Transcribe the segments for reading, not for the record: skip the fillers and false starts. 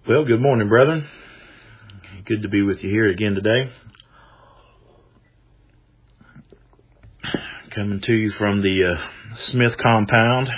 Well, good morning, brethren. Good to be with you here again today. Coming to you from the Smith compound.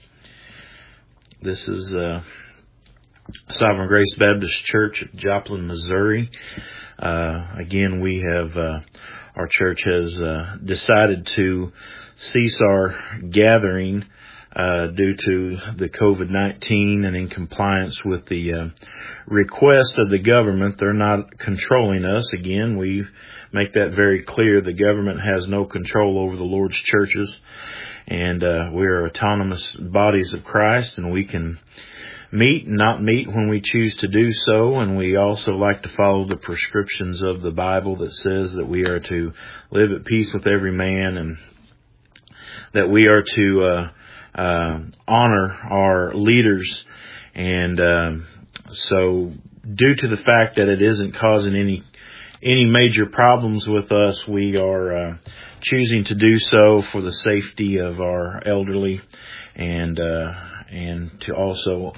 This is Sovereign Grace Baptist Church at Joplin, Missouri. Again, we have our church has decided to cease our gathering due to the COVID-19 and in compliance with the request of the government. They're not controlling us. Again, we make that very clear. The government has no control over the Lord's churches, and we are autonomous bodies of Christ, and we can meet and not meet when we choose to do so. And we also like to follow the prescriptions of the Bible that says that we are to live at peace with every man, and that we are to honor our leaders. And so due to the fact that it isn't causing any major problems with us, we are choosing to do so for the safety of our elderly, and to also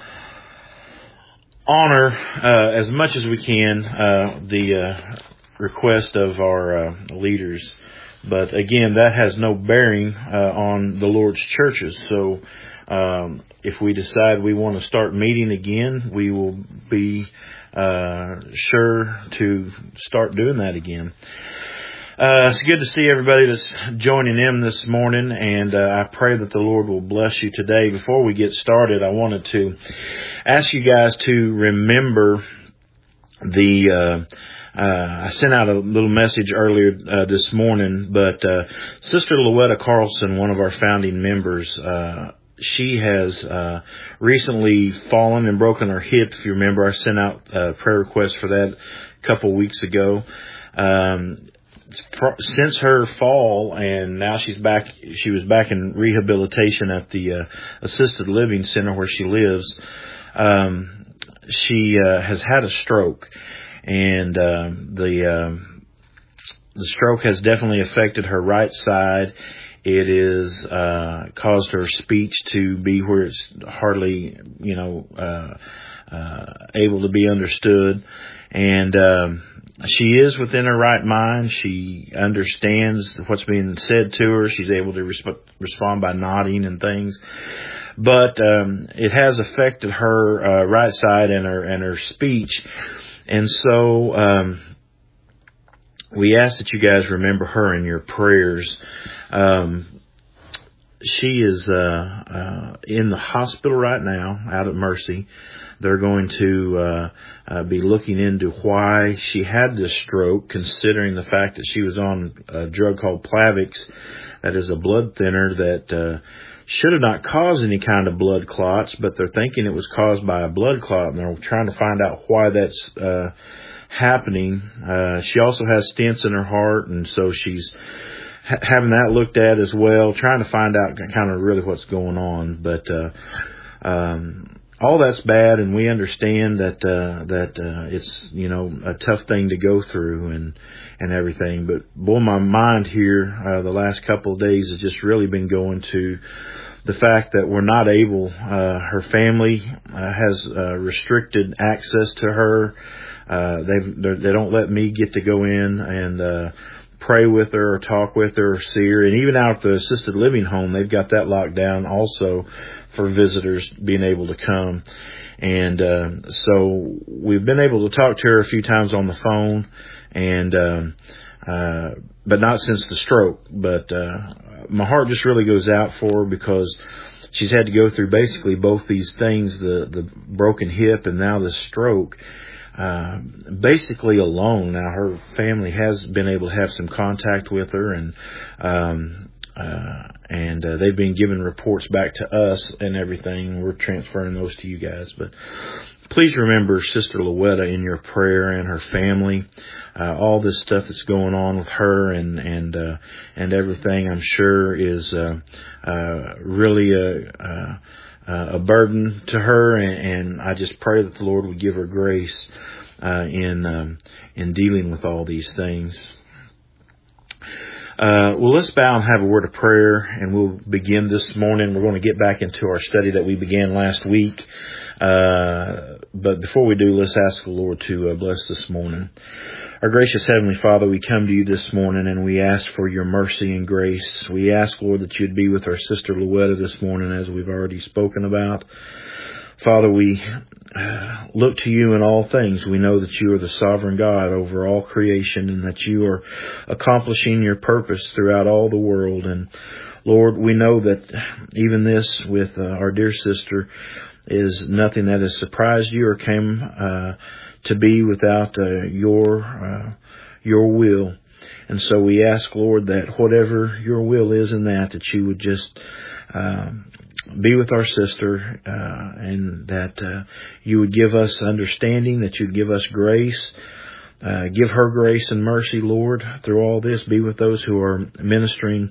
honor as much as we can the request of our leaders. But again, that has no bearing on the Lord's churches. So if we decide we want to start meeting again, we will be sure to start doing that again. It's good to see everybody that's joining in this morning, and I pray that the Lord will bless you today. Before we get started, I wanted to ask you guys to remember I sent out a little message earlier this morning, but Sister Louetta Carlson, one of our founding members, she has recently fallen and broken her hip. If you remember, I sent out a prayer request for that a couple weeks ago. Since her fall, and now she was back in rehabilitation at the assisted living center where she lives. She has had a stroke, and the stroke has definitely affected her right side. It is caused her speech to be where it's hardly, able to be understood. And she is within her right mind. She understands what's being said to her. She's able to respond by nodding and things. But it has affected her right side and her speech. And so we ask that you guys remember her in your prayers. She is in the hospital right now out at Mercy. They're going to be looking into why she had this stroke, considering the fact that she was on a drug called Plavix. That is a blood thinner that should have not caused any kind of blood clots, but they're thinking it was caused by a blood clot, and they're trying to find out why that's happening. She also has stents in her heart, and so she's having that looked at as well, trying to find out kind of really what's going on. But all that's bad, and we understand that it's a tough thing to go through and everything. But boy, my mind here the last couple of days has just really been going to the fact that we're not able. Her family has restricted access to her. They don't let me get to go in and pray with her or talk with her or see her. And even out at the assisted living home, they've got that locked down also for visitors being able to come. And so we've been able to talk to her a few times on the phone, and but not since the stroke. But my heart just really goes out for her, because she's had to go through basically both these things, the broken hip and now the stroke, basically alone. Now her family has been able to have some contact with her, and they've been giving reports back to us and everything. We're transferring those to you guys. But please remember Sister Louetta in your prayer, and her family. All this stuff that's going on with her and everything, I'm sure is really a burden to her, and I just pray that the Lord would give her grace in dealing with all these things. Well, let's bow and have a word of prayer, and we'll begin this morning. We're going to get back into our study that we began last week. But before we do, let's ask the Lord to bless this morning. Our gracious Heavenly Father, we come to you this morning and we ask for your mercy and grace. We ask, Lord, that you'd be with our sister Louetta this morning, as we've already spoken about. Father, we look to you in all things. We know that you are the sovereign God over all creation and that you are accomplishing your purpose throughout all the world. And Lord, we know that even this with our dear sister is nothing that has surprised you or came to be without your will. And so we ask, Lord, that whatever your will is in that you would just be with our sister, and that you would give us understanding, that you'd give us grace. Give her grace and mercy, Lord, through all this. Be with those who are ministering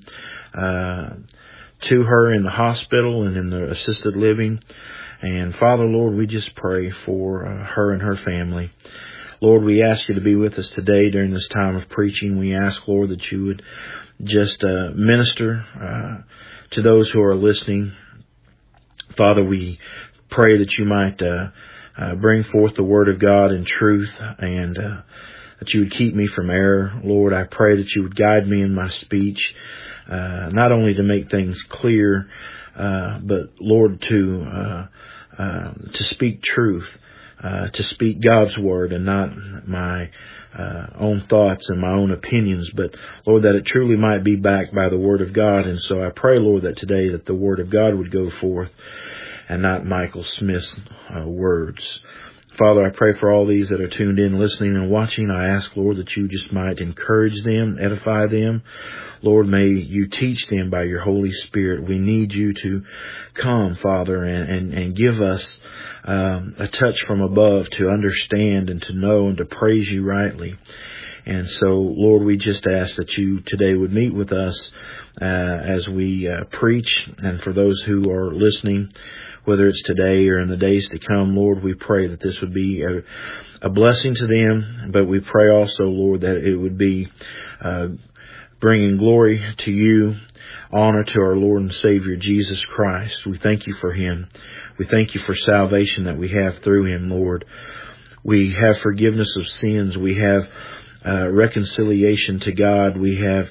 to her in the hospital and in the assisted living. And Father, Lord, we just pray for her and her family. Lord, we ask you to be with us today during this time of preaching. We ask, Lord, that you would just minister to those who are listening. Father, we pray that you might bring forth the word of God in truth, and that you would keep me from error. Lord, I pray that you would guide me in my speech, not only to make things clear, but Lord, to speak truth, to speak God's word and not my own thoughts and my own opinions, but Lord, that it truly might be backed by the word of God. And so I pray, Lord, that today that the word of God would go forth and not Michael Smith's words. Father, I pray for all these that are tuned in, listening and watching. I ask, Lord, that you just might encourage them, edify them. Lord, may you teach them by your Holy Spirit. We need you to come, Father, and give us a touch from above to understand and to know and to praise you rightly. And so, Lord, we just ask that you today would meet with us as we preach. And for those who are listening, whether it's today or in the days to come, Lord, we pray that this would be a blessing to them. But we pray also, Lord, that it would be bringing glory to you, honor to our Lord and Savior, Jesus Christ. We thank you for him. We thank you for salvation that we have through him, Lord. We have forgiveness of sins. We have reconciliation to God. We have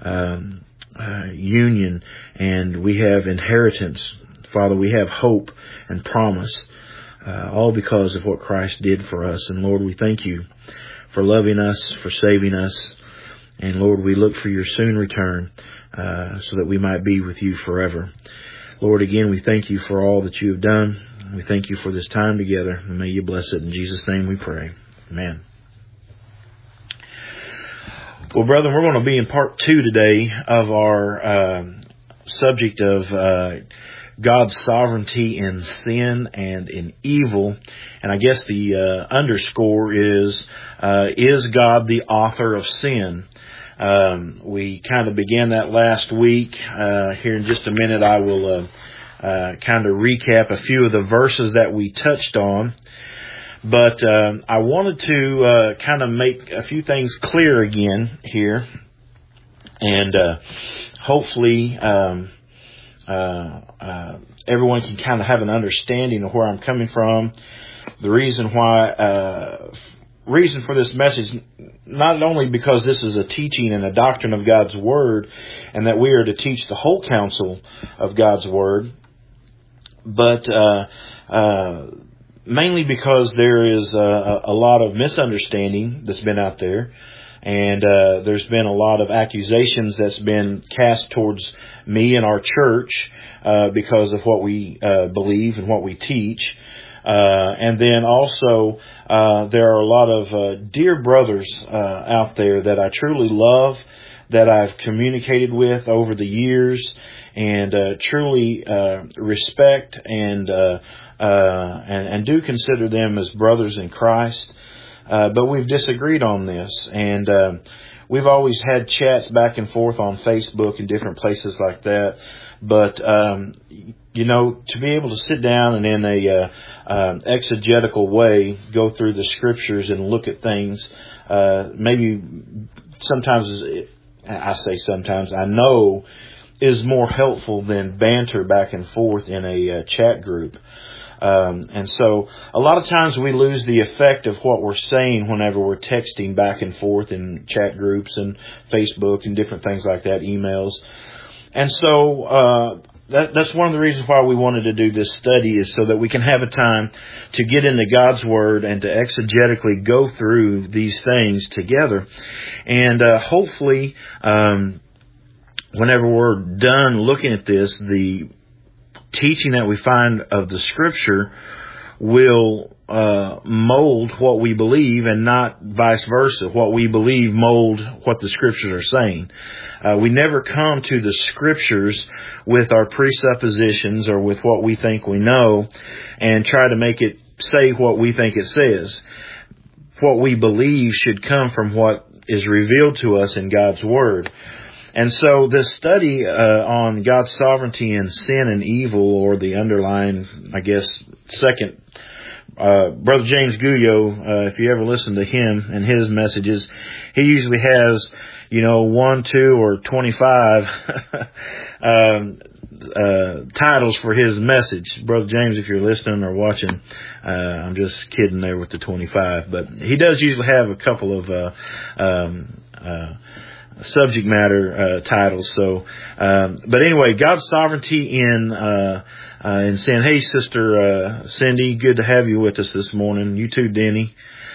union, and we have inheritance. Father, we have hope and promise, all because of what Christ did for us. And Lord, we thank you for loving us, for saving us. And Lord, we look for your soon return, so that we might be with you forever. Lord, again, we thank you for all that you have done. We thank you for this time together, and may you bless it. In Jesus' name we pray. Amen. Well, brethren, we're going to be in part 2 today of our subject of God's sovereignty in sin and in evil. And I guess the underscore is God the author of sin? We kind of began that last week. Here in just a minute, I will kind of recap a few of the verses that we touched on. But I wanted to kind of make a few things clear again here. And hopefully everyone can kind of have an understanding of where I'm coming from. The reason for this message, not only because this is a teaching and a doctrine of God's Word, and that we are to teach the whole counsel of God's Word, but mainly because there is a lot of misunderstanding that's been out there. And there's been a lot of accusations that's been cast towards me and our church because of what we believe and what we teach. And then also there are a lot of dear brothers out there that I truly love, that I've communicated with over the years, and truly respect and do consider them as brothers in Christ. But we've disagreed on this, and we've always had chats back and forth on Facebook and different places like that. But to be able to sit down and in a exegetical way go through the scriptures and look at things, maybe sometimes, I say sometimes, I know is more helpful than banter back and forth in a chat group. And so a lot of times we lose the effect of what we're saying whenever we're texting back and forth in chat groups and Facebook and different things like that, emails. And so that's one of the reasons why we wanted to do this study, is so that we can have a time to get into God's Word and to exegetically go through these things together. And hopefully, whenever we're done looking at this, the teaching that we find of the Scripture will mold what we believe, and not vice versa. What we believe mold what the Scriptures are saying. We never come to the Scriptures with our presuppositions or with what we think we know and try to make it say what we think it says. What we believe should come from what is revealed to us in God's Word. And so this study on God's sovereignty and sin and evil, or the underlying, I guess, second, Brother James Guyot, if you ever listen to him and his messages, he usually has, 1, 2, or 25 titles for his message. Brother James, if you're listening or watching, I'm just kidding there with the 25, but he does usually have a couple of subject matter titles. So, but anyway, God's sovereignty in sin. Hey, Sister Cindy, good to have you with us this morning. You too, Denny.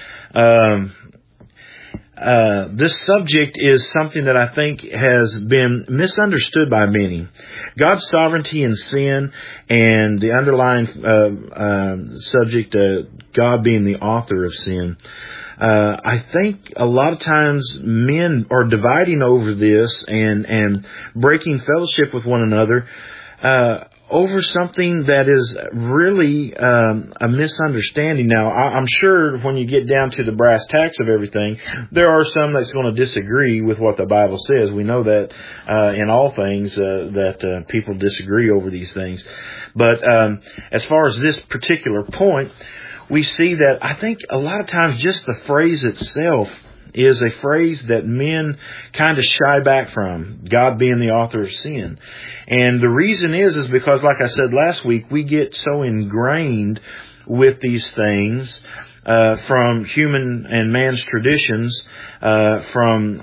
This subject is something that I think has been misunderstood by many. God's sovereignty in sin, and the underlying subject, God being the author of sin. I think a lot of times men are dividing over this and breaking fellowship with one another over something that is really a misunderstanding. Now, I'm sure when you get down to the brass tacks of everything, there are some that's going to disagree with what the Bible says. We know that in all things that people disagree over these things. But as far as this particular point, we see that I think a lot of times just the phrase itself is a phrase that men kind of shy back from, God being the author of sin. And the reason is because, like I said last week, we get so ingrained with these things from human and man's traditions, from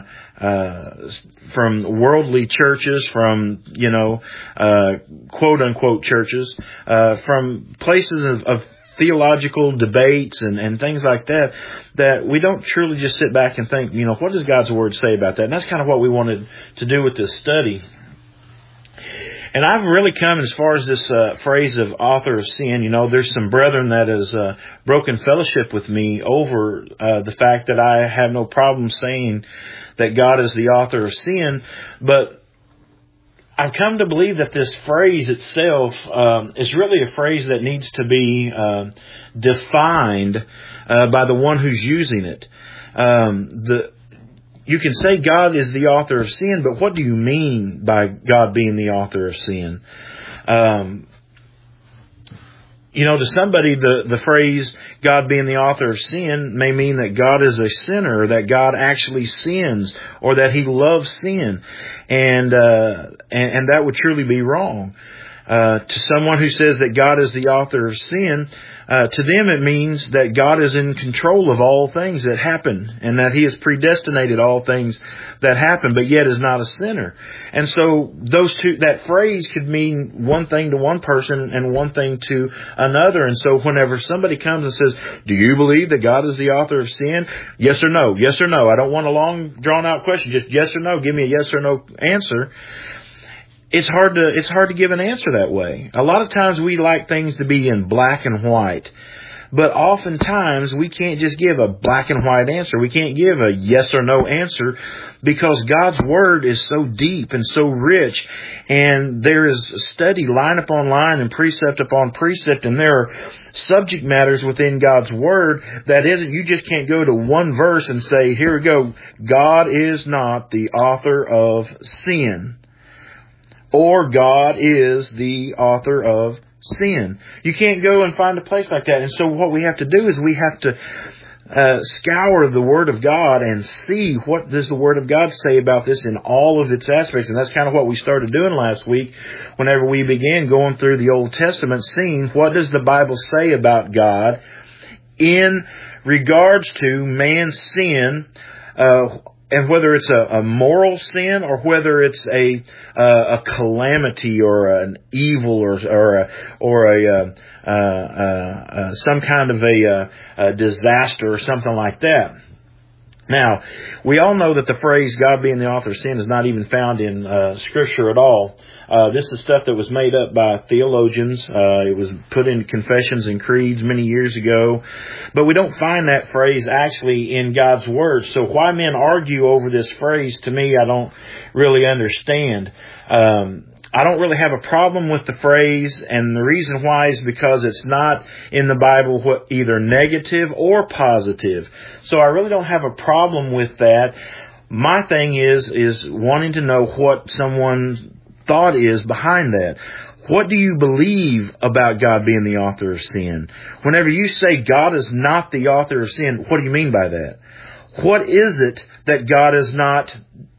worldly churches, from, quote unquote churches, from places of theological debates and things like that, that we don't truly just sit back and think, what does God's Word say about that? And that's kind of what we wanted to do with this study. And I've really come as far as this phrase of author of sin. There's some brethren that has broken fellowship with me over the fact that I have no problem saying that God is the author of sin, but I've come to believe that this phrase itself is really a phrase that needs to be defined by the one who's using it. You can say God is the author of sin, but what do you mean by God being the author of sin? To somebody, the phrase God being the author of sin may mean that God is a sinner, or that God actually sins, or that He loves sin. And that would truly be wrong. To someone who says that God is the author of sin, to them it means that God is in control of all things that happen, and that He has predestinated all things that happen, but yet is not a sinner. And so that phrase could mean one thing to one person and one thing to another. And so whenever somebody comes and says, do you believe that God is the author of sin? Yes or no? Yes or no? I don't want a long drawn out question. Just yes or no. Give me a yes or no answer. It's hard to give an answer that way. A lot of times we like things to be in black and white. But oftentimes we can't just give a black and white answer. We can't give a yes or no answer, because God's Word is so deep and so rich, and there is study line upon line and precept upon precept, and there are subject matters within God's Word that you just can't go to one verse and say, here we go, God is not the author of sin, or God is the author of sin. You can't go and find a place like that. And so what we have to do is we have to scour the Word of God and see what does the Word of God say about this in all of its aspects. And that's kind of what we started doing last week whenever we began going through the Old Testament, seeing what does the Bible say about God in regards to man's sin, and whether it's a moral sin or whether it's a calamity or an evil or some kind of a disaster or something like that. Now, we all know that the phrase God being the author of sin is not even found in Scripture at all. This is stuff that was made up by theologians. It was put in confessions and creeds many years ago. But we don't find that phrase actually in God's Word. So why men argue over this phrase, to me, I don't really understand. I don't really have a problem with the phrase, and the reason why is because it's not in the Bible either negative or positive. So I really don't have a problem with that. My thing is wanting to know what someone's thought is behind that. What do you believe about God being the author of sin? Whenever you say God is not the author of sin, what do you mean by that? What is it that God is not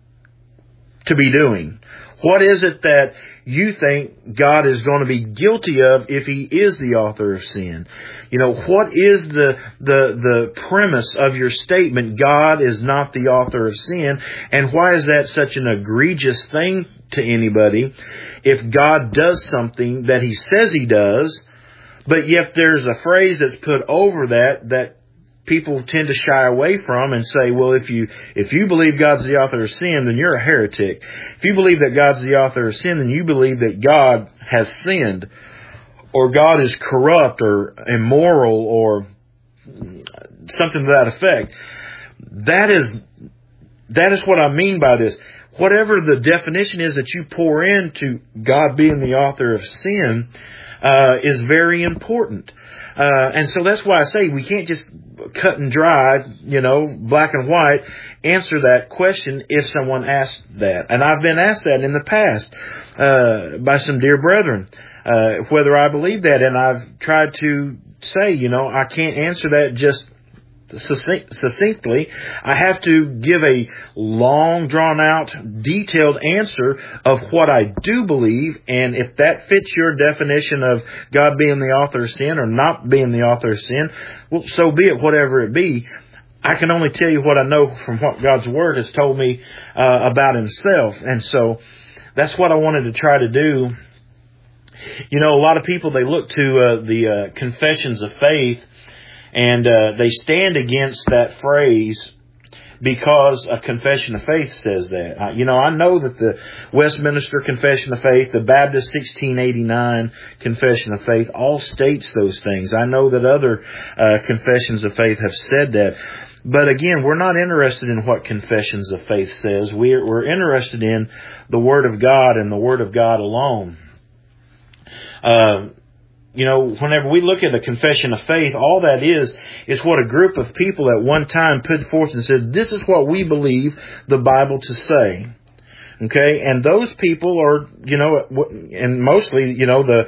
to be doing? What is it that you think God is going to be guilty of if He is the author of sin? You know, what is the premise of your statement, God is not the author of sin? And why is that such an egregious thing to anybody if God does something that He says He does, but yet there's a phrase that's put over that people tend to shy away from and say, well, if you believe God's the author of sin, then you're a heretic. If you believe that God's the author of sin, then you believe that God has sinned, or God is corrupt or immoral or something to that effect. That is what I mean by this. Whatever the definition is that you pour into God being the author of sin is very important. And so that's why I say we can't just cut and dry, black and white, answer that question if someone asks that. And I've been asked that in the past by some dear brethren, whether I believe that. And I've tried to say, I can't answer that just succinctly. I have to give a long, drawn-out, detailed answer of what I do believe, and if that fits your definition of God being the author of sin or not being the author of sin, well, so be it, whatever it be. I can only tell you what I know from what God's Word has told me about Himself, and so that's what I wanted to try to do. A lot of people, they look to the confessions of faith, and they stand against that phrase because a confession of faith says that. I know that the Westminster Confession of Faith, the Baptist 1689 Confession of Faith, all states those things. I know that other confessions of faith have said that. But again, we're not interested in what confessions of faith says. We're interested in the Word of God and the Word of God alone. Whenever we look at a confession of faith, all that is what a group of people at one time put forth and said, this is what we believe the Bible to say. Okay, and those people are, and mostly, the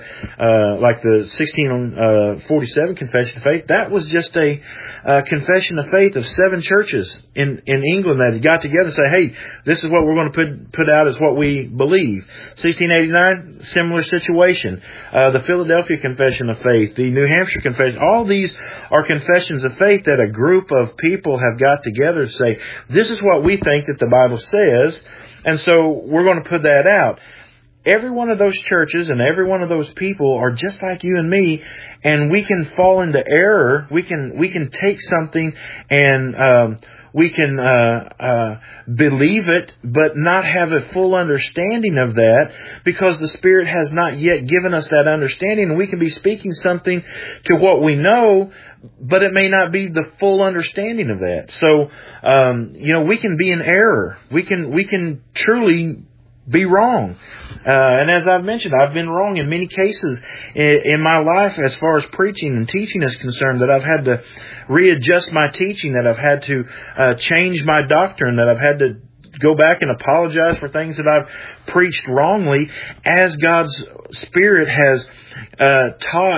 1647 Confession of Faith, that was just a confession of faith of 7 churches in England that got together and say, hey, this is what we're going to put out as what we believe. 1689, similar situation. The Philadelphia Confession of Faith, the New Hampshire Confession, all these are confessions of faith that a group of people have got together to say, this is what we think that the Bible says. And so we're going to put that out. Every one of those churches and every one of those people are just like you and me, and we can fall into error. We can take something and we can believe it, but not have a full understanding of that because the Spirit has not yet given us that understanding. And we can be speaking something to what we know, but it may not be the full understanding of that. So, we can be in error. We can truly be wrong. And as I've mentioned, I've been wrong in many cases in my life as far as preaching and teaching is concerned, that I've had to readjust my teaching, that I've had to change my doctrine, that I've had to go back and apologize for things that I've preached wrongly as God's Spirit has taught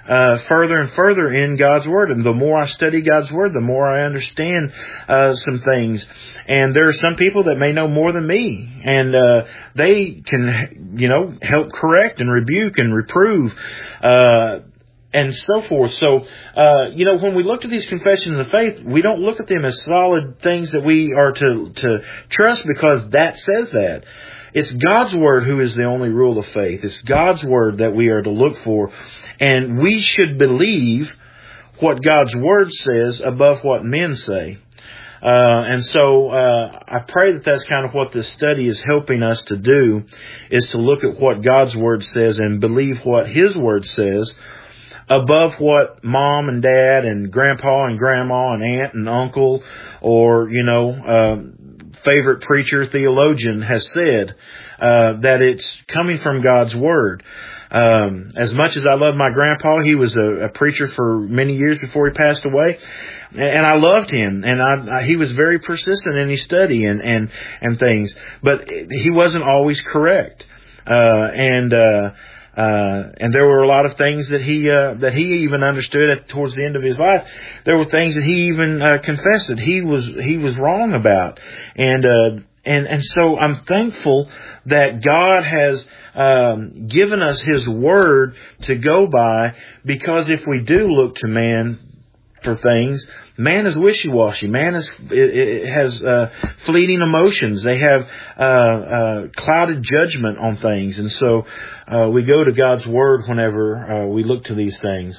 further and further in God's Word. And the more I study God's Word, the more I understand some things. And there are some people that may know more than me, and they can, help correct and rebuke and reprove, and so forth. So, when we look at these confessions of faith, we don't look at them as solid things that we are to trust because that says that. It's God's Word who is the only rule of faith. It's God's Word that we are to look for. And we should believe what God's Word says above what men say. And so I pray that that's kind of what this study is helping us to do, is to look at what God's Word says and believe what His Word says above what mom and dad and grandpa and grandma and aunt and uncle or, favorite preacher, theologian has said, that it's coming from God's Word. As much as I love my grandpa, he was a preacher for many years before he passed away. And I loved him, and he was very persistent in his study and things, but he wasn't always correct. And there were a lot of things that he even understood towards the end of his life. There were things that he even confessed that he was wrong about. And so I'm thankful that God has given us His Word to go by, because if we do look to man for things, man is wishy-washy. Man has fleeting emotions. They have clouded judgment on things. And so we go to God's Word whenever we look to these things.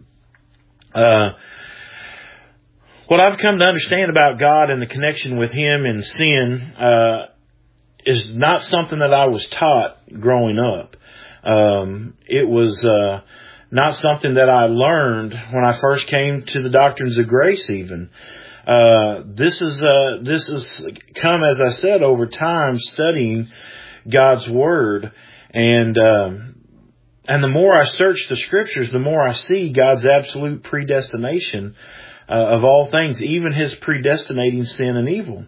What I've come to understand about God and the connection with Him and sin is not something that I was taught growing up. It was not something that I learned when I first came to the doctrines of grace even. This has come, as I said, over time studying God's Word. And the more I search the Scriptures, the more I see God's absolute predestination of all things, even His predestinating sin and evil.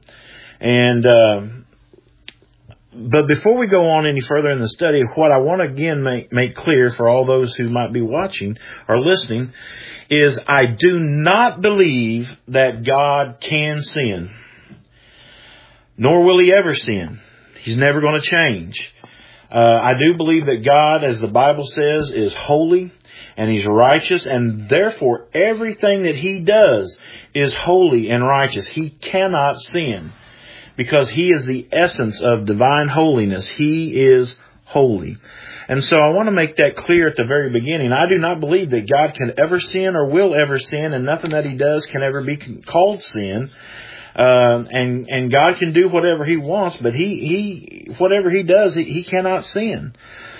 But before we go on any further in the study, what I want to again make clear for all those who might be watching or listening is I do not believe that God can sin, nor will He ever sin. He's never going to change. I do believe that God, as the Bible says, is holy and He's righteous, and therefore everything that He does is holy and righteous. He cannot sin, because He is the essence of divine holiness. He is holy. And so I want to make that clear at the very beginning. I do not believe that God can ever sin or will ever sin, and nothing that He does can ever be called sin. And God can do whatever He wants, but whatever He does, He cannot sin.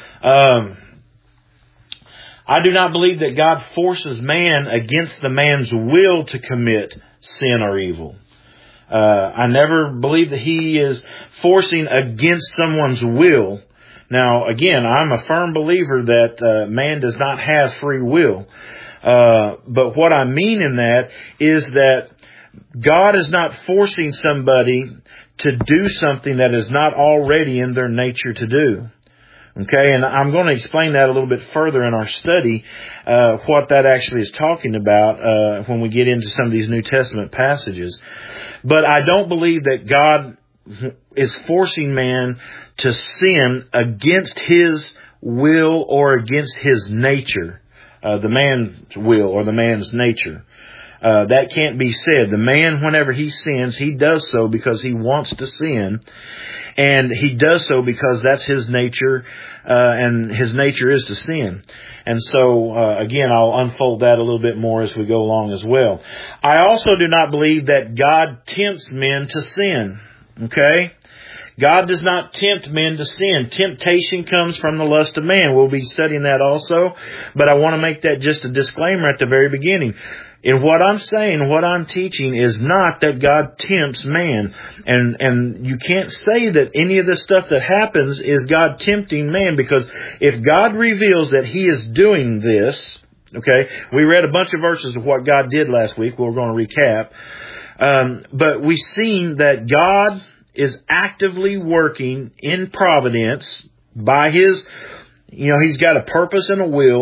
I do not believe that God forces man against the man's will to commit sin or evil. I never believe that He is forcing against someone's will. Now, again, I'm a firm believer that man does not have free will. But what I mean in that is that God is not forcing somebody to do something that is not already in their nature to do. Okay, and I'm going to explain that a little bit further in our study, what that actually is talking about when we get into some of these New Testament passages. But I don't believe that God is forcing man to sin against His will or against His nature, the man's will or the man's nature. That can't be said. The man, whenever he sins, he does so because he wants to sin. And he does so because that's his nature, and his nature is to sin. And so, again, I'll unfold that a little bit more as we go along as well. I also do not believe that God tempts men to sin. Okay? God does not tempt men to sin. Temptation comes from the lust of man. We'll be studying that also. But I want to make that just a disclaimer at the very beginning. In what I'm saying, what I'm teaching is not that God tempts man. And you can't say that any of the stuff that happens is God tempting man, because if God reveals that He is doing this, okay, we read a bunch of verses of what God did last week. We're going to recap. But we've seen that God is actively working in providence by His, He's got a purpose and a will.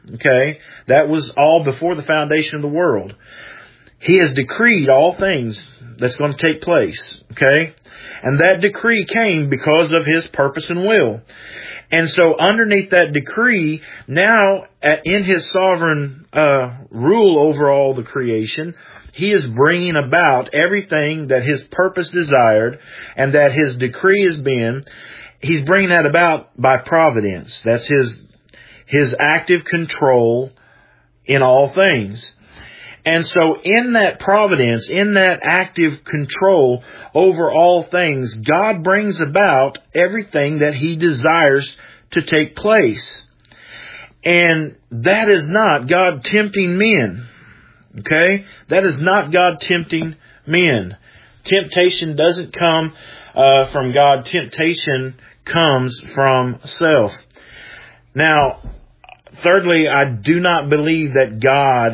Okay? That was all before the foundation of the world. He has decreed all things that's going to take place. Okay? And that decree came because of His purpose and will. And so underneath that decree, now in His sovereign rule over all the creation, He is bringing about everything that His purpose desired and that His decree has been. He's bringing that about by providence. That's His active control in all things. And so in that providence, in that active control over all things, God brings about everything that He desires to take place. And that is not God tempting men. Okay? That is not God tempting men. Temptation doesn't come from God. Temptation comes from self. Now, thirdly, I do not believe that God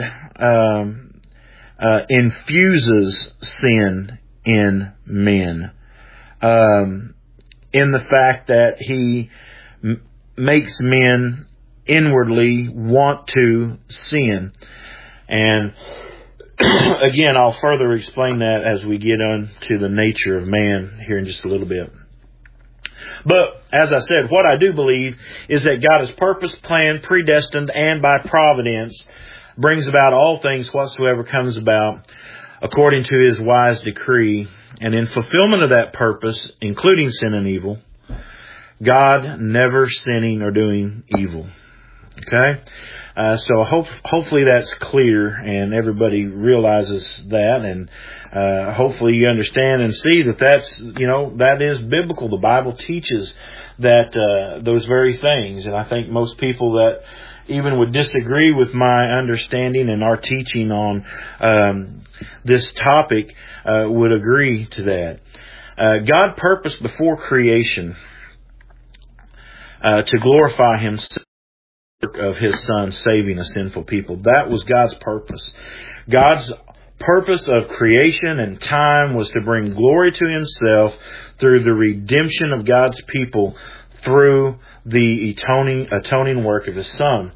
infuses sin in men. In the fact that He makes men inwardly want to sin. And again, I'll further explain that as we get on to the nature of man here in just a little bit. But, as I said, what I do believe is that God has purposed, planned, predestined, and by providence brings about all things whatsoever comes about according to His wise decree. And in fulfillment of that purpose, including sin and evil, God never sinning or doing evil. Okay? So hopefully that's clear and everybody realizes that, and hopefully you understand and see that that is biblical. The Bible teaches that those very things, and I think most people that even would disagree with my understanding and our teaching on this topic would agree to that. God purposed before creation to glorify Himself of His Son saving a sinful people. That was God's purpose. God's purpose of creation and time was to bring glory to Himself through the redemption of God's people through the atoning work of His Son.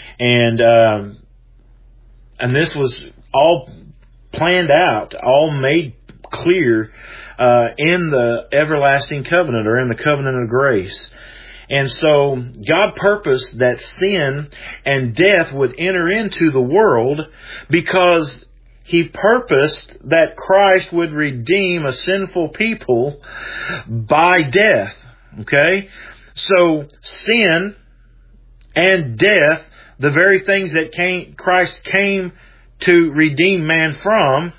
And this was all planned out, all made clear in the everlasting covenant, or in the covenant of grace. And so God purposed that sin and death would enter into the world because He purposed that Christ would redeem a sinful people by death. Okay? So sin and death, the very things that Christ came to redeem man from,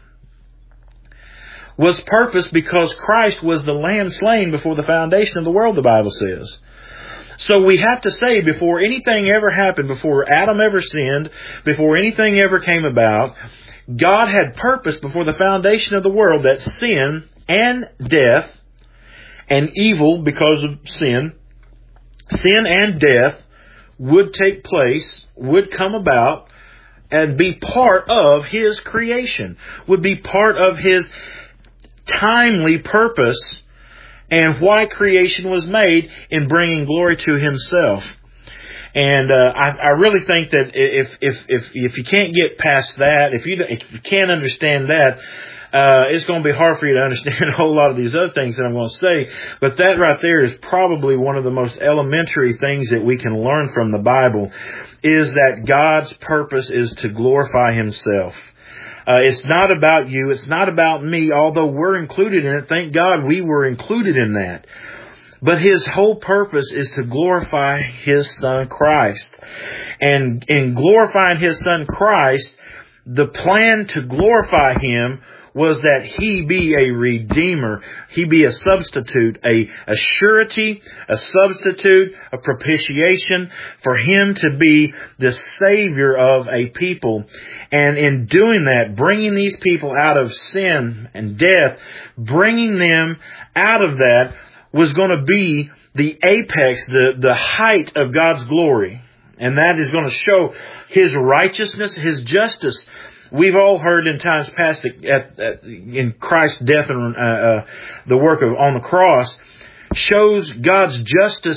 was purposed because Christ was the Lamb slain before the foundation of the world, the Bible says. So we have to say, before anything ever happened, before Adam ever sinned, before anything ever came about, God had purposed before the foundation of the world that sin and death and evil because of sin and death would take place, would come about, and be part of His creation, would be part of His timely purpose and why creation was made in bringing glory to Himself. And I really think that if you can't get past that, if you can't understand that, it's going to be hard for you to understand a whole lot of these other things that I'm going to say. But that right there is probably one of the most elementary things that we can learn from the Bible, is that God's purpose is to glorify Himself. It's not about you. It's not about me, although we're included in it. Thank God we were included in that. But His whole purpose is to glorify His Son Christ. And in glorifying His Son Christ, the plan to glorify Him was that He be a redeemer. He be a substitute, a surety, a substitute, a propitiation, for Him to be the Savior of a people. And in doing that, bringing these people out of sin and death, bringing them out of that was going to be the apex, the height of God's glory. And that is going to show His righteousness, His justice. We've all heard in times past in Christ's death and the work on the cross shows God's justice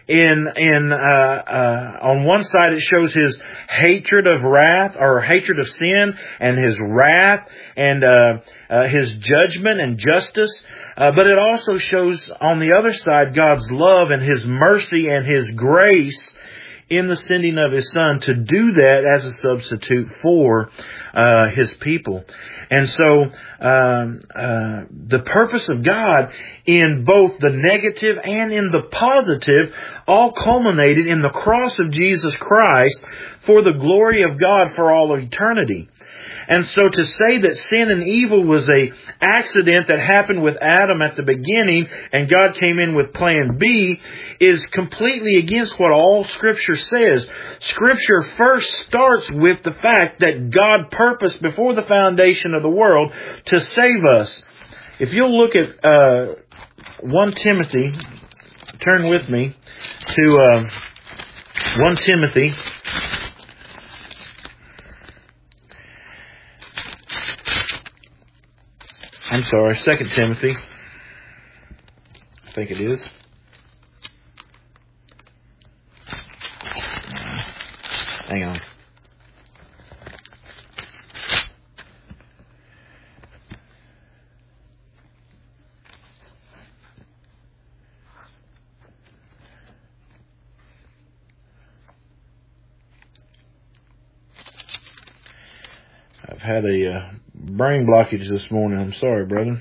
on one side it shows His hatred of wrath, or hatred of sin, and His wrath, and His judgment and justice. But it also shows on the other side God's love and His mercy and His grace in the sending of His Son to do that as a substitute for His people. And so the purpose of God in both the negative and in the positive all culminated in the cross of Jesus Christ for the glory of God for all eternity. And so to say that sin and evil was a accident that happened with Adam at the beginning and God came in with plan B is completely against what all Scripture says. Scripture first starts with the fact that God purposed before the foundation of the world to save us. If you'll look at 1 Timothy, turn with me to 1 Timothy. I'm sorry, 2 Timothy. I think it is. Hang on. I've had a brain blockage this morning. I'm sorry, brother.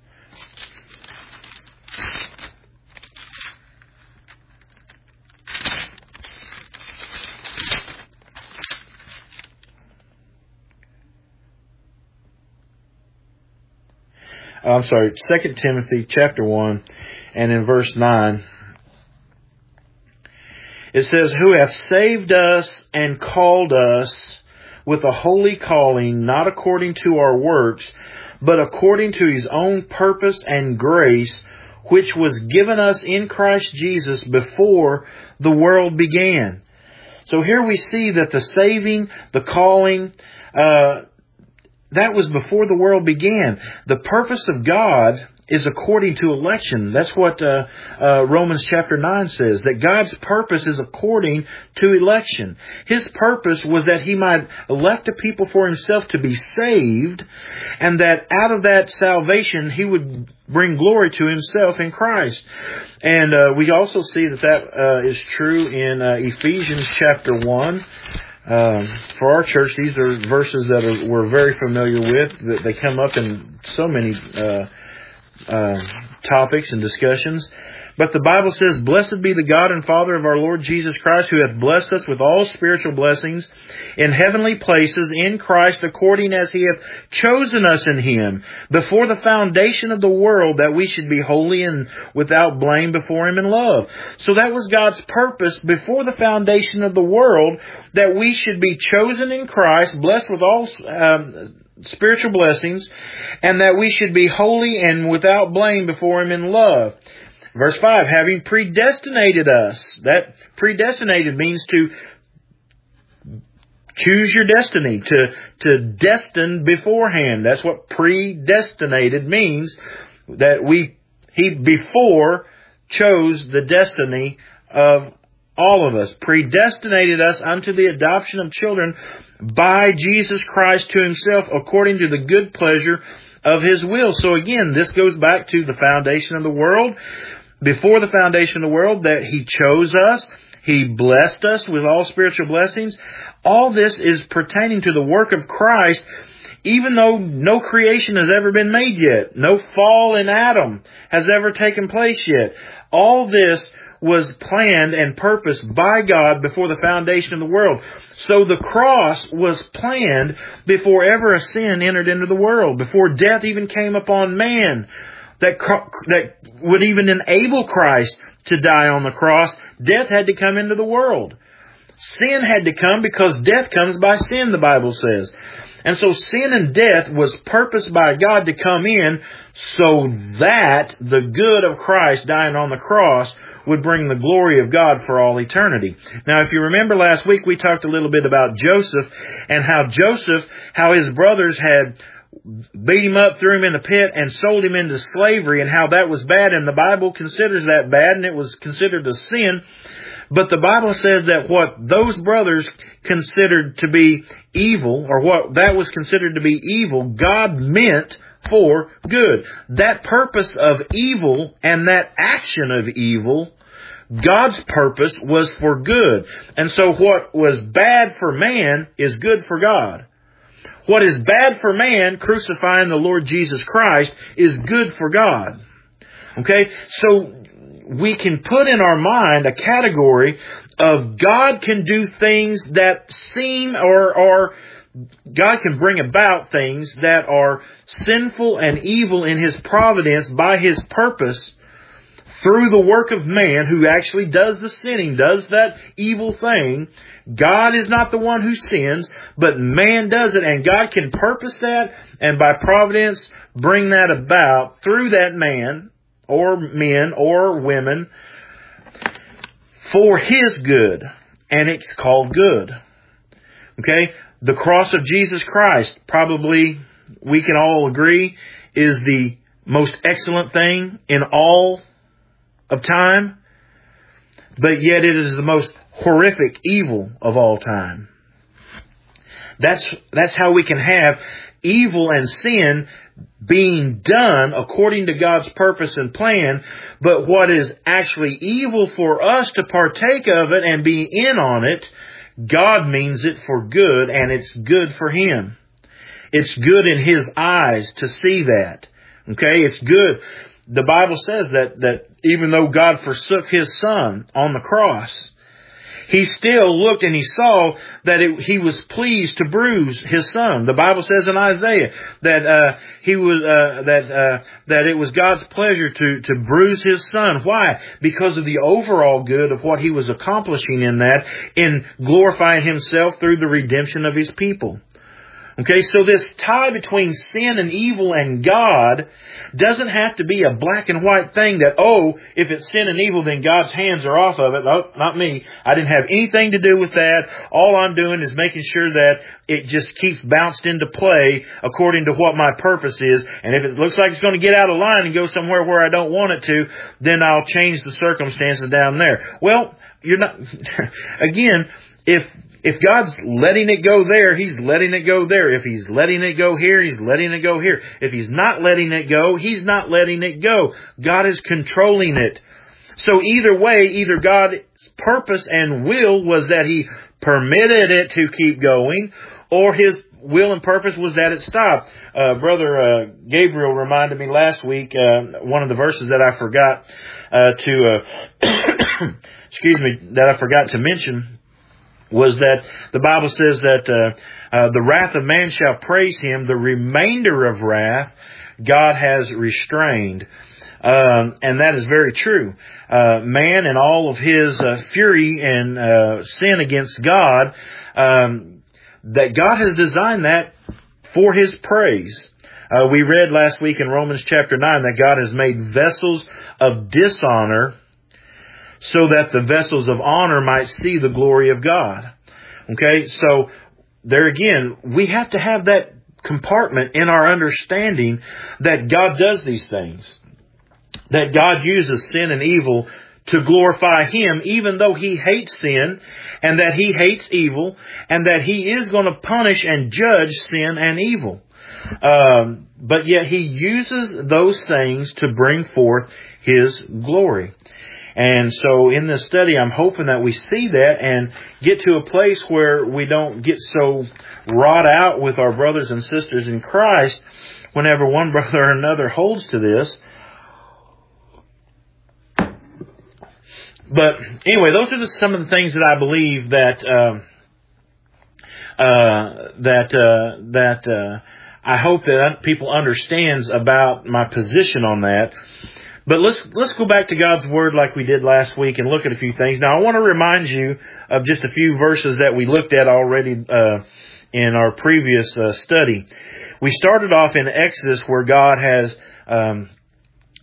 I'm sorry, 2 Timothy chapter 1 and in verse 9. It says, "Who hath saved us and called us with a holy calling, not according to our works, but according to His own purpose and grace, which was given us in Christ Jesus before the world began." So here we see that the saving, the calling, that was before the world began. The purpose of God is according to election. That's what Romans chapter 9 says, that God's purpose is according to election. His purpose was that He might elect a people for Himself to be saved, and that out of that salvation He would bring glory to Himself in Christ. And we also see that is true in Ephesians chapter 1. For our church, these are verses that we're very familiar with. That they come up in so many topics and discussions. But the Bible says, "Blessed be the God and Father of our Lord Jesus Christ, who hath blessed us with all spiritual blessings in heavenly places in Christ, according as He hath chosen us in Him before the foundation of the world, that we should be holy and without blame before Him in love." So that was God's purpose before the foundation of the world, that we should be chosen in Christ, blessed with all spiritual blessings, and that we should be holy and without blame before Him in love. Verse 5, "Having predestinated us." That predestinated means to choose your destiny, to destine beforehand. That's what predestinated means, that He before chose the destiny of all of us. Predestinated us unto the adoption of children by Jesus Christ to Himself, according to the good pleasure of His will. So again, this goes back to the foundation of the world. Before the foundation of the world, that He chose us. He blessed us with all spiritual blessings. All this is pertaining to the work of Christ, even though no creation has ever been made yet. No fall in Adam has ever taken place yet. All this was planned and purposed by God before the foundation of the world. So the cross was planned before ever a sin entered into the world, before death even came upon man. That would even enable Christ to die on the cross, death had to come into the world. Sin had to come because death comes by sin, the Bible says. And so sin and death was purposed by God to come in so that the good of Christ dying on the cross would bring the glory of God for all eternity. Now, if you remember last week, we talked a little bit about Joseph and how his brothers had beat him up, threw him in a pit, and sold him into slavery, and how that was bad. And the Bible considers that bad, and it was considered a sin. But the Bible says that what those brothers considered to be evil, or what that was considered to be evil, God meant for good. That purpose of evil and that action of evil, God's purpose was for good. And so what was bad for man is good for God. What is bad for man, crucifying the Lord Jesus Christ, is good for God. Okay? So we can put in our mind a category of God can do things that seem or God can bring about things that are sinful and evil in His providence by His purpose through the work of man who actually does the sinning, does that evil thing. God is not the one who sins, but man does it, and God can purpose that and by providence bring that about through that man or men or women for His good, and it's called good. Okay? The cross of Jesus Christ, probably we can all agree, is the most excellent thing in all of time, but yet it is the most horrific evil of all time. That's how we can have evil and sin being done according to God's purpose and plan, but what is actually evil for us to partake of it and be in on it, God means it for good, and it's good for Him. It's good in His eyes to see that. Okay, it's good. The Bible says that even though God forsook His Son on the cross, He still looked and He saw that He was pleased to bruise His Son. The Bible says in Isaiah that that it was God's pleasure to bruise His Son. Why? Because of the overall good of what He was accomplishing in that, in glorifying Himself through the redemption of His people. Okay, so this tie between sin and evil and God doesn't have to be a black and white thing that, oh, if it's sin and evil, then God's hands are off of it. Oh, not me. I didn't have anything to do with that. All I'm doing is making sure that it just keeps bounced into play according to what my purpose is. And if it looks like it's going to get out of line and go somewhere where I don't want it to, then I'll change the circumstances down there. Well, you're not, again, if God's letting it go there, He's letting it go there. If He's letting it go here, He's letting it go here. If He's not letting it go, He's not letting it go. God is controlling it. So either way, either God's purpose and will was that He permitted it to keep going, or His will and purpose was that it stopped. Brother Gabriel reminded me last week, one of the verses that I forgot to mention, was that the Bible says that the wrath of man shall praise him, the remainder of wrath God has restrained. And that is very true. Man and all of his fury and sin against God, that God has designed that for His praise. We read last week in Romans chapter 9 that God has made vessels of dishonor so that the vessels of honor might see the glory of God. Okay, so there again, we have to have that compartment in our understanding that God does these things. That God uses sin and evil to glorify Him, even though He hates sin, and that He hates evil, and that He is going to punish and judge sin and evil. But yet He uses those things to bring forth His glory. And so in this study, I'm hoping that we see that and get to a place where we don't get so wrought out with our brothers and sisters in Christ whenever one brother or another holds to this. But anyway, those are just some of the things that I believe that I hope that people understands about my position on that. But let's go back to God's Word like we did last week and look at a few things. Now, I want to remind you of just a few verses that we looked at already in our previous study. We started off in Exodus where God has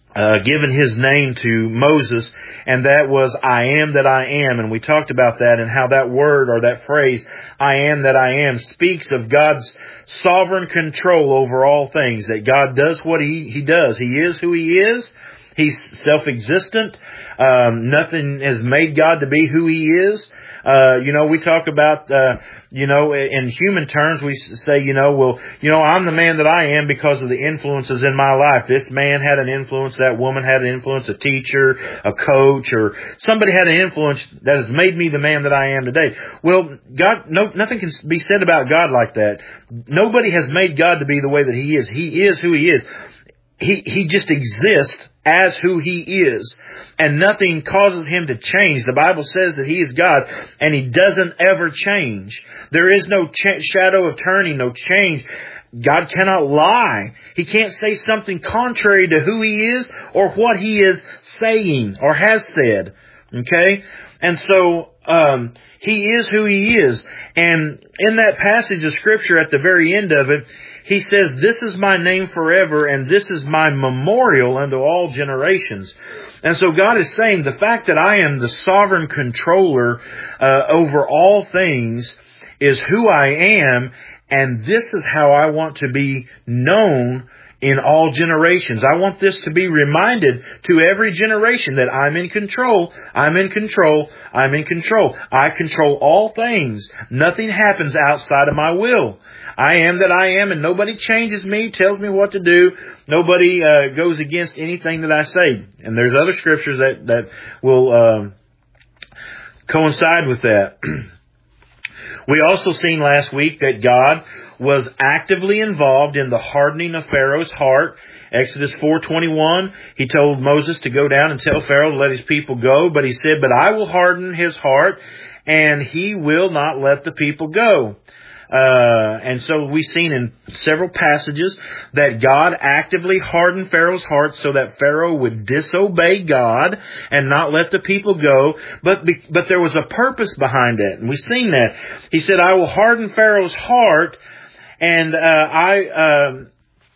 given his name to Moses, and that was I am that I am. And we talked about that and how that word or that phrase, I am that I am, speaks of God's sovereign control over all things, that God does what he does. He is who he is. He's self-existent. Nothing has made God to be who he is. We talk about, in human terms, we say, I'm the man that I am because of the influences in my life. This man had an influence, that woman had an influence, a teacher, a coach, or somebody had an influence that has made me the man that I am today. Well, God, nothing can be said about God like that. Nobody has made God to be the way that he is. He is who he is. He just exists as who he is, and nothing causes him to change. The Bible says that he is God, and he doesn't ever change. There is no shadow of turning, no change. God cannot lie. He can't say something contrary to who he is or what he is saying or has said. Okay? And so, he is who he is. And in that passage of Scripture at the very end of it, he says, this is my name forever, and this is my memorial unto all generations. And so God is saying, the fact that I am the sovereign controller over all things is who I am, and this is how I want to be known in all generations. I want this to be reminded to every generation that I'm in control, I'm in control, I'm in control. I control all things. Nothing happens outside of my will. I am that I am, and nobody changes me, tells me what to do. Nobody goes against anything that I say. And there's other scriptures that will coincide with that. We also seen last week that God was actively involved in the hardening of Pharaoh's heart. Exodus 4:21, he told Moses to go down and tell Pharaoh to let his people go, but he said, but I will harden his heart, and he will not let the people go. And so we've seen in several passages that God actively hardened Pharaoh's heart so that Pharaoh would disobey God and not let the people go. But there was a purpose behind it. And we've seen that. He said, I will harden Pharaoh's heart, and I'm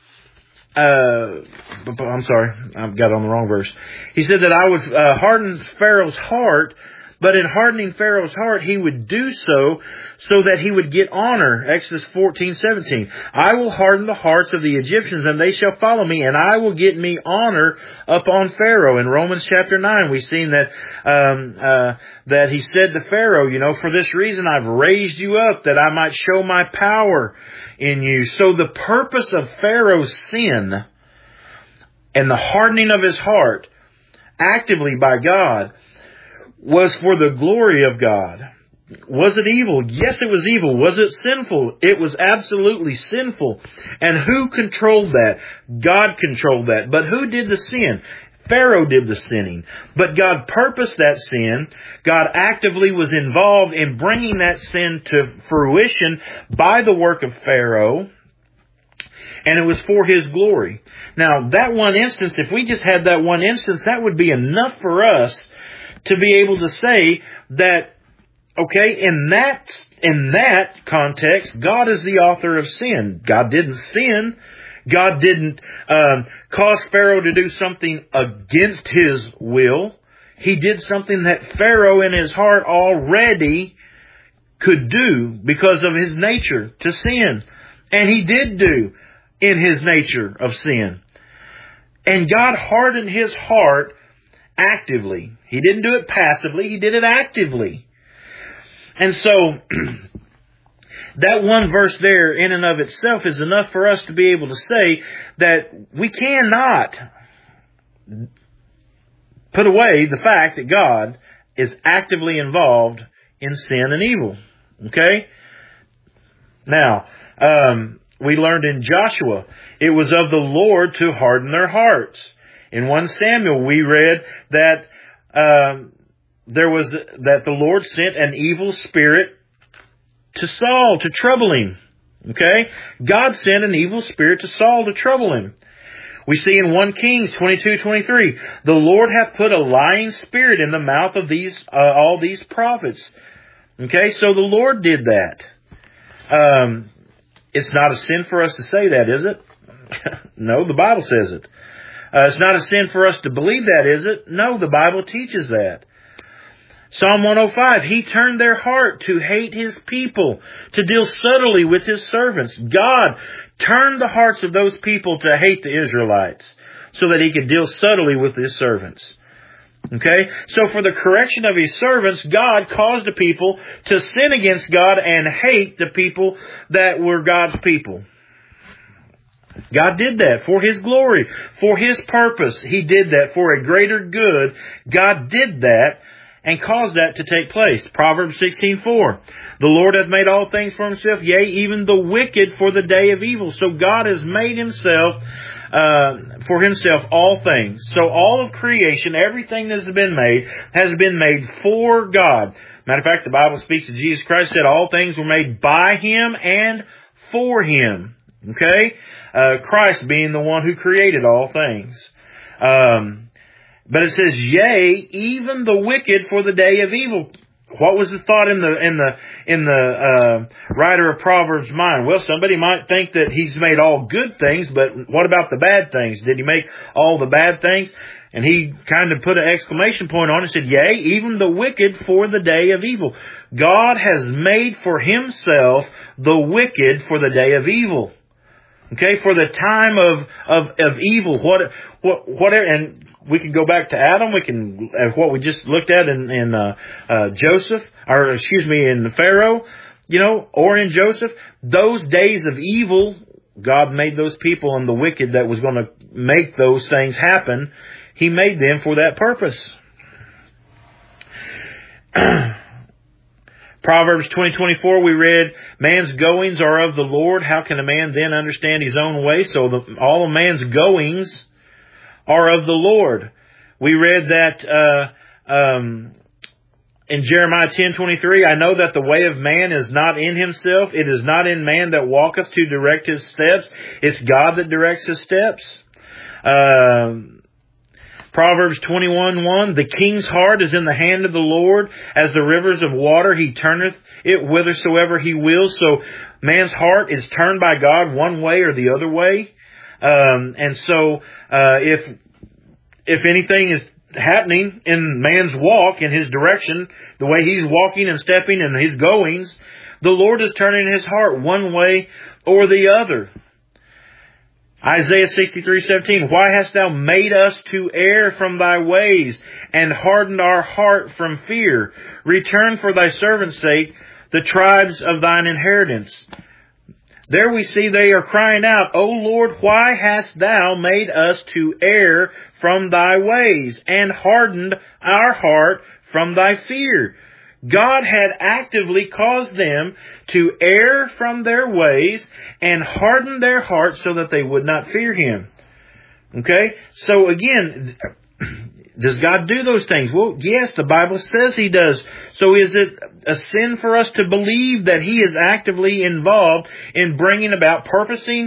sorry, I've got it on the wrong verse. He said that I would harden Pharaoh's heart, but in hardening Pharaoh's heart, he would do so that he would get honor. Exodus 14:17. I will harden the hearts of the Egyptians, and they shall follow me, and I will get me honor upon Pharaoh. In Romans chapter 9, we've seen that that he said to Pharaoh, for this reason I've raised you up, that I might show my power in you. So the purpose of Pharaoh's sin and the hardening of his heart actively by God was for the glory of God. Was it evil? Yes, it was evil. Was it sinful? It was absolutely sinful. And who controlled that? God controlled that. But who did the sin? Pharaoh did the sinning. But God purposed that sin. God actively was involved in bringing that sin to fruition by the work of Pharaoh. And it was for his glory. Now, that one instance, if we just had that one instance, that would be enough for us to be able to say that, okay, in that context, God is the author of sin. God didn't sin. God didn't cause Pharaoh to do something against his will. He did something that Pharaoh in his heart already could do because of his nature to sin. And he did do in his nature of sin. And God hardened his heart actively. He didn't do it passively. He did it actively. And so, that one verse there in and of itself is enough for us to be able to say that we cannot put away the fact that God is actively involved in sin and evil. Okay? Now, we learned in Joshua, it was of the Lord to harden their hearts. In 1 Samuel, we read that that the Lord sent an evil spirit to Saul to trouble him. Okay? God sent an evil spirit to Saul to trouble him. We see in 1 Kings 22:23, the Lord hath put a lying spirit in the mouth of all these prophets. Okay? So the Lord did that. It's not a sin for us to say that, is it? No, the Bible says it. It's not a sin for us to believe that, is it? No, the Bible teaches that. Psalm 105, He turned their heart to hate His people, to deal subtly with His servants. God turned the hearts of those people to hate the Israelites so that He could deal subtly with His servants. Okay? So for the correction of His servants, God caused the people to sin against God and hate the people that were God's people. God did that for His glory, for His purpose. He did that for a greater good. God did that and caused that to take place. Proverbs 16:4. The Lord hath made all things for Himself, yea, even the wicked for the day of evil. So God has made Himself, for Himself all things. So all of creation, everything that has been made for God. Matter of fact, the Bible speaks of Jesus Christ said all things were made by Him and for Him. Okay? Christ being the one who created all things. But it says, yea, even the wicked for the day of evil. What was the thought in the writer of Proverbs' mind? Well, somebody might think that He's made all good things, but what about the bad things? Did He make all the bad things? And he kind of put an exclamation point on it and said, yea, even the wicked for the day of evil. God has made for Himself the wicked for the day of evil. Okay, for the time of evil, whatever, and we can go back to Adam. We can what we just looked at in Joseph, or excuse me, in Pharaoh, or in Joseph. Those days of evil, God made those people, and the wicked that was going to make those things happen, He made them for that purpose. Proverbs 20:24, we read, man's goings are of the Lord. How can a man then understand his own way? So all of man's goings are of the Lord. We read that in Jeremiah 10:23, I know that the way of man is not in himself. It is not in man that walketh to direct his steps. It's God that directs his steps. Proverbs 21:1, the king's heart is in the hand of the Lord. As the rivers of water, He turneth it whithersoever He wills. So man's heart is turned by God one way or the other way. And so if anything is happening in man's walk, in his direction, the way he's walking and stepping and his goings, the Lord is turning his heart one way or the other. Isaiah 63:17, why hast thou made us to err from thy ways and hardened our heart from fear? Return for thy servant's sake the tribes of thine inheritance. There we see they are crying out, O Lord, why hast thou made us to err from thy ways and hardened our heart from thy fear? God had actively caused them to err from their ways and harden their hearts so that they would not fear Him. Okay? So again, does God do those things? Well, yes, the Bible says He does. So is it a sin for us to believe that He is actively involved in bringing about, purposing,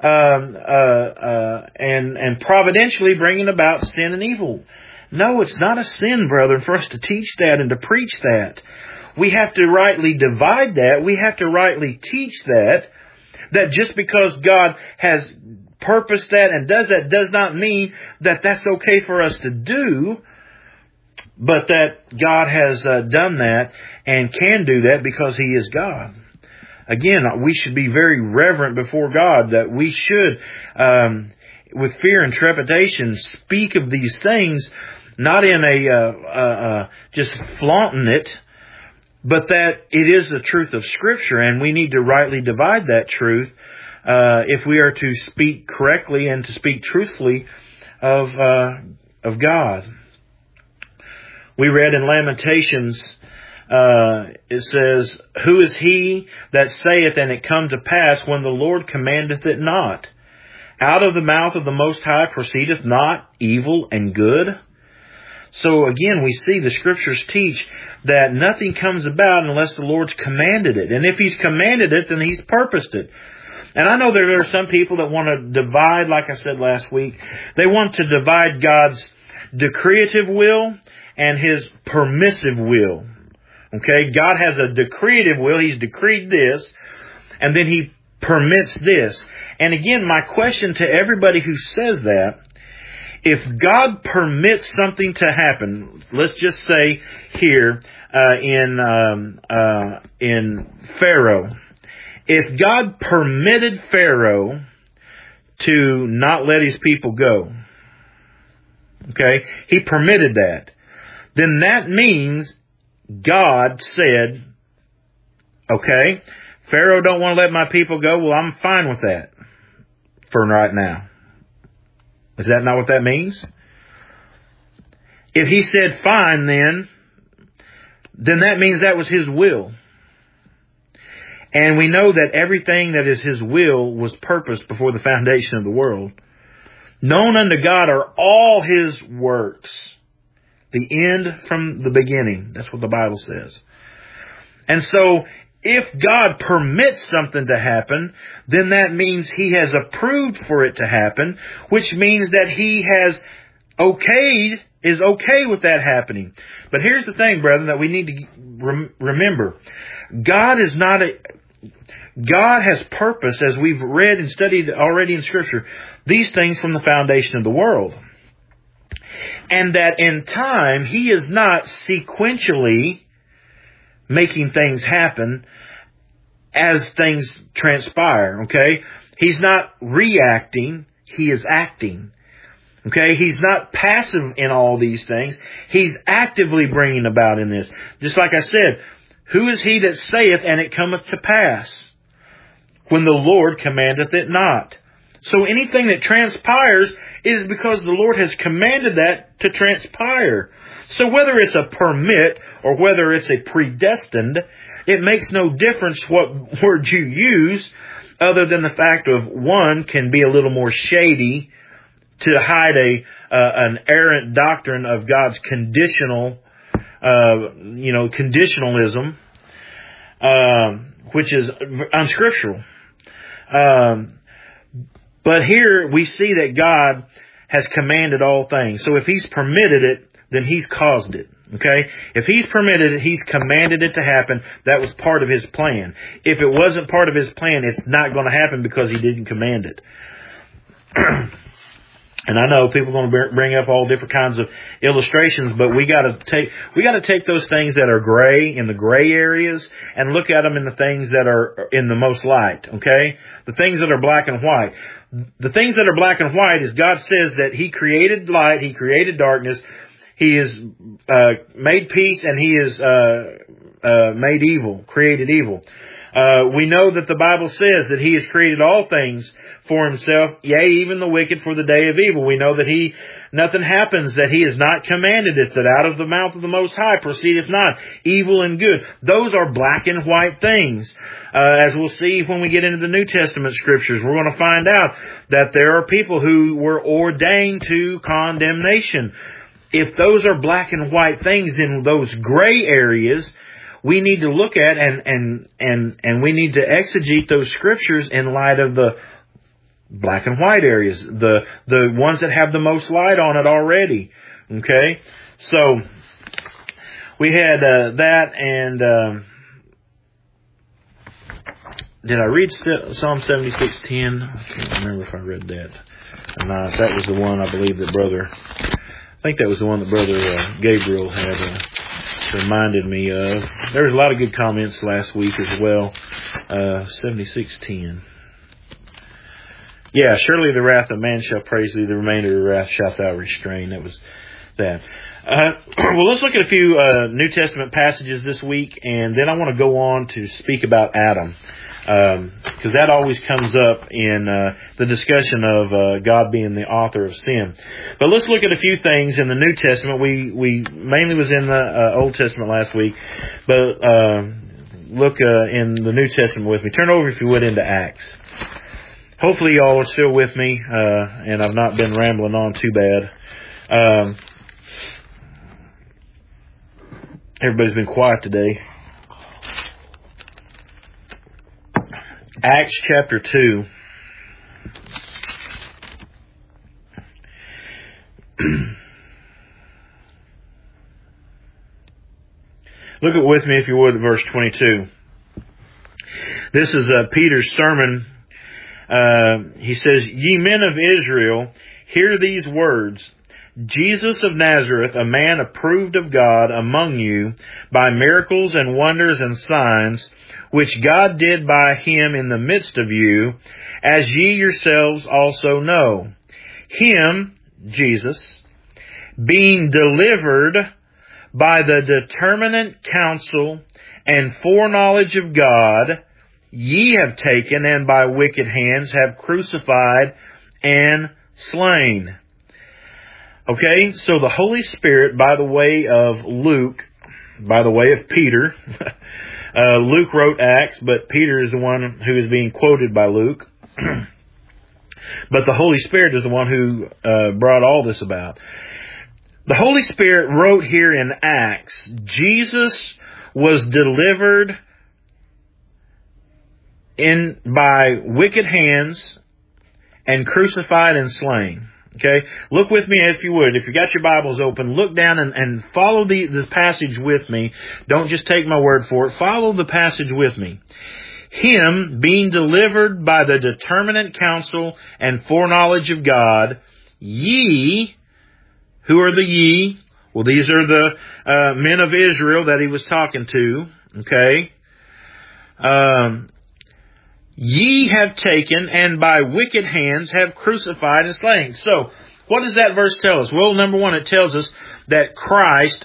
and providentially bringing about sin and evil? No, it's not a sin, brethren, for us to teach that and to preach that. We have to rightly divide that. We have to rightly teach that just because God has purposed that and does that does not mean that that's okay for us to do, but that God has done that and can do that because He is God. Again, we should be very reverent before God, that we should, with fear and trepidation, speak of these things, not in a just flaunting it, but that it is the truth of Scripture, and we need to rightly divide that truth if we are to speak correctly and to speak truthfully of God. We read in Lamentations, it says, who is he that saith, and it come to pass, when the Lord commandeth it not? Out of the mouth of the Most High proceedeth not evil and good? So again, we see the Scriptures teach that nothing comes about unless the Lord's commanded it. And if He's commanded it, then He's purposed it. And I know there are some people that want to divide, like I said last week, they want to divide God's decreative will and His permissive will. Okay, God has a decreative will. He's decreed this, and then He permits this. And again, my question to everybody who says that If God permits something to happen, let's just say here in Pharaoh, if God permitted Pharaoh to not let his people go, okay, he permitted that, then that means God said, okay, Pharaoh don't want to let my people go. Well, I'm fine with that for right now. Is that not what that means? If he said fine, then that means that was his will. And we know that everything that is his will was purposed before the foundation of the world. Known unto God are all his works, the end from the beginning. That's what the Bible says. And so, if God permits something to happen, then that means he has approved for it to happen, which means that he has is okay with that happening. But here's the thing, brethren, that we need to remember. God has purpose, as we've read and studied already in Scripture, these things from the foundation of the world. And that in time, he is not sequentially making things happen as things transpire, okay? He's not reacting, he is acting. Okay, he's not passive in all these things. He's actively bringing about in this. Just like I said, who is he that saith, and it cometh to pass, when the Lord commandeth it not? So anything that transpires is because the Lord has commanded that to transpire. So whether it's a permit or whether it's a predestined, it makes no difference what word you use, other than the fact of one can be a little more shady to hide an errant doctrine of God's conditionalism, which is unscriptural. But here we see that God has commanded all things. So if he's permitted it, then he's caused it. Okay? If he's permitted it, he's commanded it to happen. That was part of his plan. If it wasn't part of his plan, it's not going to happen because he didn't command it. And I know people are going to bring up all different kinds of illustrations, but we got to take those things that are gray, in the gray areas, and look at them in the things that are in the most light. Okay, the things that are black and white. The things that are black and white is God says that he created light, he created darkness, he has made peace, and he has made evil, created evil. We know that the Bible says that he has created all things for himself, yea, even the wicked for the day of evil. We know that nothing happens that he has not commanded it, that out of the mouth of the Most High proceedeth not evil and good. Those are black and white things. As we'll see when we get into the New Testament scriptures, we're going to find out that there are people who were ordained to condemnation. If those are black and white things, then those gray areas we need to look at and we need to exegete those scriptures in light of the black and white areas, the ones that have the most light on it already. Okay, so we had that, and did I read Psalm 76:10? I can't remember if I read that or not. That was the one I believe that Brother Gabriel had reminded me of. There was a lot of good comments last week as well. 76:10. Yeah, surely the wrath of man shall praise thee, the remainder of the wrath shalt thou restrain. That was that. Well, let's look at a few New Testament passages this week, and then I want to go on to speak about Adam, because that always comes up in the discussion of God being the author of sin. But let's look at a few things in the New Testament. We mainly was in the Old Testament last week, but look in the New Testament with me. Turn over, if you would, into Acts. Hopefully y'all are still with me, and I've not been rambling on too bad. Everybody's been quiet today. Acts chapter 2. Look at with me, if you would, at verse 22. This is Peter's sermon. He says, "Ye men of Israel, hear these words. Jesus of Nazareth, a man approved of God among you by miracles and wonders and signs, which God did by him in the midst of you, as ye yourselves also know. Him, Jesus, being delivered by the determinate counsel and foreknowledge of God, ye have taken and by wicked hands have crucified and slain. Okay, so the Holy Spirit, by the way of Luke, by the way of Peter, Luke wrote Acts, but Peter is the one who is being quoted by Luke. But the Holy Spirit is the one who brought all this about. The Holy Spirit wrote here in Acts, Jesus was delivered by wicked hands and crucified and slain. Okay, look with me if you would. If you got your Bibles open, look down and follow the passage with me. Don't just take my word for it. Follow the passage with me. Him being delivered by the determinate counsel and foreknowledge of God, ye, who are the ye? Well, these are the men of Israel that he was talking to. Okay. Ye have taken and by wicked hands have crucified and slain. So, what does that verse tell us? Well, number one, it tells us that Christ,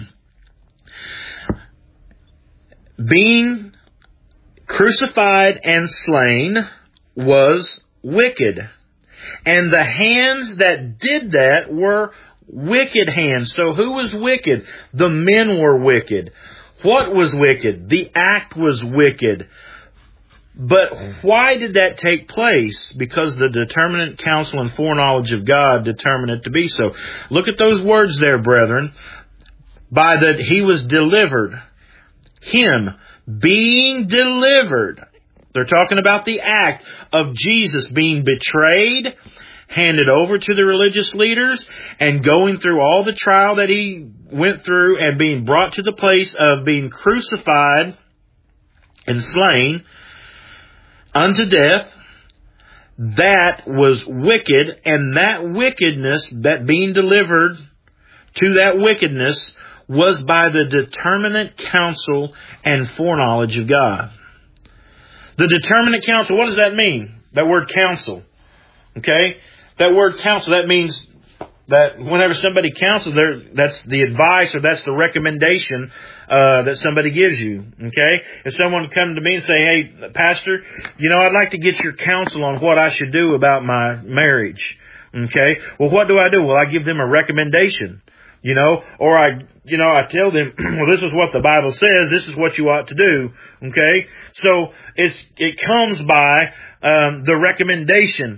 being crucified and slain, was wicked. And the hands that did that were wicked hands. So who was wicked? The men were wicked. What was wicked? The act was wicked. But why did that take place? Because the determinate counsel and foreknowledge of God determined it to be so. Look at those words there, brethren. By that he was delivered. Him being delivered. They're talking about the act of Jesus being betrayed, handed over to the religious leaders, and going through all the trial that he went through and being brought to the place of being crucified and slain unto death. That was wicked, and that wickedness, that being delivered to that wickedness, was by the determinate counsel and foreknowledge of God. The determinate counsel, what does that mean? That word counsel. Okay? That word counsel, that means that whenever somebody counsels, that's the advice or that's the recommendation that somebody gives you. Okay? If someone come to me and say, hey, Pastor, I'd like to get your counsel on what I should do about my marriage. Okay? Well, what do? Well, I give them a recommendation. Or I tell them, well, this is what the Bible says, this is what you ought to do. Okay? So it comes by the recommendation.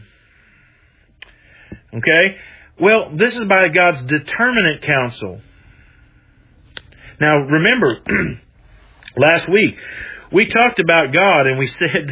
Okay? Well, this is by God's determinate counsel. Now, remember, last week, we talked about God and we said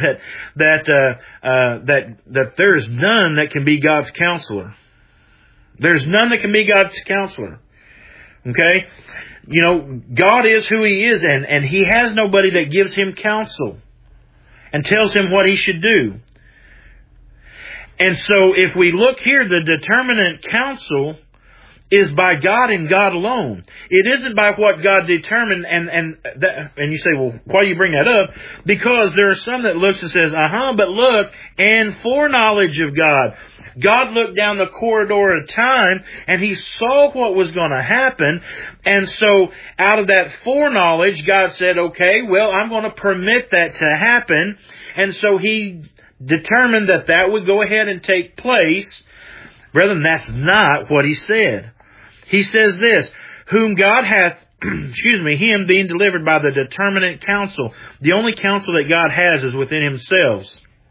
that there's none that can be God's counselor. There's none that can be God's counselor. Okay? God is who He is, and He has nobody that gives Him counsel and tells Him what He should do. And so if we look here, the determinate counsel is by God and God alone. It isn't by what God determined, and you say, well, why do you bring that up? Because there are some that looks and says, but look, and foreknowledge of God. God looked down the corridor of time and He saw what was going to happen. And so out of that foreknowledge, God said, okay, well, I'm going to permit that to happen. And so He determined that would go ahead and take place. Brethren, that's not what He said. He says this, whom God hath, Him being delivered by the determinate counsel. The only counsel that God has is within Himself.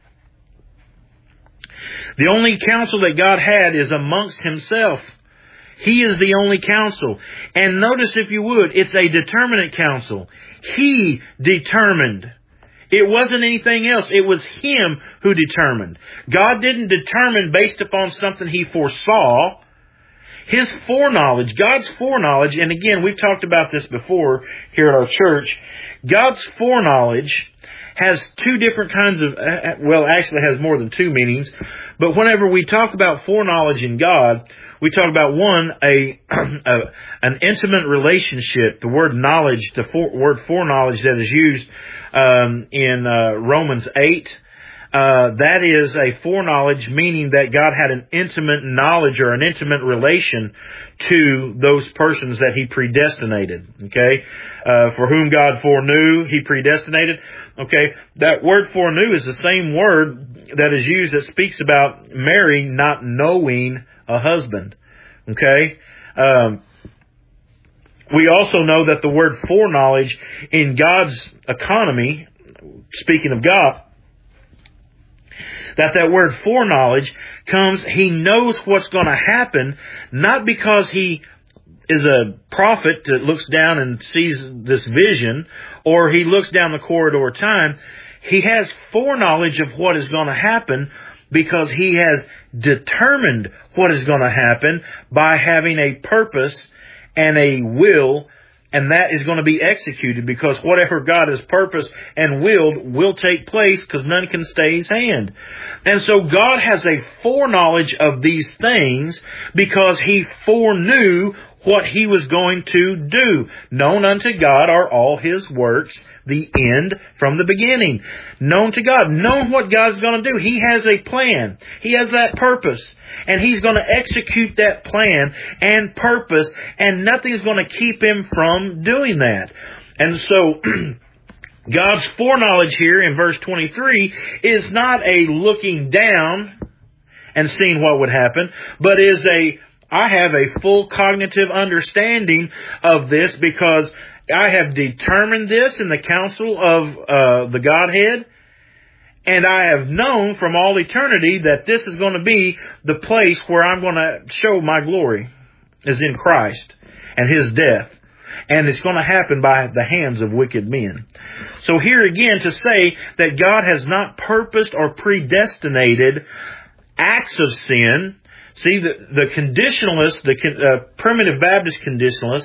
The only counsel that God had is amongst Himself. He is the only counsel. And notice, if you would, it's a determinate counsel. He determined. It wasn't anything else. It was Him who determined. God didn't determine based upon something He foresaw. His foreknowledge, God's foreknowledge, and again, we've talked about this before here at our church. God's foreknowledge has two different kinds of, well, actually has more than two meanings. But whenever we talk about foreknowledge in God, we talk about one, an intimate relationship. The word knowledge, word foreknowledge that is used in Romans 8, that is a foreknowledge, meaning that God had an intimate knowledge or an intimate relation to those persons that He predestinated. Okay, for whom God foreknew, He predestinated. Okay, that word foreknew is the same word that is used that speaks about Mary not knowing a husband. Okay, we also know that the word foreknowledge in God's economy, speaking of God, that word foreknowledge comes, He knows what's going to happen, not because He is a prophet that looks down and sees this vision, or He looks down the corridor of time. He has foreknowledge of what is going to happen because He has determined what is going to happen by having a purpose and a will, and that is going to be executed, because whatever God has purposed and willed will take place, because none can stay His hand. And so God has a foreknowledge of these things because He foreknew what He was going to do. Known unto God are all His works, the end from the beginning. Known to God. Known what God's going to do. He has a plan. He has that purpose. And He's going to execute that plan and purpose, and nothing's going to keep Him from doing that. And so God's foreknowledge here in verse 23 is not a looking down and seeing what would happen, but is I have a full cognitive understanding of this because I have determined this in the counsel of the Godhead, and I have known from all eternity that this is going to be the place where I'm going to show my glory, is in Christ and His death. And it's going to happen by the hands of wicked men. So here again, to say that God has not purposed or predestinated acts of sin. See, the conditionalists, the primitive Baptist conditionalists,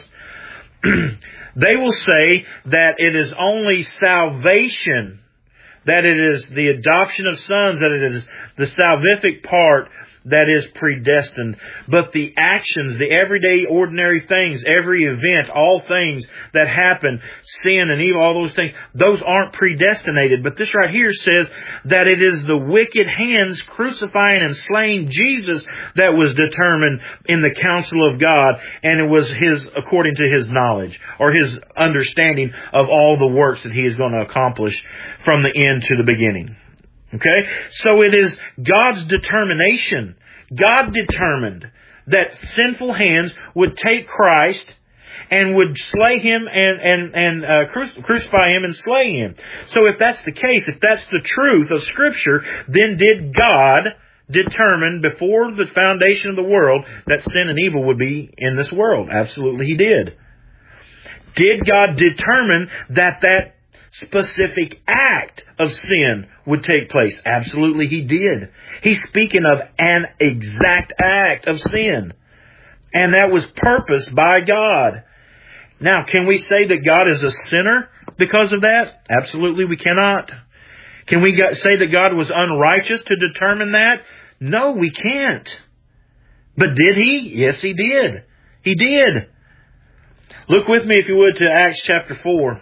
they will say that it is only salvation, that it is the adoption of sons, that it is the salvific part that is predestined. But the actions, the everyday ordinary things, every event, all things that happen, sin and evil, all those things, those aren't predestinated. But this right here says that it is the wicked hands crucifying and slaying Jesus that was determined in the counsel of God, and it was His, according to His knowledge or His understanding of all the works that He is going to accomplish from the end to the beginning. Okay? So it is God's determination. God determined that sinful hands would take Christ and would slay Him and crucify Him and slay Him. So if that's the case, if that's the truth of Scripture, then did God determine before the foundation of the world that sin and evil would be in this world? Absolutely He did. Did God determine that specific act of sin would take place? Absolutely He did. He's speaking of an exact act of sin. And that was purposed by God. Now, can we say that God is a sinner because of that? Absolutely we cannot. Can we say that God was unrighteous to determine that? No, we can't. But did He? Yes, He did. He did. Look with me, if you would, to Acts chapter 4.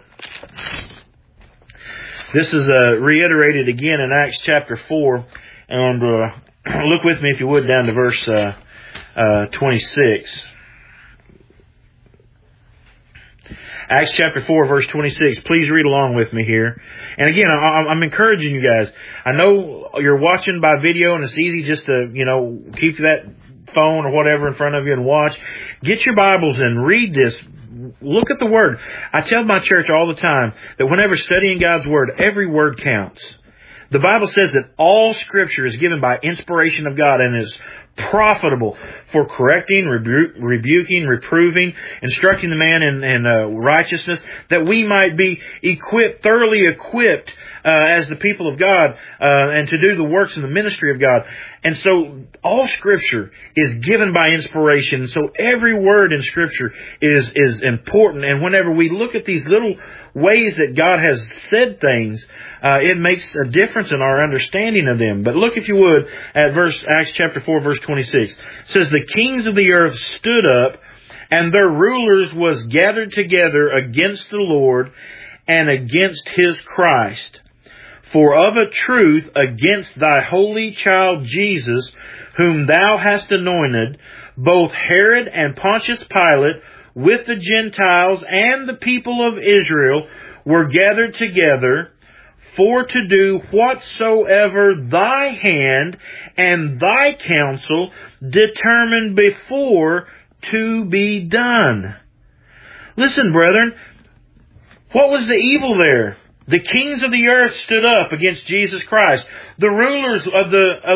This is reiterated again in Acts chapter 4. And look with me, if you would, down to verse 26. Acts chapter 4, verse 26. Please read along with me here. And again, I'm encouraging you guys. I know you're watching by video, and it's easy just to, keep that phone or whatever in front of you and watch. Get your Bibles and read this. Look at the Word. I tell my church all the time that whenever studying God's Word, every word counts. The Bible says that all Scripture is given by inspiration of God and is profitable for correcting, rebuking, reproving, instructing the man in righteousness, that we might be thoroughly equipped as the people of God, and to do the works in the ministry of God. And so all Scripture is given by inspiration. So every word in Scripture is important. And whenever we look at these little ways that God has said things, it makes a difference in our understanding of them. But look, if you would, at Acts chapter 4, verse 26. It says, the kings of the earth stood up, and their rulers was gathered together against the Lord and against His Christ. For of a truth, against thy holy child Jesus, whom thou hast anointed, both Herod and Pontius Pilate, with the Gentiles and the people of Israel, were gathered together, for to do whatsoever thy hand and thy counsel determined before to be done. Listen, brethren, what was the evil there? The kings of the earth stood up against Jesus Christ. The rulers of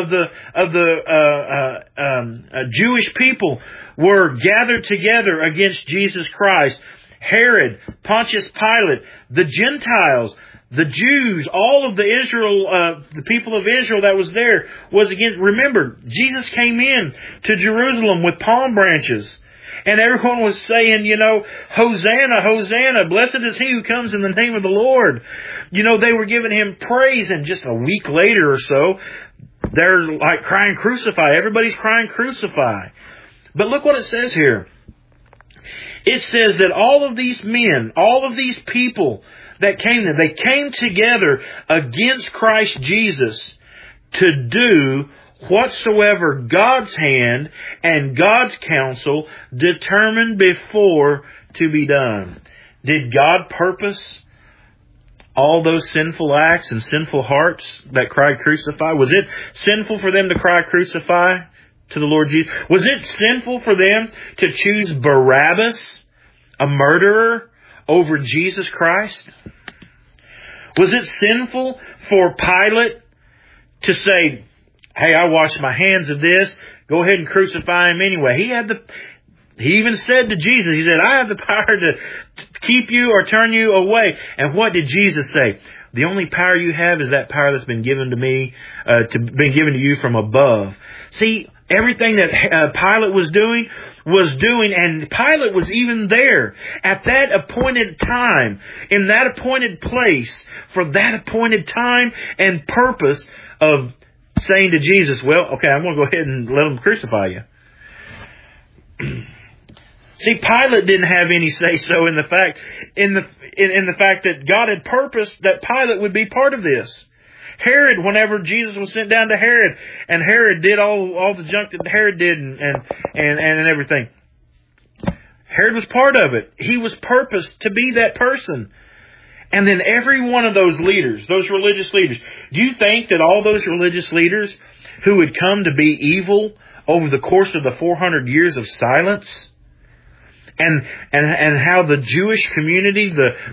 the Jewish people were gathered together against Jesus Christ. Herod, Pontius Pilate, the Gentiles, the Jews, all of the people of Israel that was there was against. Remember, Jesus came in to Jerusalem with palm branches. And everyone was saying, Hosanna, Hosanna, blessed is he who comes in the name of the Lord. They were giving him praise, and just a week later or so, they're like crying, crucify. Everybody's crying, crucify. But look what it says here. It says that all of these men, all of these people that came there, they came together against Christ Jesus to do whatsoever God's hand and God's counsel determined before to be done. Did God purpose all those sinful acts and sinful hearts that cried crucify? Was it sinful for them to cry crucify to the Lord Jesus? Was it sinful for them to choose Barabbas, a murderer, over Jesus Christ? Was it sinful for Pilate to say, hey, I washed my hands of this, go ahead and crucify him anyway? He even said to Jesus, he said, I have the power to keep you or turn you away. And what did Jesus say? The only power you have is that power that's been given to me, been given to you from above. See, everything that Pilate was doing, and Pilate was even there at that appointed time, in that appointed place, for that appointed time and purpose of saying to Jesus, well, okay, I'm going to go ahead and let them crucify you. See, Pilate didn't have any say-so in the fact in the fact that God had purposed that Pilate would be part of this. Herod, whenever Jesus was sent down to Herod, and Herod did all the junk that Herod did and everything. Herod was part of it. He was purposed to be that person. And then every one of those leaders, those religious leaders, do you think that all those religious leaders who had come to be evil over the course of the 400 years of silence, and how the Jewish community,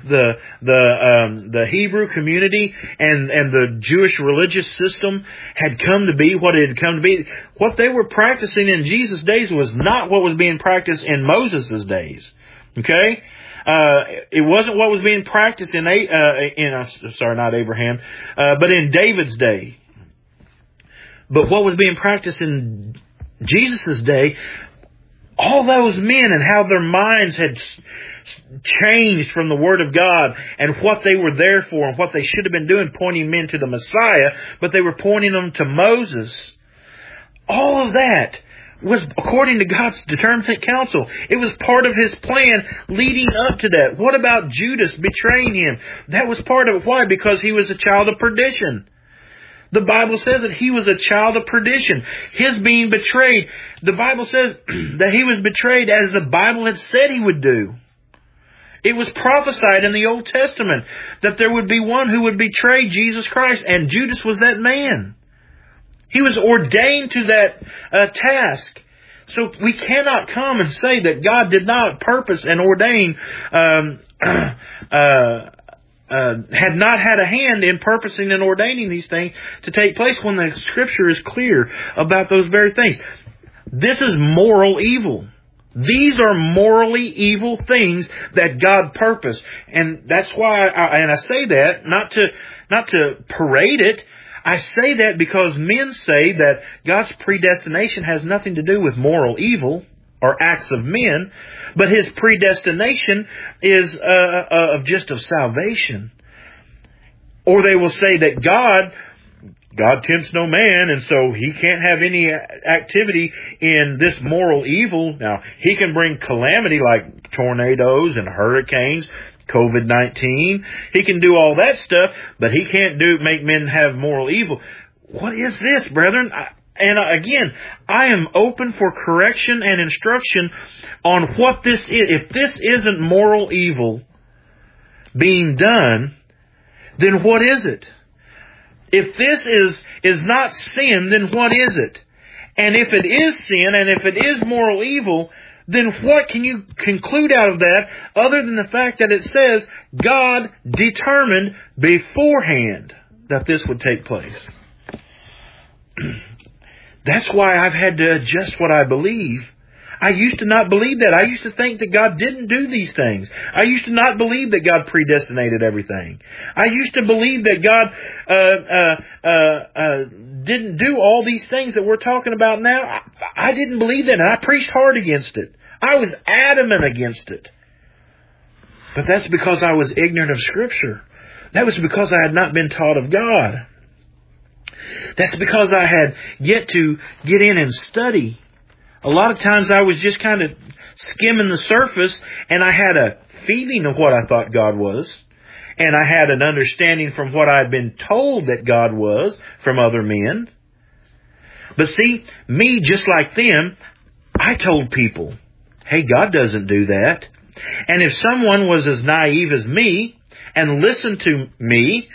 the Hebrew community, and the Jewish religious system had come to be what it had come to be, what they were practicing in Jesus' days was not what was being practiced in Moses' days. Okay? It wasn't what was being practiced not Abraham, but in David's day. But what was being practiced in Jesus' day, all those men and how their minds had changed from the Word of God and what they were there for and what they should have been doing, pointing men to the Messiah, but they were pointing them to Moses. All of that was according to God's determinate counsel. It was part of His plan leading up to that. What about Judas betraying Him? That was part of it. Why? Because he was a child of perdition. The Bible says that he was a child of perdition. His being betrayed, the Bible says that he was betrayed as the Bible had said he would do. It was prophesied in the Old Testament that there would be one who would betray Jesus Christ, and Judas was that man. He was ordained to that task. So we cannot come and say that God did not purpose and ordain, had not had a hand in purposing and ordaining these things to take place when the Scripture is clear about those very things. This is moral evil. These are morally evil things that God purposed. And that's why I say that, not to parade it. I say that because men say that God's predestination has nothing to do with moral evil or acts of men, but His predestination is just of salvation. Or they will say that God tempts no man, and so He can't have any activity in this moral evil. Now, He can bring calamity like tornadoes and hurricanes, COVID-19. He can do all that stuff, but He can't make men have moral evil. What is this, brethren? Again, I am open for correction and instruction on what this is. If this isn't moral evil being done, then what is it? If this is not sin, then what is it? And if it is sin, and if it is moral evil, then what can you conclude out of that other than the fact that it says God determined beforehand that this would take place? That's why I've had to adjust what I believe. I used to not believe that. I used to think that God didn't do these things. I used to not believe that God predestinated everything. I used to believe that God didn't do all these things that we're talking about now. I didn't believe that, and I preached hard against it. I was adamant against it. But that's because I was ignorant of Scripture. That was because I had not been taught of God. That's because I had yet to get in and study. A lot of times I was just kind of skimming the surface, and I had a feeling of what I thought God was. And I had an understanding from what I had been told that God was from other men. But see, me, just like them, I told people, hey, God doesn't do that. And if someone was as naive as me and listened to me,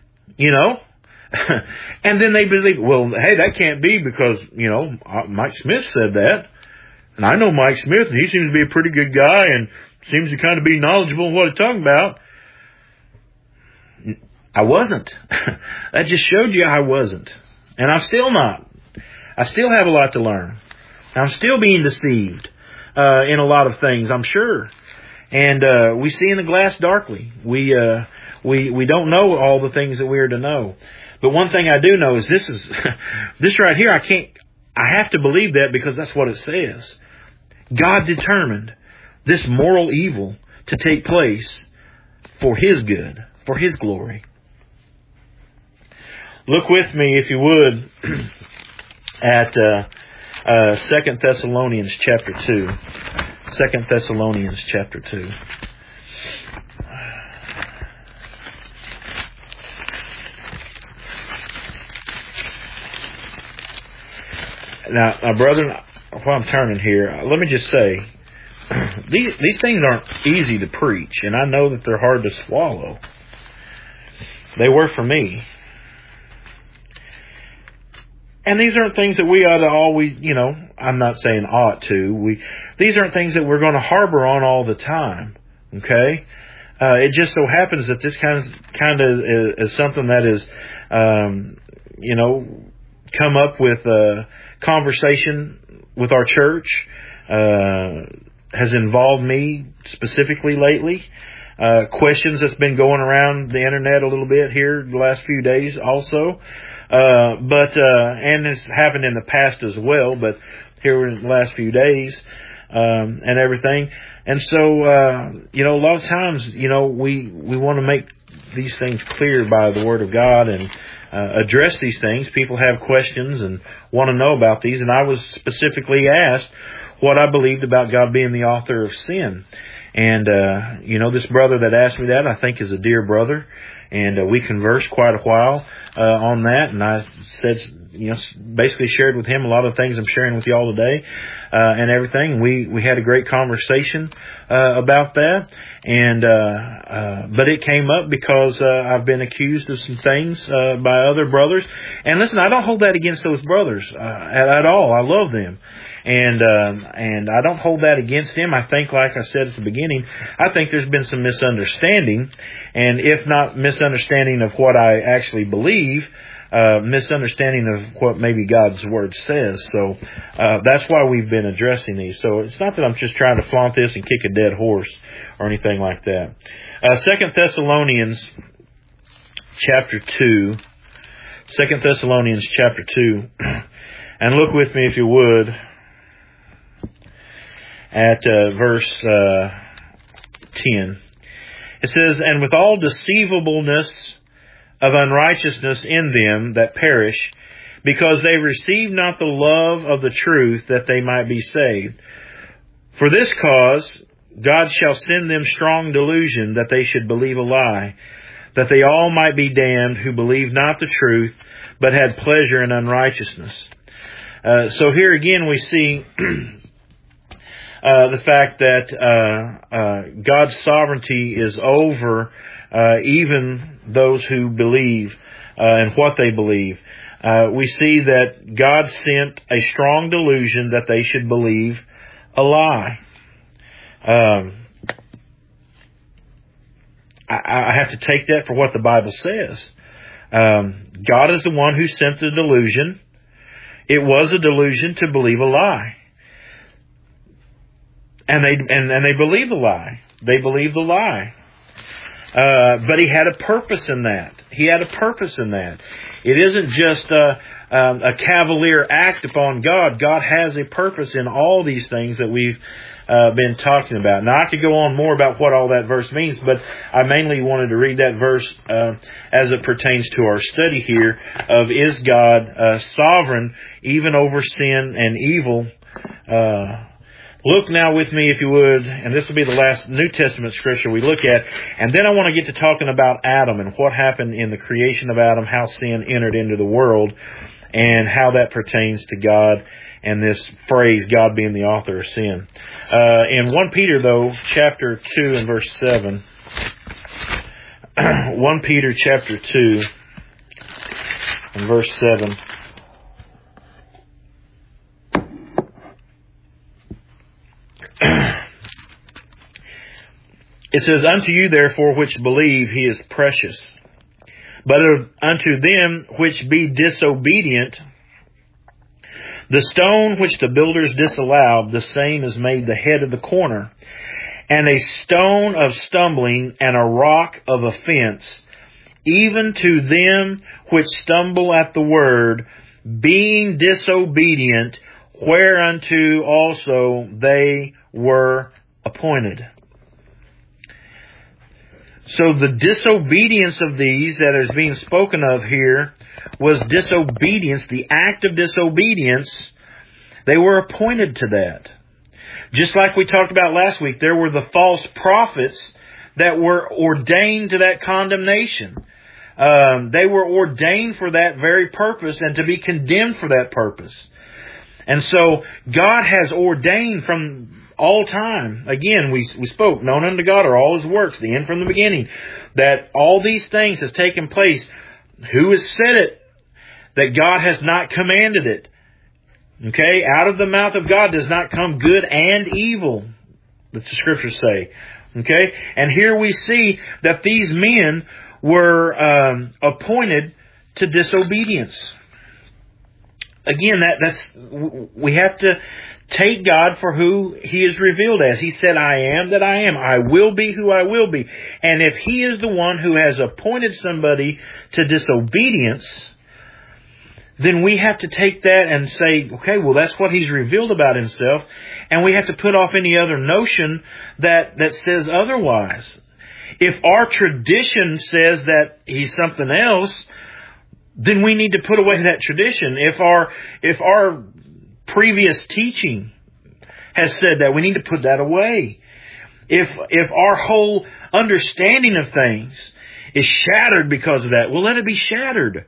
and then they believe, well, hey, that can't be because, Mike Smith said that. And I know Mike Smith, and he seems to be a pretty good guy and seems to kind of be knowledgeable in what he's talking about. I wasn't. That just showed you I wasn't. And I'm still not. I still have a lot to learn. I'm still being deceived in a lot of things, I'm sure. And we see in the glass darkly. We don't know all the things that we are to know. But one thing I do know is this right here, I have to believe that because that's what it says. God determined this moral evil to take place for His good, for His glory. Look with me, if you would, at 2 Thessalonians chapter 2. 2 Thessalonians chapter 2. Now, brethren, while I'm turning here, let me just say, these things aren't easy to preach, and I know that they're hard to swallow. They were for me. And these aren't things that we ought to always, I'm not saying ought to. These aren't things that we're going to harbor on all the time. Okay? It just so happens that this kind of is something that is, come up with conversation with our church, has involved me specifically lately. Questions that's been going around the internet a little bit here the last few days also. And it's happened in the past as well, but here in the last few days, and everything. And so, a lot of times, we want to make these things clear by the Word of God and address these things. People have questions and want to know about these. And I was specifically asked what I believed about God being the author of sin. And, this brother that asked me that, I think is a dear brother. And we conversed quite a while on that. And I said, basically shared with him a lot of things I'm sharing with you all today and everything. We had a great conversation about that. And but it came up because I've been accused of some things by other brothers. And listen, I don't hold that against those brothers at all. I love them. And I don't hold that against them. I think, like I said at the beginning, I think there's been some misunderstanding, and if not misunderstanding of what I actually believe, misunderstanding of what maybe God's Word says. So that's why we've been addressing these. So it's not that I'm just trying to flaunt this and kick a dead horse or anything like that. 2 Thessalonians chapter 2. 2 Thessalonians chapter 2. And look with me, if you would, at verse 10. It says, "And with all deceivableness of unrighteousness in them that perish, because they receive not the love of the truth, that they might be saved. For this cause God shall send them strong delusion, that they should believe a lie, that they all might be damned who believe not the truth, but had pleasure in unrighteousness." So here again we see the fact that God's sovereignty is over even those who believe and what they believe. We see that God sent a strong delusion that they should believe a lie. I have to take that for what the Bible says. God is the one who sent the delusion. It was a delusion to believe a lie. And they believed the lie. They believed the lie. But He had a purpose in that. He had a purpose in that. It isn't just a cavalier act upon God. God has a purpose in all these things that we've been talking about. Now, I could go on more about what all that verse means, but I mainly wanted to read that verse as it pertains to our study here of, is God sovereign even over sin and evil? Look now with me, if you would, and this will be the last New Testament scripture we look at, and then I want to get to talking about Adam and what happened in the creation of Adam, how sin entered into the world, and how that pertains to God, and this phrase, God being the author of sin. In 1 Peter, though, chapter 2 and verse 7, 1 Peter chapter 2 and verse 7, it says, "Unto you therefore which believe He is precious. But unto them which be disobedient, the stone which the builders disallowed, the same is made the head of the corner, and a stone of stumbling and a rock of offense, even to them which stumble at the word, being disobedient, whereunto also they were appointed." So the disobedience of these that is being spoken of here was disobedience, the act of disobedience. They were appointed to that. Just like we talked about last week, there were the false prophets that were ordained to that condemnation. They were ordained for that very purpose and to be condemned for that purpose. And so God has ordained from all time, again, we spoke, known unto God are all His works, the end from the beginning, that all these things has taken place. Who has said it? That God has not commanded it. Okay? Out of the mouth of God does not come good and evil, that the Scriptures say. Okay? And here we see that these men were appointed to disobedience. Again, we have to take God for who He is revealed as. He said, "I am that I am. I will be who I will be." And if He is the one who has appointed somebody to disobedience, then we have to take that and say, okay, well, that's what He's revealed about Himself, and we have to put off any other notion that says otherwise. If our tradition says that He's something else, then we need to put away that tradition. If our previous teaching has said that, we need to put that away. If our whole understanding of things is shattered because of that, well, let it be shattered.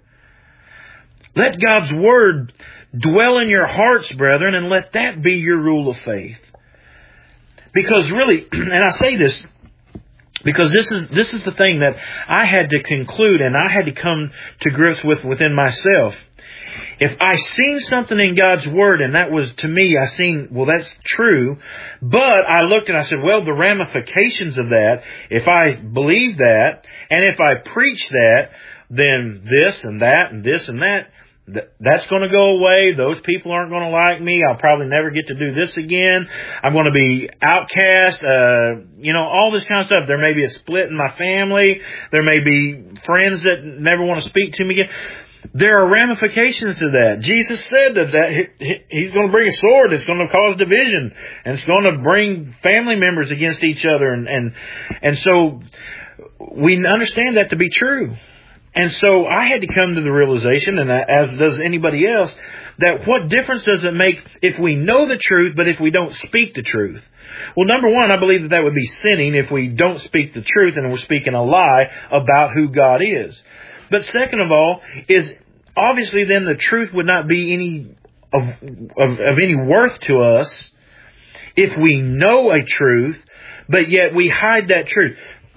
Let God's Word dwell in your hearts, brethren, and let that be your rule of faith. Because really, and I say this because this is the thing that I had to conclude and I had to come to grips with within myself. If I seen something in God's Word and that was, to me, I seen, well, that's true, but I looked and I said, well, the ramifications of that, if I believe that, and if I preach that, then this and that and this and that, that's going to go away. Those people aren't going to like me. I'll probably never get to do this again. I'm going to be outcast. All this kind of stuff. There may be a split in my family. There may be friends that never want to speak to me again. there are ramifications to that. Jesus said that He's going to bring a sword that's going to cause division, and it's going to bring family members against each other. And so we understand that to be true. And so I had to come to the realization, and as does anybody else, that what difference does it make if we know the truth, but if we don't speak the truth? Well, number one, I believe that would be sinning if we don't speak the truth and we're speaking a lie about who God is. But second of all, is obviously then the truth would not be any of any worth to us if we know a truth, but yet we hide that truth.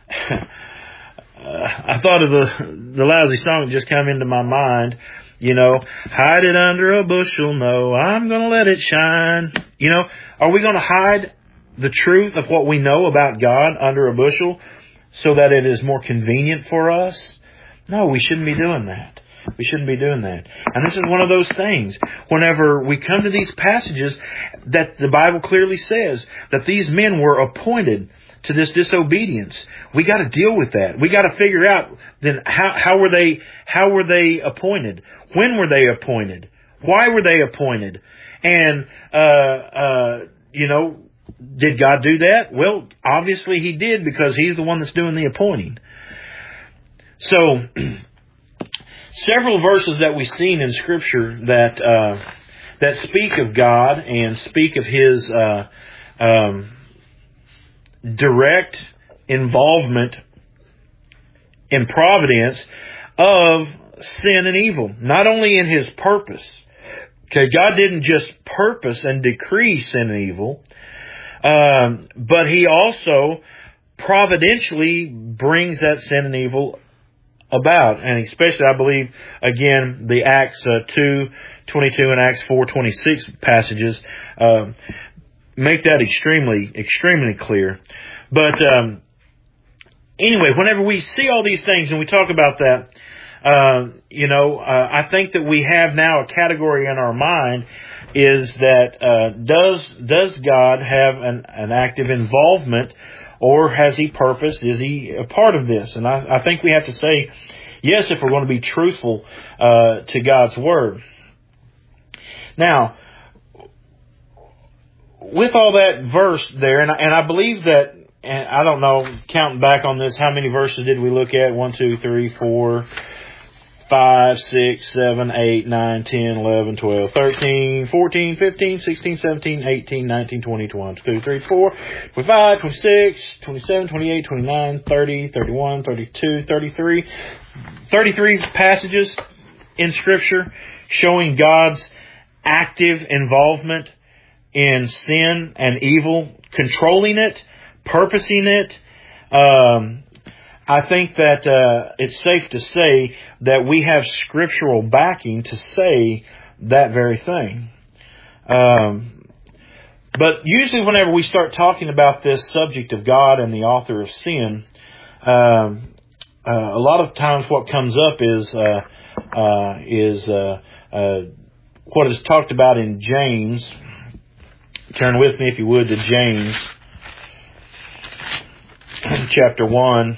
I thought of the lousy song that just came into my mind. Hide it under a bushel. No, I'm going to let it shine. Are we going to hide the truth of what we know about God under a bushel so that it is more convenient for us? No, we shouldn't be doing that. We shouldn't be doing that. And this is one of those things. Whenever we come to these passages that the Bible clearly says that these men were appointed to this disobedience, we got to deal with that. We got to figure out then how were they appointed? When were they appointed? Why were they appointed? And did God do that? Well, obviously He did, because He's the one that's doing the appointing. So, several verses that we've seen in Scripture that speak of God and speak of His direct involvement in providence of sin and evil, not only in His purpose. Okay, God didn't just purpose and decree sin and evil, but He also providentially brings that sin and evil about. And especially, I believe, again, the Acts 2:22 and Acts 4:26 passages make that extremely clear. But anyway, whenever we see all these things and we talk about that, I think that we have now a category in our mind is that does God have an active involvement, or has He purposed? Is He a part of this? And I think we have to say yes if we're going to be truthful to God's Word. Now, with all that verse there, and I believe that, and I don't know, counting back on this, how many verses did we look at? 1, 2, 3, 4, 5, 6, 7, 8, 9, 10, 11, 12, 13, 14, 15, 16, 17, 18, 19, 20, 21, 22, 23, 24, 25, 26, 27, 28, 29, 30, 31, 32, 33. 33 passages in Scripture showing God's active involvement in sin and evil, controlling it, purposing it. I think that it's safe to say that we have scriptural backing to say that very thing. But usually whenever we start talking about this subject of God and the author of sin, a lot of times what comes up is what is talked about in James. Turn with me, if you would, to James chapter 1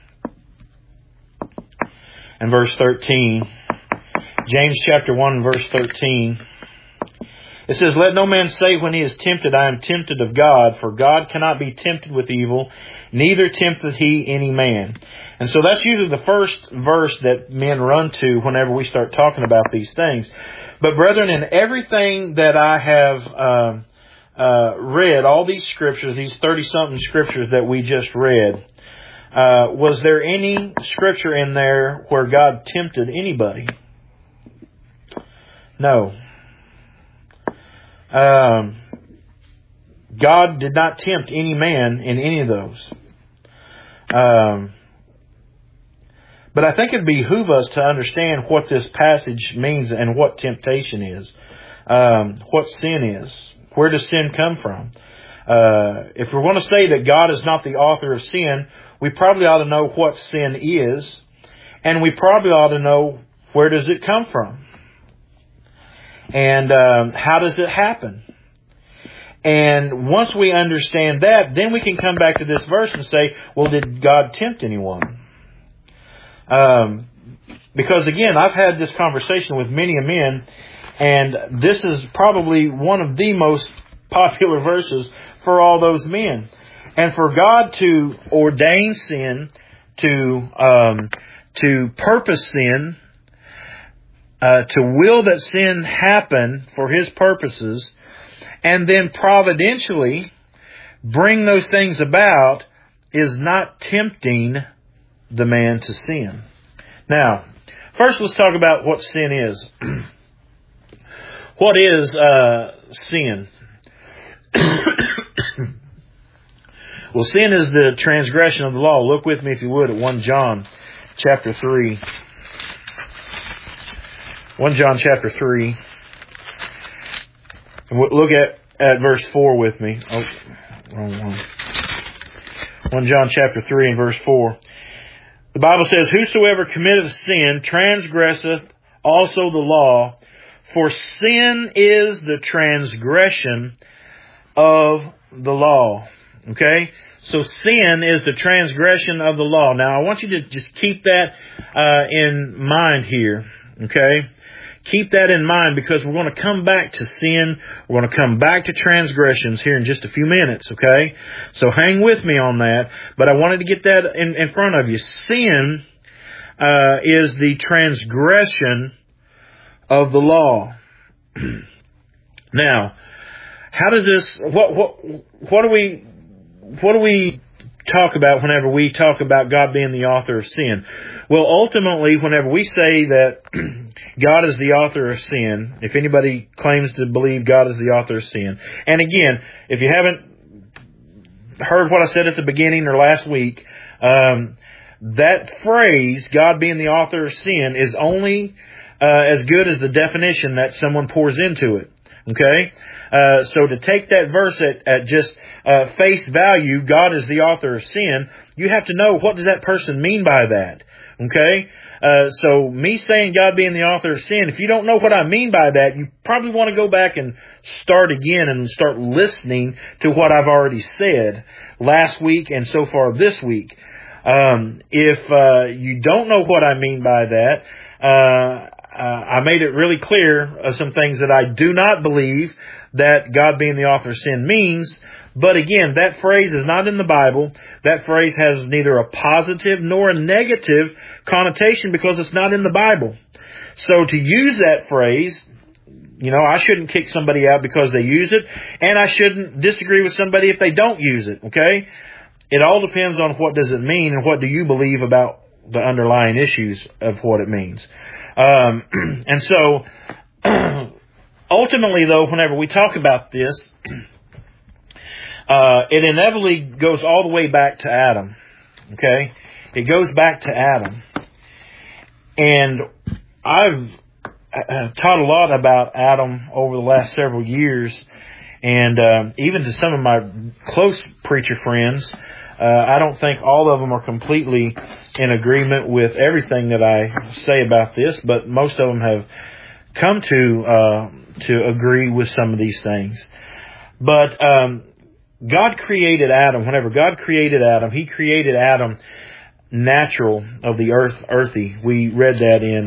and verse 13. James chapter 1 verse 13. It says, "Let no man say when he is tempted, I am tempted of God, for God cannot be tempted with evil, neither tempteth He any man." And so that's usually the first verse that men run to whenever we start talking about these things. But brethren, in everything that I have read, all these scriptures, these 30-something scriptures that we just read, was there any scripture in there where God tempted anybody? No. God did not tempt any man in any of those. But I think it'd behoove us to understand what this passage means and what temptation is, what sin is. Where does sin come from? If we're going to say that God is not the author of sin, we probably ought to know what sin is, and we probably ought to know where does it come from, and how does it happen. And once we understand that, then we can come back to this verse and say, well, did God tempt anyone? Because again, I've had this conversation with many men, and this is probably one of the most popular verses for all those men. And for God to ordain sin, to purpose sin, to will that sin happen for His purposes, and then providentially bring those things about, is not tempting the man to sin. Now, first let's talk about what sin is. What is sin? Well, sin is the transgression of the law. Look with me, if you would, at 1 John chapter 3. 1 John chapter 3. Look at verse 4 with me. Oh, wrong one. 1 John chapter 3 and verse 4. The Bible says, "Whosoever committeth sin transgresseth also the law, for sin is the transgression of the law." Okay? So sin is the transgression of the law. Now I want you to just keep that in mind here. Okay? Keep that in mind, because we're going to come back to sin. We're going to come back to transgressions here in just a few minutes. Okay? So hang with me on that. But I wanted to get that in front of you. Sin is the transgression of the law. Now, how does this? What do we talk about whenever we talk about God being the author of sin? Well, ultimately, whenever we say that God is the author of sin, if anybody claims to believe God is the author of sin, and again, if you haven't heard what I said at the beginning or last week, that phrase, God being the author of sin, is only as good as the definition that someone pours into it. Okay? So to take that verse at just face value, God is the author of sin, you have to know, what does that person mean by that? Okay? So me saying God being the author of sin, if you don't know what I mean by that, you probably want to go back and start again and start listening to what I've already said last week and so far this week. If you don't know what I mean by that, I made it really clear some things that I do not believe that God being the author of sin means. But again, that phrase is not in the Bible. That phrase has neither a positive nor a negative connotation, because it's not in the Bible. So to use that phrase, I shouldn't kick somebody out because they use it, and I shouldn't disagree with somebody if they don't use it, okay? It all depends on what does it mean and what do you believe about the underlying issues of what it means. And so, ultimately though, whenever we talk about this, it inevitably goes all the way back to Adam. Okay? It goes back to Adam. And I've taught a lot about Adam over the last several years. And even to some of my close preacher friends, I don't think all of them are completely in agreement with everything that I say about this, but most of them have come to agree with some of these things. But God created Adam. Whenever God created Adam, He created Adam natural, of the earth, earthy. We read that in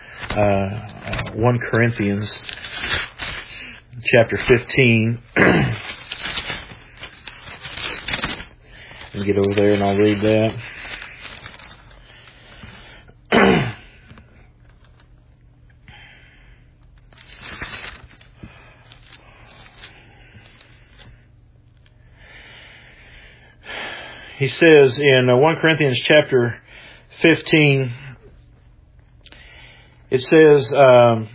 1 Corinthians chapter 15. Let me get over there and I'll read that. He says in 1 Corinthians chapter 15, it says, "So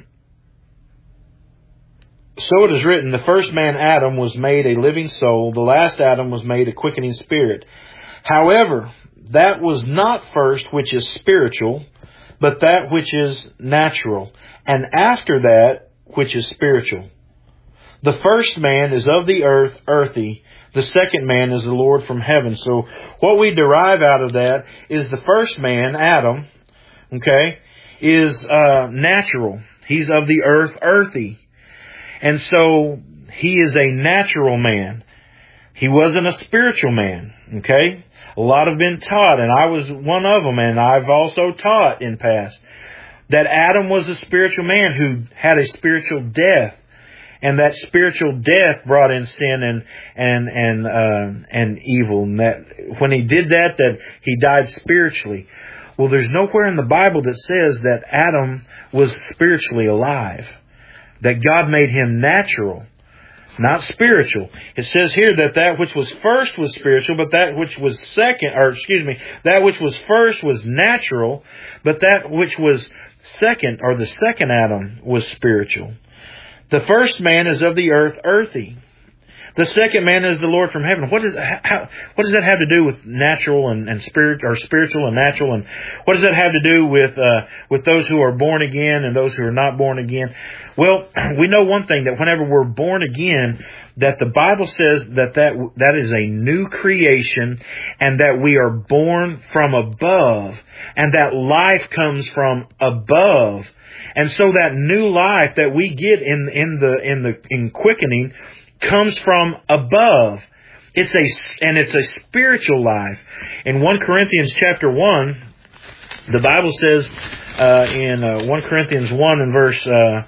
it is written, the first man Adam was made a living soul, the last Adam was made a quickening spirit. However, that was not first which is spiritual, but that which is natural, and after that which is spiritual. The first man is of the earth, earthy. The second man is the Lord from heaven." So what we derive out of that is the first man, Adam, okay, is natural. He's of the earth, earthy. And so he is a natural man. He wasn't a spiritual man, okay? A lot have been taught, and I was one of them, and I've also taught in past, that Adam was a spiritual man who had a spiritual death. And that spiritual death brought in sin and evil. And that when he did that he died spiritually. Well, there's nowhere in the Bible that says that Adam was spiritually alive. That God made him natural, not spiritual. It says here that which was first was spiritual, but that which was that which was first was natural, but that which was second, or the second Adam, was spiritual. The first man is of the earth, earthy. The second man is the Lord from heaven. What does that have to do with natural and spirit, or spiritual and natural? And what does that have to do with those who are born again and those who are not born again? Well, we know one thing, that whenever we're born again, that the Bible says that is a new creation, and that we are born from above, and that life comes from above. And so that new life that we get in quickening comes from above. It's a spiritual life. In 1 Corinthians chapter 1, the Bible says in 1 Corinthians 1 and verse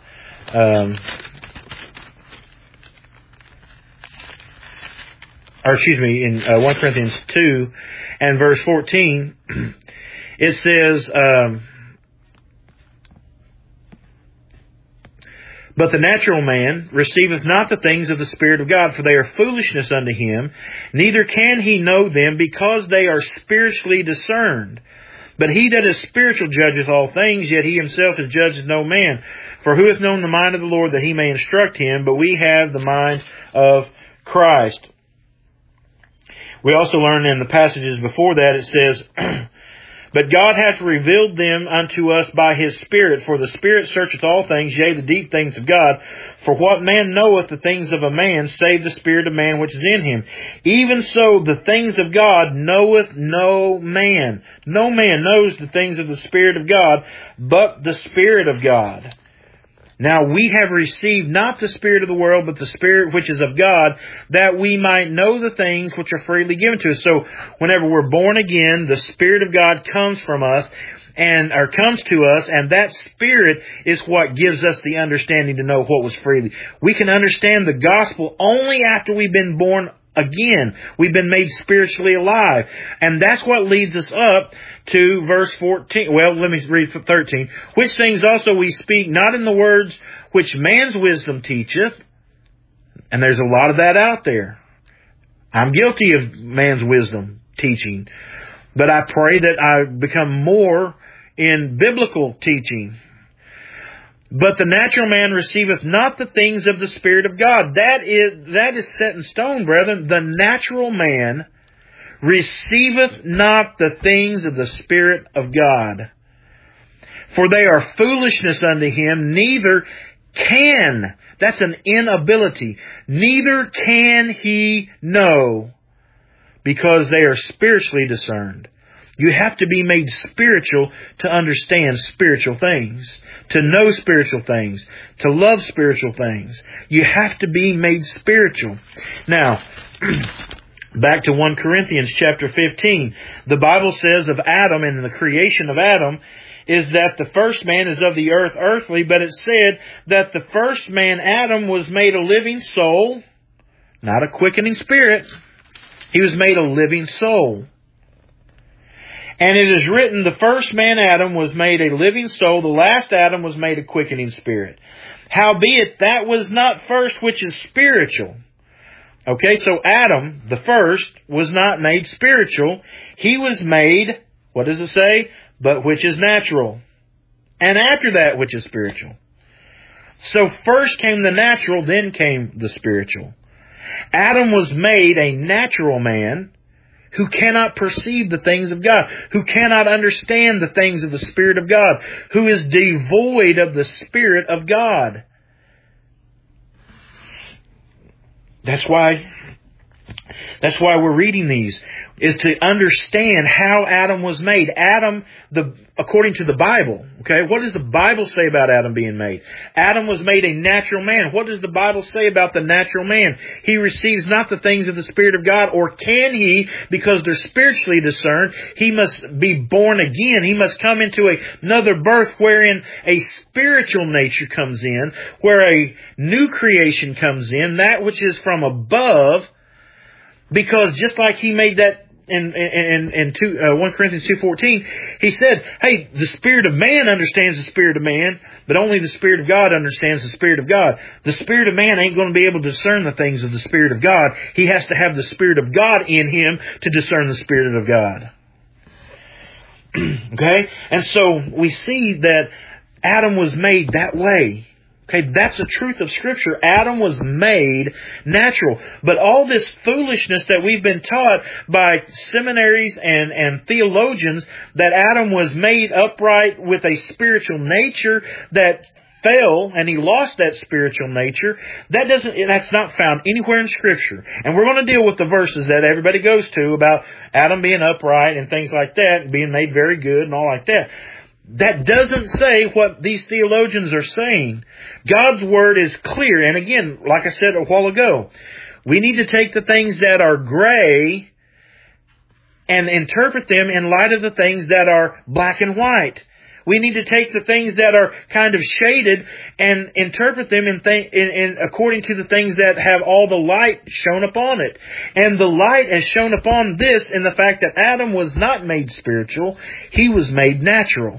in 1 Corinthians 2 and verse 14, it says, but the natural man receiveth not the things of the Spirit of God, for they are foolishness unto him, neither can he know them, because they are spiritually discerned. But he that is spiritual judgeth all things, yet he himself is judged of no man. For who hath known the mind of the Lord, that he may instruct him? But we have the mind of Christ. We also learn in the passages before that, it says, but God hath revealed them unto us by His Spirit, for the Spirit searcheth all things, yea, the deep things of God. For what man knoweth the things of a man, save the spirit of man which is in him? Even so, the things of God knoweth no man. No man knows the things of the Spirit of God, but the Spirit of God. Now we have received not the spirit of the world, but the Spirit which is of God, that we might know the things which are freely given to us. So whenever we're born again, the Spirit of God comes from us, comes to us, and that Spirit is what gives us the understanding to know what was freely. We can understand the gospel only after we've been born again. We've been made spiritually alive. And that's what leads us up to verse 14. Well, let me read 13. Which things also we speak, not in the words which man's wisdom teacheth. And there's a lot of that out there. I'm guilty of man's wisdom teaching. But I pray that I become more in biblical teaching. But the natural man receiveth not the things of the Spirit of God. That is set in stone, brethren. The natural man receiveth not the things of the Spirit of God. For they are foolishness unto him, neither can, that's an inability, neither can he know, because they are spiritually discerned. You have to be made spiritual to understand spiritual things, to know spiritual things, to love spiritual things. You have to be made spiritual. Now, back to 1 Corinthians chapter 15. The Bible says of Adam, and the creation of Adam, is that the first man is of the earth, earthly, but it said that the first man, Adam, was made a living soul, not a quickening spirit. He was made a living soul. And it is written, the first man, Adam, was made a living soul. The last Adam was made a quickening spirit. Howbeit, that was not first which is spiritual. Okay, so Adam, the first, was not made spiritual. He was made, what does it say? But which is natural. And after that, which is spiritual. So first came the natural, then came the spiritual. Adam was made a natural man, who cannot perceive the things of God, who cannot understand the things of the Spirit of God, who is devoid of the Spirit of God. That's why That's why we're reading these, is to understand how Adam was made. Adam, according to the Bible, okay, what does the Bible say about Adam being made? Adam was made a natural man. What does the Bible say about the natural man? He receives not the things of the Spirit of God, or can he, because they're spiritually discerned. He must be born again. He must come into another birth wherein a spiritual nature comes in, where a new creation comes in, that which is from above. Because just like he made that in 1 Corinthians 2:14, he said, hey, the spirit of man understands the spirit of man, but only the Spirit of God understands the Spirit of God. The spirit of man ain't going to be able to discern the things of the Spirit of God. He has to have the Spirit of God in him to discern the Spirit of God. Okay? And so we see that Adam was made that way. Okay, that's the truth of Scripture. Adam was made natural. But all this foolishness that we've been taught by seminaries and theologians, that Adam was made upright with a spiritual nature that fell and he lost that spiritual nature, that's not found anywhere in Scripture. And we're going to deal with the verses that everybody goes to about Adam being upright and things like that, being made very good and all like that. That doesn't say what these theologians are saying. God's Word is clear. And again, like I said a while ago, we need to take the things that are gray and interpret them in light of the things that are black and white. We need to take the things that are kind of shaded and interpret them in according to the things that have all the light shown upon it. And the light has shown upon this in the fact that Adam was not made spiritual. He was made natural.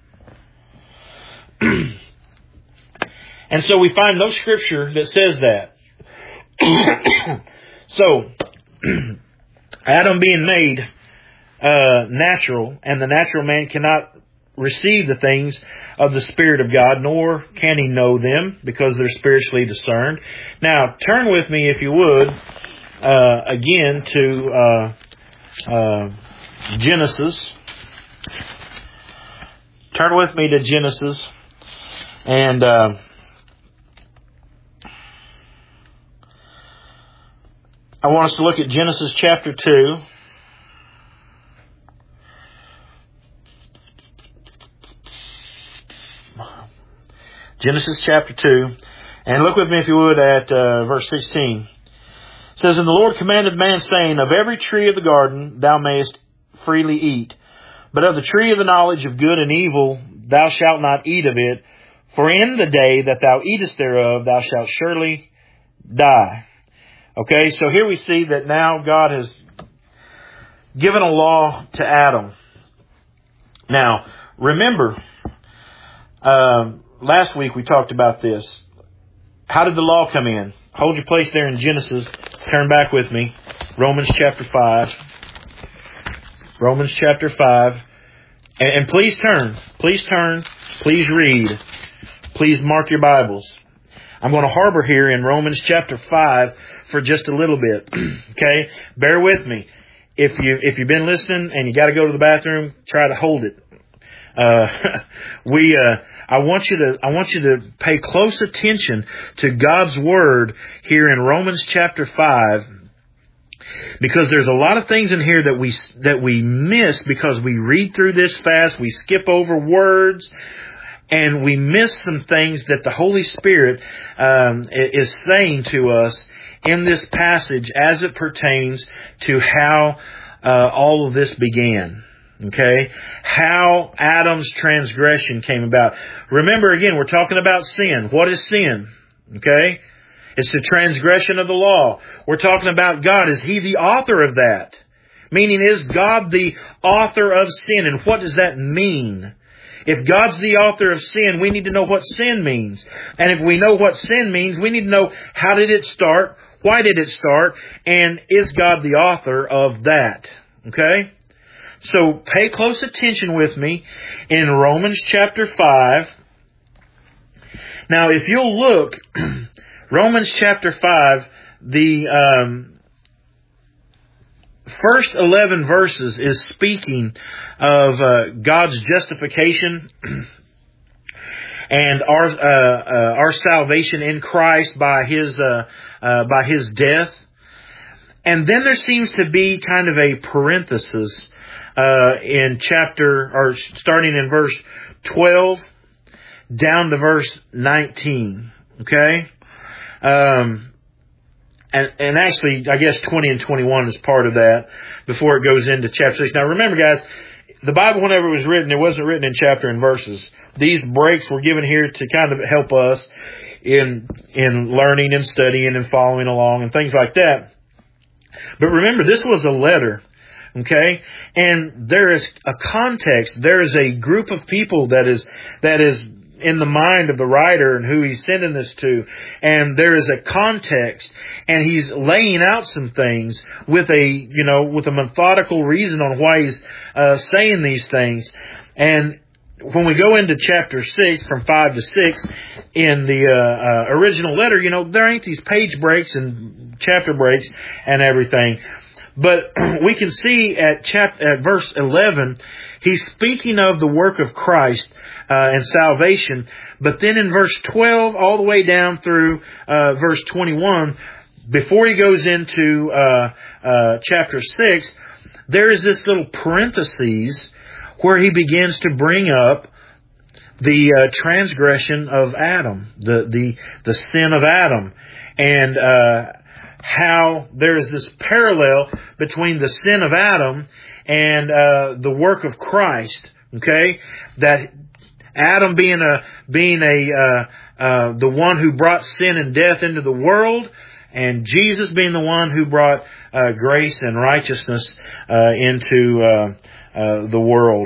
And so we find no Scripture that says that. So, Adam being made natural, and the natural man cannot receive the things of the Spirit of God, nor can he know them, because they're spiritually discerned. Now, turn with me, if you would, again to Genesis. Turn with me to Genesis. And I want us to look at Genesis chapter 2. Genesis chapter 2. And look with me, if you would, at verse 16. It says, And the Lord commanded man, saying, Of every tree of the garden thou mayest freely eat, but of the tree of the knowledge of good and evil thou shalt not eat of it, for in the day that thou eatest thereof thou shalt surely die. Okay, so here we see that now God has given a law to Adam. Now, remember, last week we talked about this. How did the law come in? Hold your place there in Genesis. Turn back with me. Romans chapter 5. Romans chapter 5. And please turn. Please turn. Please read. Please mark your Bibles. I'm going to harbor here in Romans chapter 5 for just a little bit. Okay? Bear with me. If you've been listening and you got to go to the bathroom, try to hold it. I want you to pay close attention to God's Word here in Romans chapter 5, because there's a lot of things in here that we miss because we read through this fast, we skip over words, and we miss some things that the Holy Spirit is saying to us in this passage as it pertains to how all of this began. Okay? How Adam's transgression came about. Remember, again, we're talking about sin. What is sin? Okay? It's the transgression of the law. We're talking about God. Is He the author of that? Meaning, is God the author of sin? And what does that mean? If God's the author of sin, we need to know what sin means. And if we know what sin means, we need to know how did it start, why did it start, and is God the author of that? Okay? So pay close attention with me in Romans chapter 5. Now, if you'll look, Romans chapter 5, the first 11 verses is speaking of God's justification and our salvation in Christ by His death. And then there seems to be kind of a parenthesis in starting in verse 12 down to verse 19. Okay? And actually, I guess 20 and 21 is part of that before it goes into chapter 6. Now remember, guys, the Bible, whenever it was written, it wasn't written in chapter and verses. These breaks were given here to kind of help us in learning and studying and following along and things like that. But remember, this was a letter, okay? And there is a context. There is a group of people that is in the mind of the writer and who he's sending this to. And there is a context, and he's laying out some things with a methodical reason on why he's saying these things. And when we go into chapter 6, from 5 to 6, in the original letter, there ain't these page breaks and chapter breaks and everything. But we can see at verse 11, he's speaking of the work of Christ and salvation. But then in verse 12, all the way down through verse 21, before he goes into chapter 6, there is this little parenthesis where he begins to bring up the transgression of Adam, the sin of Adam, and how there is this parallel between the sin of Adam and the work of Christ. Okay, that Adam being the one who brought sin and death into the world, and Jesus being the one who brought grace and righteousness into the world.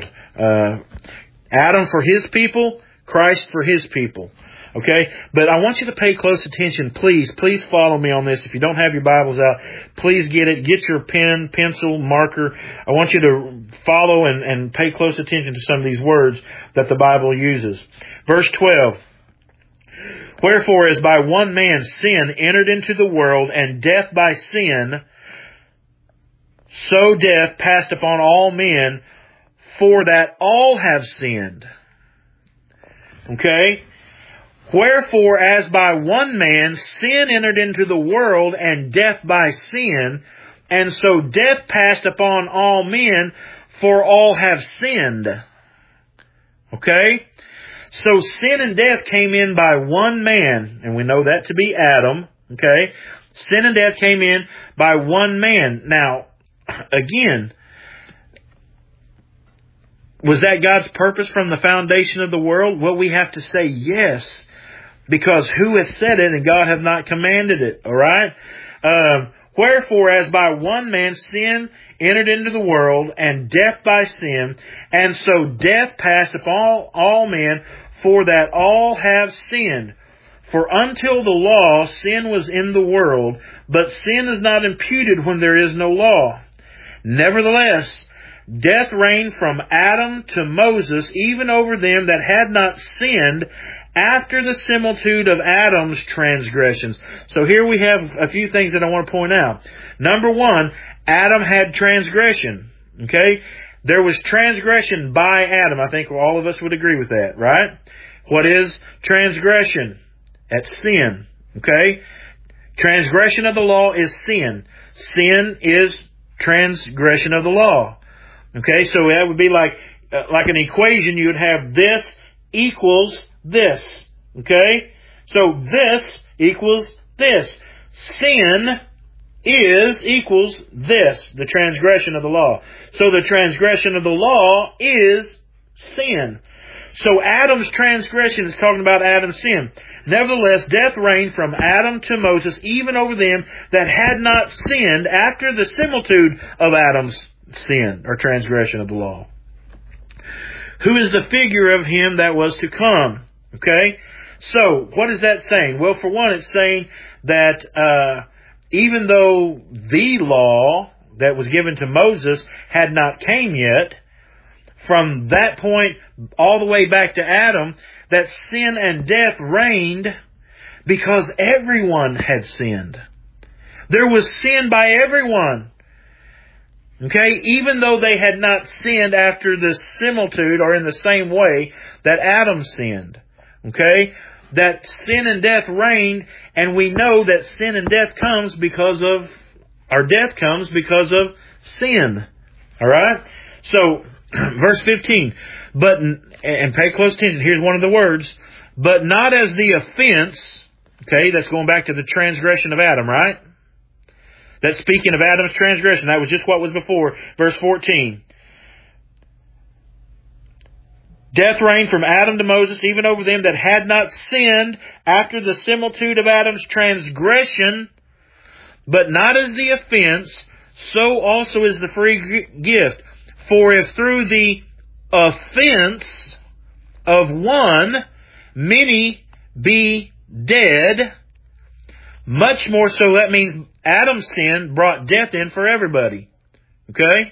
Adam for his people, Christ for his people. Okay? But I want you to pay close attention. Please follow me on this. If you don't have your Bibles out, please get it. Get your pen, pencil, marker. I want you to follow and pay close attention to some of these words that the Bible uses. Verse 12. Wherefore, as by one man sin entered into the world, and death by sin, so death passed upon all men, for that all have sinned. Okay? Wherefore, as by one man sin entered into the world, and death by sin, and so death passed upon all men, for all have sinned. Okay? So sin and death came in by one man, and we know that to be Adam. Okay? Sin and death came in by one man. Now, again, was that God's purpose from the foundation of the world? Well, we have to say yes, because who hath said it, and God hath not commanded it. All right? Wherefore, as by one man sin entered into the world, and death by sin, and so death passed upon all men, for that all have sinned. For until the law, sin was in the world, but sin is not imputed when there is no law. Nevertheless, death reigned from Adam to Moses, even over them that had not sinned, after the similitude of Adam's transgressions. So here we have a few things that I want to point out. Number one, Adam had transgression. Okay? There was transgression by Adam. I think all of us would agree with that, right? What is transgression? That's sin. Okay? Transgression of the law is sin. Sin is transgression of the law. Okay? So that would be like an equation. You would have this equals this. Okay? So this equals this. Sin equals this, the transgression of the law. So the transgression of the law is sin. So Adam's transgression is talking about Adam's sin. Nevertheless, death reigned from Adam to Moses, even over them that had not sinned, after the similitude of Adam's sin or transgression of the law. Who is the figure of him that was to come? Okay? So, what is that saying? Well, for one, it's saying that even though the law that was given to Moses had not came yet, from that point all the way back to Adam, that sin and death reigned because everyone had sinned. There was sin by everyone. Okay? Even though they had not sinned after the similitude or in the same way that Adam sinned. Okay? That sin and death reigned, and we know that sin and death comes because of Our death comes because of sin. All right? So, verse 15. But, and pay close attention, here's one of the words. But not as the offense. Okay, that's going back to the transgression of Adam, right? That's speaking of Adam's transgression. That was just what was before. Verse 14. Death reigned from Adam to Moses, even over them that had not sinned after the similitude of Adam's transgression, but not as the offense, so also is the free gift. For if through the offense of one many be dead, much more so, that means Adam's sin brought death in for everybody. Okay?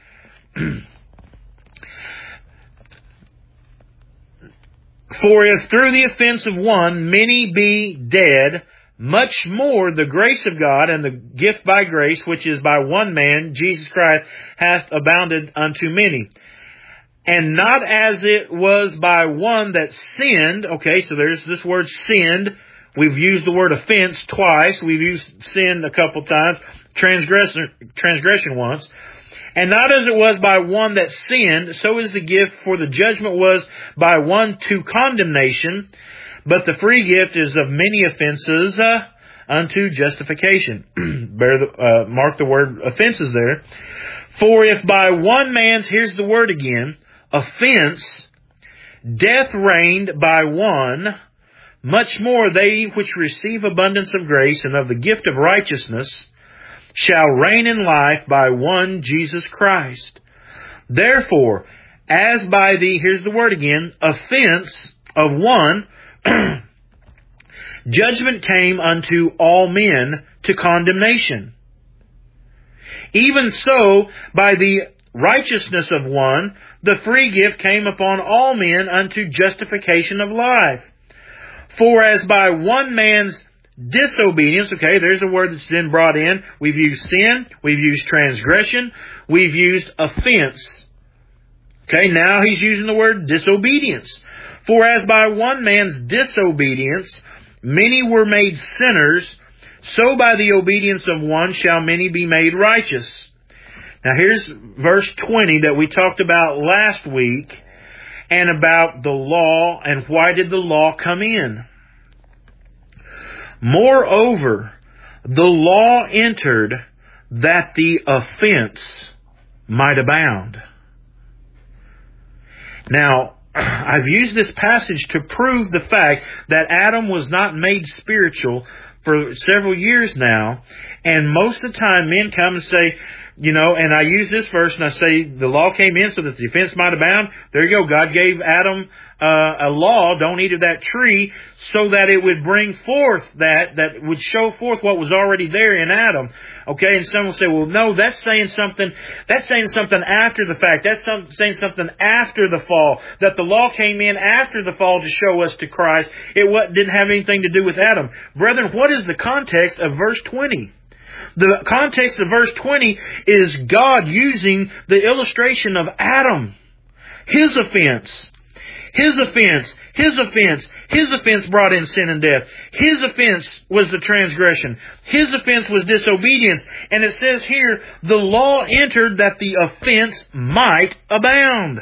For if through the offense of one many be dead, much more the grace of God and the gift by grace, which is by one man, Jesus Christ, hath abounded unto many. And not as it was by one that sinned. Okay, so there's this word sinned. We've used the word offense twice. We've used sin a couple times. Transgression once. And not as it was by one that sinned, so is the gift, for the judgment was by one to condemnation, but the free gift is of many offenses unto justification. Mark the word offenses there. For if by one man's, here's the word again, offense, death reigned by one, much more they which receive abundance of grace and of the gift of righteousness shall reign in life by one Jesus Christ. Therefore, as by the, here's the word again, offense of one, judgment came unto all men to condemnation. Even so, by the righteousness of one, the free gift came upon all men unto justification of life. For as by one man's disobedience, okay, there's a word that's been brought in. We've used sin, we've used transgression, we've used offense. Okay, now he's using the word disobedience. For as by one man's disobedience many were made sinners, so by the obedience of one shall many be made righteous. Now here's verse 20 that we talked about last week, and about the law and why did the law come in. Moreover, the law entered that the offense might abound. Now, I've used this passage to prove the fact that Adam was not made spiritual for several years now, and most of the time men come and say, and I use this verse and I say the law came in so that the offense might abound. There you go. God gave Adam a law, don't eat of that tree, so that it would bring forth that would show forth what was already there in Adam. Okay, and some will say, well, no, that's saying something after the fact. That's saying something after the fall. That the law came in after the fall to show us to Christ. It didn't have anything to do with Adam. Brethren, what is the context of verse 20? The context of verse 20 is God using the illustration of Adam. His offense brought in sin and death. His offense was the transgression. His offense was disobedience. And it says here, the law entered that the offense might abound.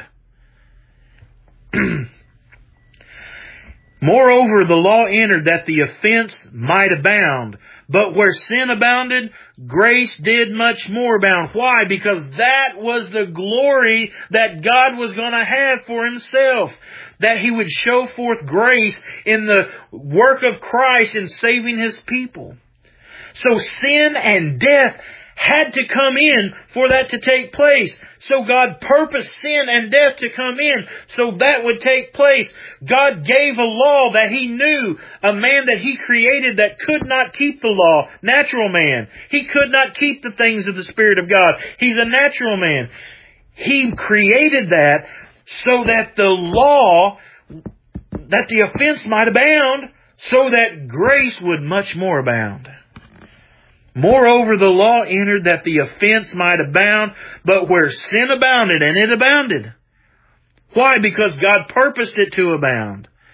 Moreover, the law entered that the offense might abound. But where sin abounded, grace did much more abound. Why? Because that was the glory that God was going to have for Himself. That He would show forth grace in the work of Christ in saving His people. So sin and death had to come in for that to take place. So God purposed sin and death to come in so that would take place. God gave a law that He knew, a man that He created that could not keep the law, natural man. He could not keep the things of the Spirit of God. He's a natural man. He created that so that the law, that the offense might abound, so that grace would much more abound. Moreover, the law entered that the offense might abound, but where sin abounded, and it abounded. Why? Because God purposed it to abound.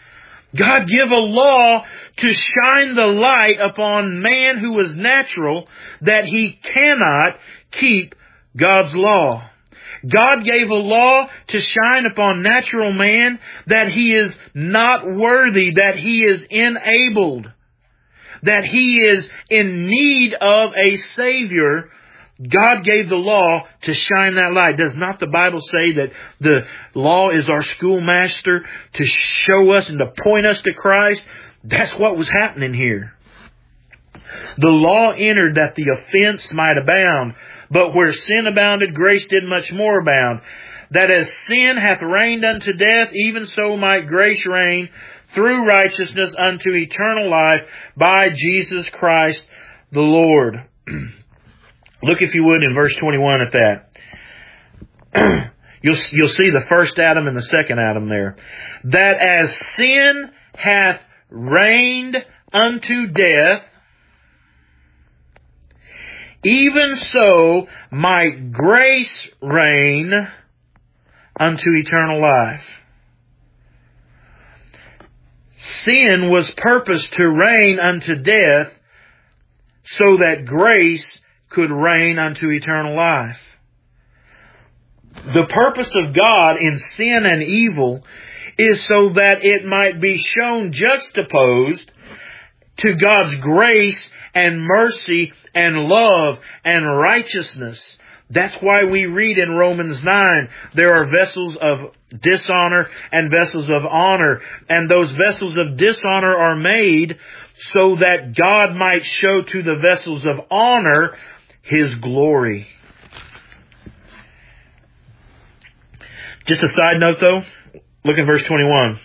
God gave a law to shine the light upon man who was natural, that he cannot keep God's law. God gave a law to shine upon natural man that he is not worthy, that he is enabled, that he is in need of a Savior. God gave the law to shine that light. Does not the Bible say that the law is our schoolmaster to show us and to point us to Christ? That's what was happening here. The law entered that the offense might abound, but where sin abounded, grace did much more abound. That as sin hath reigned unto death, even so might grace reign through righteousness unto eternal life by Jesus Christ the Lord. Look, if you would, in verse 21 at that. You'll see the first Adam and the second Adam there. That as sin hath reigned unto death, even so might grace reign unto eternal life. Sin was purposed to reign unto death so that grace could reign unto eternal life. The purpose of God in sin and evil is so that it might be shown juxtaposed to God's grace and mercy and love and righteousness. That's why we read in Romans 9, there are vessels of dishonor and vessels of honor. And those vessels of dishonor are made so that God might show to the vessels of honor His glory. Just a side note though, look at verse 21.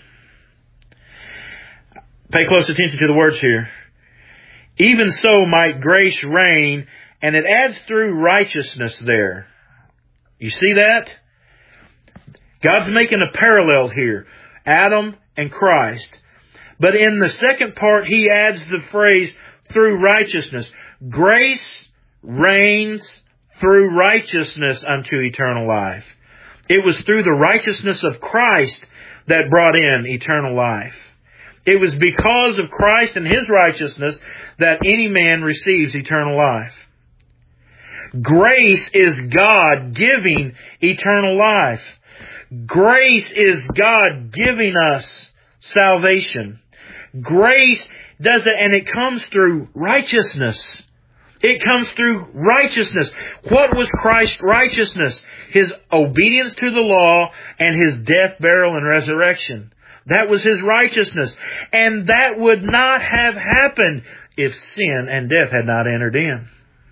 Pay close attention to the words here. Even so might grace reign, and it adds through righteousness there. You see that? God's making a parallel here. Adam and Christ. But in the second part, He adds the phrase, through righteousness. Grace reigns through righteousness unto eternal life. It was through the righteousness of Christ that brought in eternal life. It was because of Christ and His righteousness that any man receives eternal life. Grace is God giving eternal life. Grace is God giving us salvation. Grace does it, and it comes through righteousness. It comes through righteousness. What was Christ's righteousness? His obedience to the law and His death, burial, and resurrection. That was His righteousness. And that would not have happened if sin and death had not entered in.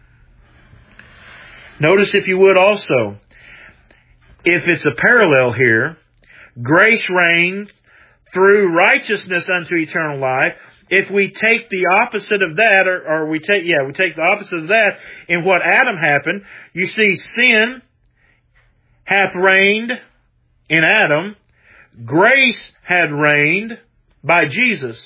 Notice, if you would also, if it's a parallel here, grace reigned through righteousness unto eternal life. If we take the opposite of that, we take the opposite of that in what Adam happened, you see sin hath reigned in Adam. Grace had reigned by Jesus.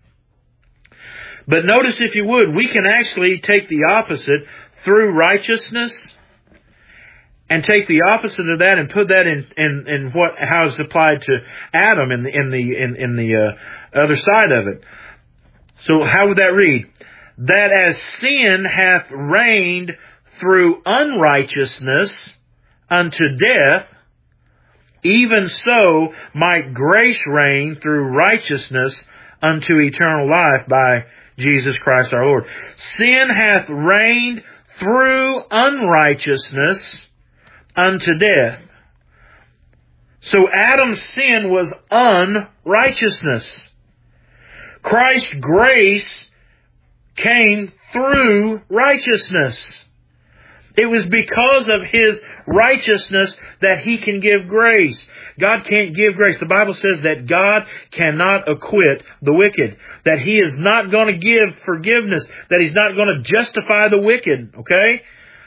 But notice, if you would, we can actually take the opposite through righteousness and take the opposite of that and put that in how it's applied to Adam in the other side of it. So how would that read? That as sin hath reigned through unrighteousness unto death, even so might grace reign through righteousness unto eternal life by Jesus Christ our Lord. Sin hath reigned through unrighteousness unto death. So Adam's sin was unrighteousness. Christ's grace came through righteousness. It was because of His righteousness that He can give grace. God can't give grace. The Bible says that God cannot acquit the wicked. That He is not going to give forgiveness. That He's not going to justify the wicked. Okay?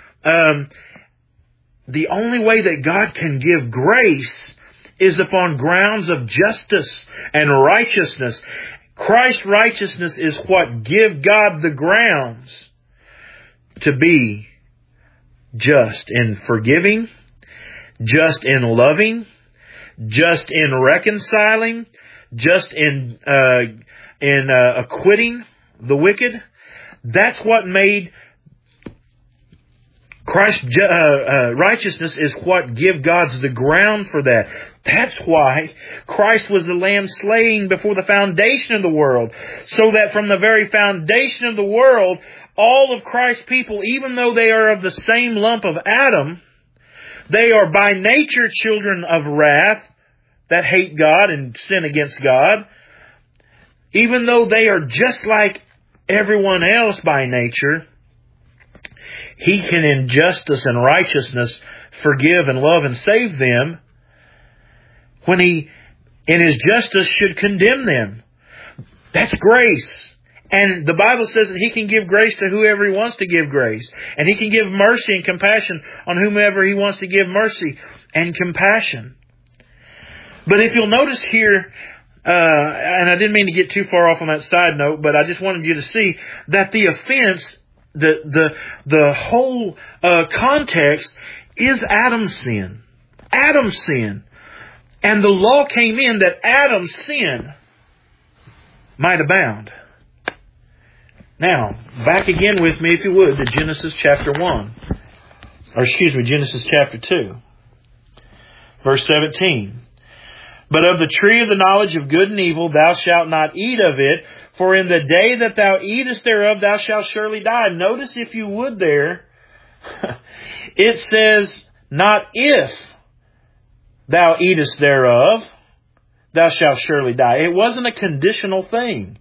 The only way that God can give grace is upon grounds of justice and righteousness. Christ's righteousness is what give God the grounds to be just in forgiving, just in loving, just in reconciling, just in acquitting the wicked. That's what made Christ's righteousness is what give God's the ground for that. That's why Christ was the Lamb slain before the foundation of the world. So that from the very foundation of the world, all of Christ's people, even though they are of the same lump of Adam, they are by nature children of wrath that hate God and sin against God. Even though they are just like everyone else by nature, He can in justice and righteousness forgive and love and save them when He, in His justice, should condemn them. That's grace. And the Bible says that He can give grace to whoever He wants to give grace. And He can give mercy and compassion on whomever He wants to give mercy and compassion. But if you'll notice here, and I didn't mean to get too far off on that side note, but I just wanted you to see that the offense, the whole context is Adam's sin. Adam's sin. And the law came in that Adam's sin might abound. Now, back again with me, if you would, to Genesis chapter 1. Genesis chapter 2. Verse 17. But of the tree of the knowledge of good and evil thou shalt not eat of it, for in the day that thou eatest thereof thou shalt surely die. Notice, if you would there, it says, not if thou eatest thereof, thou shalt surely die. It wasn't a conditional thing.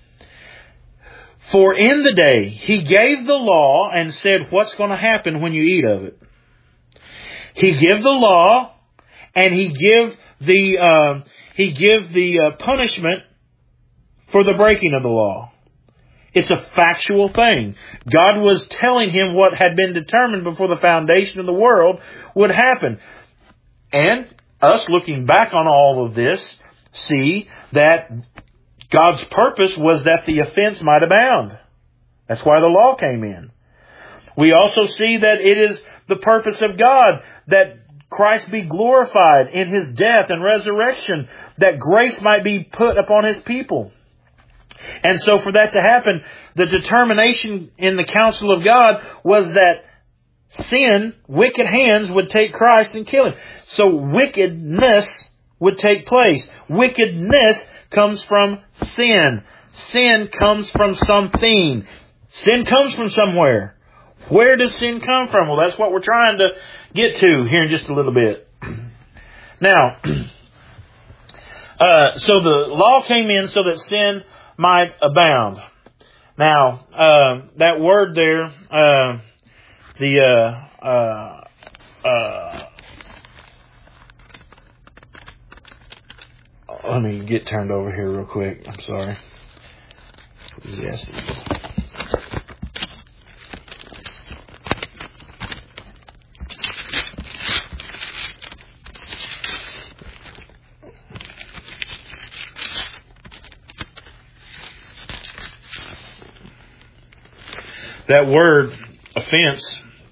For in the day He gave the law and said what's going to happen when you eat of it. He gave the law and He gave the punishment for the breaking of the law. It's a factual thing. God was telling him what had been determined before the foundation of the world would happen. And us looking back on all of this, see that God's purpose was that the offense might abound. That's why the law came in. We also see that it is the purpose of God that Christ be glorified in His death and resurrection, that grace might be put upon His people. And so for that to happen, the determination in the counsel of God was that sin, wicked hands would take Christ and kill Him. So wickedness would take place. Wickedness comes from sin. Sin comes from something. Sin comes from somewhere. Where does sin come from? Well, that's what we're trying to get to here in just a little bit. Now, so the law came in so that sin might abound. Now, that word there, let me get turned over here real quick. I'm sorry. Yes. That word offense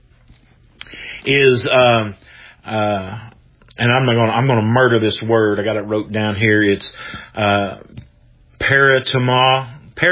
is, and I'm going to murder this word. I got it wrote down here. It's paratoma.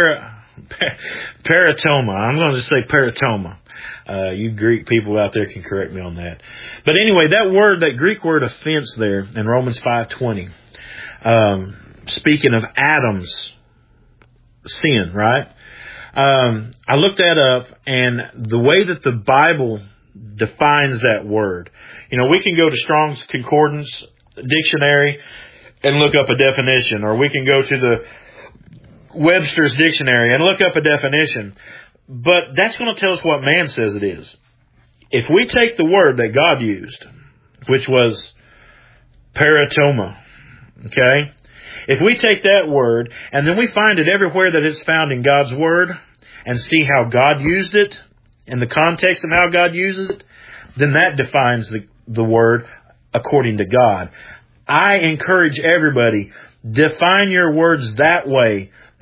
Paratoma. I'm going to just say paratoma. You Greek people out there can correct me on that. But anyway, that Greek word offense there in Romans 5:20, speaking of Adam's sin, right? I looked that up, and the way that the Bible defines that word, we can go to Strong's Concordance Dictionary and look up a definition, or we can go to the Webster's Dictionary and look up a definition. But that's going to tell us what man says it is. If we take the word that God used, which was paratoma, okay? If we take that word and then we find it everywhere that it's found in God's Word and see how God used it in the context of how God uses it, then that defines the word according to God. I encourage everybody, define your words that way,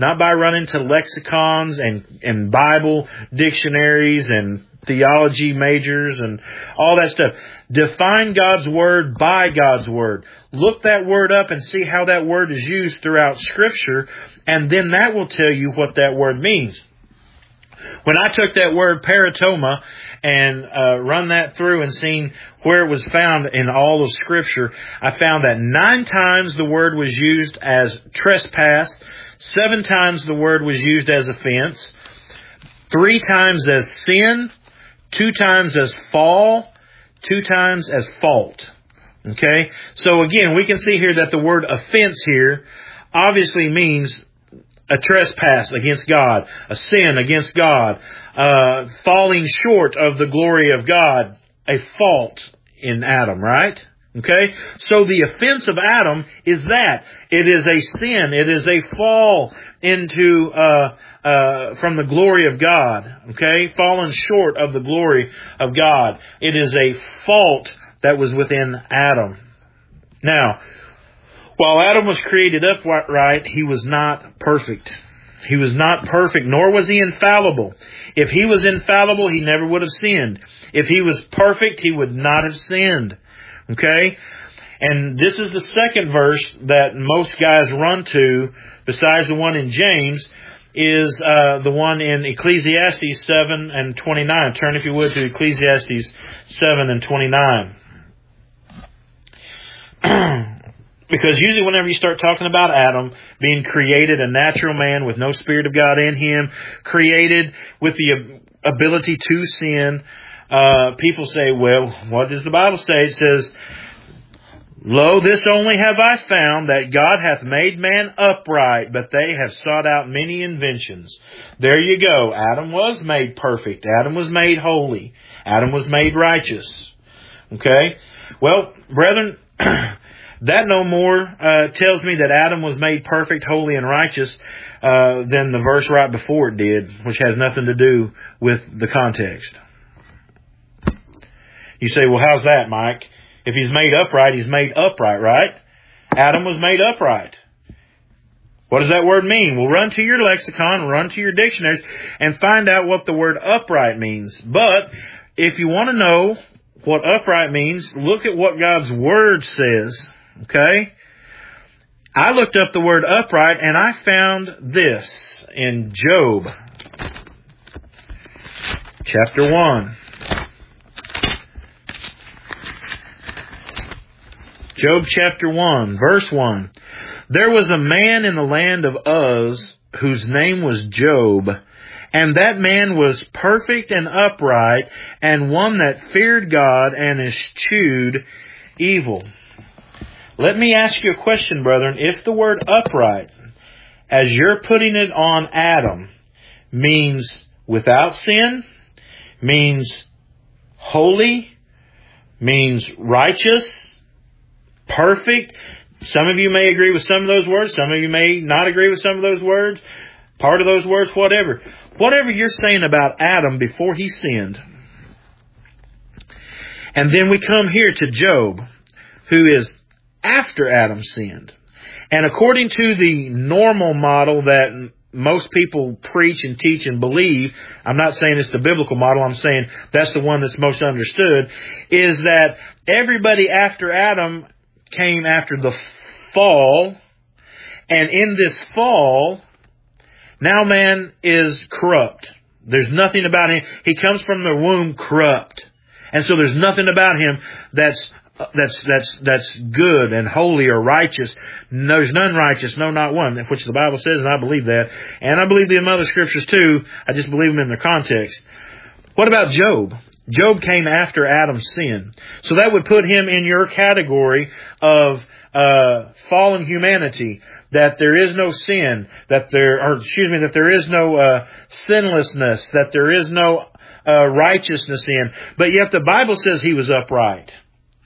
not by running to lexicons and Bible dictionaries and theology majors and all that stuff. Define God's Word by God's Word. Look that word up and see how that word is used throughout Scripture, and then that will tell you what that word means. When I took that word paratoma and run that through and seen where it was found in all of Scripture, I found that 9 times the word was used as trespass, 7 times the word was used as offense, 3 times as sin, 2 times as fall, 2 times as fault. Okay? So again, we can see here that the word offense here obviously means a trespass against God, a sin against God, falling short of the glory of God, a fault in Adam, right? Okay? So the offense of Adam is that. It is a sin. It is a fall into, from the glory of God. Okay? Fallen short of the glory of God. It is a fault that was within Adam. Now, while Adam was created upright, he was not perfect. He was not perfect, nor was he infallible. If he was infallible, he never would have sinned. If he was perfect, he would not have sinned. Okay? And this is the second verse that most guys run to, besides the one in James, is the one in Ecclesiastes 7 and 29. Turn, if you would, to Ecclesiastes 7 and 29. Because usually whenever you start talking about Adam being created, a natural man with no Spirit of God in him, created with the ability to sin, people say, well, what does the Bible say? It says, "Lo, this only have I found, that God hath made man upright, but they have sought out many inventions." There you go. Adam was made perfect. Adam was made holy. Adam was made righteous. Okay? Well, brethren, that no more tells me that Adam was made perfect, holy, and righteous than the verse right before it did, which has nothing to do with the context. You say, well, how's that, Mike? If he's made upright, he's made upright, right? Adam was made upright. What does that word mean? Well, run to your lexicon, run to your dictionaries, and find out what the word upright means. But if you want to know what upright means, look at what God's Word says. Okay? I looked up the word upright and I found this in Job chapter 1. Job chapter 1, verse 1. "There was a man in the land of Uz whose name was Job, and that man was perfect and upright, and one that feared God and eschewed evil." Let me ask you a question, brethren. If the word upright, as you're putting it on Adam, means without sin, means holy, means righteous, perfect. Some of you may agree with some of those words. Some of you may not agree with some of those words. Part of those words, whatever. Whatever you're saying about Adam before he sinned. And then we come here to Job, who is after Adam sinned. And according to the normal model that most people preach and teach and believe, I'm not saying it's the biblical model, I'm saying that's the one that's most understood, is that everybody after Adam came after the fall, and in this fall, now man is corrupt. There's nothing about him. He comes from the womb corrupt. And so there's nothing about him that's good and holy or righteous. There's none righteous, no, not one, which the Bible says, and I believe that. And I believe the other scriptures too. I just believe them in their context. What about Job? Job came after Adam's sin. So that would put him in your category of fallen humanity, that there is no sin, that there is no sinlessness, that there is no righteousness in. But yet the Bible says he was upright.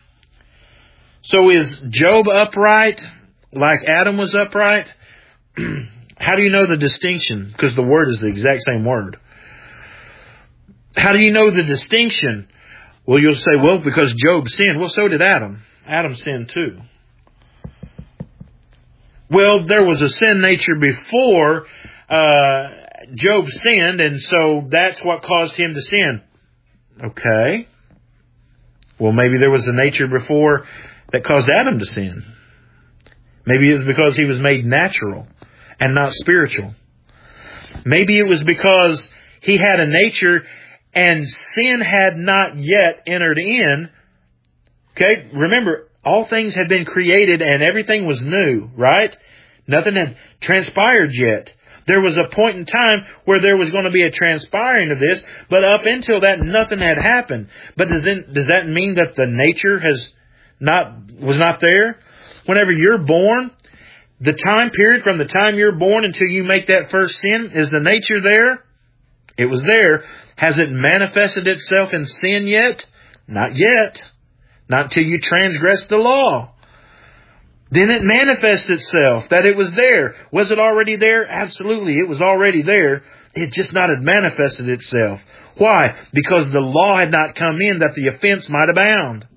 So is Job upright like Adam was upright? How do you know the distinction? Because the word is the exact same word. How do you know the distinction? Well, you'll say, well, because Job sinned. Well, so did Adam. Adam sinned too. Well, there was a sin nature before Job sinned, and so that's what caused him to sin. Okay. Well, maybe there was a nature before that caused Adam to sin. Maybe it was because he was made natural and not spiritual. Maybe it was because he had a nature and sin had not yet entered in. Okay, remember, all things had been created and everything was new, right? Nothing had transpired yet. There was a point in time where there was going to be a transpiring of this, but up until that, nothing had happened. But does that mean that the nature was not there? Whenever you're born, the time period from the time you're born until you make that first sin, is the nature there? It was there. Has it manifested itself in sin yet? Not yet. Not until you transgress the law. Then it manifests itself that it was there. Was it already there? Absolutely. It was already there. It just not had manifested itself. Why? Because the law had not come in that the offense might abound.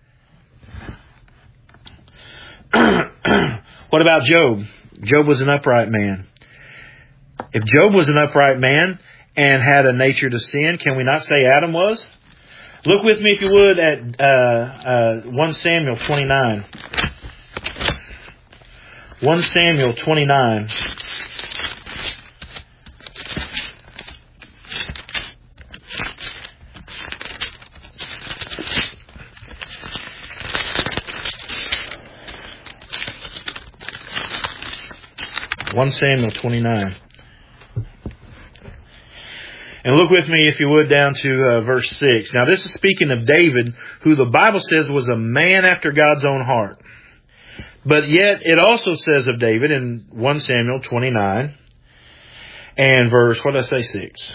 What about Job? Job was an upright man. If Job was an upright man and had a nature to sin, can we not say Adam was? Look with me, if you would, at 1 Samuel 29. 1 Samuel 29. Samuel 29. And look with me, if you would, down to verse 6. Now, this is speaking of David, who the Bible says was a man after God's own heart. But yet, it also says of David in 1 Samuel 29 and verse, 6.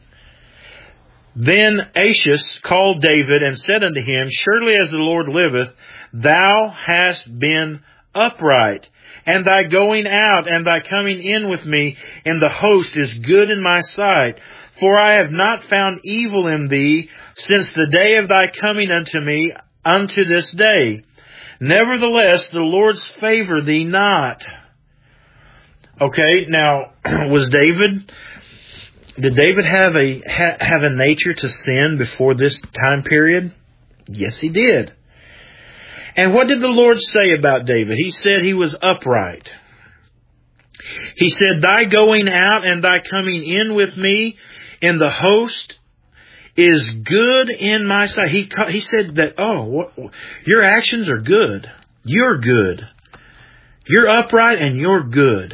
Then Achish called David and said unto him, Surely as the Lord liveth, thou hast been upright, and thy going out and thy coming in with me in the host is good in my sight. For I have not found evil in thee since the day of thy coming unto me unto this day. Nevertheless, the Lord's favor thee not. Okay, now, did David have a nature to sin before this time period? Yes, he did. And what did the Lord say about David? He said he was upright. He said, thy going out and thy coming in with me in the host is good in my sight. He said that, your actions are good. You're good. You're upright and you're good.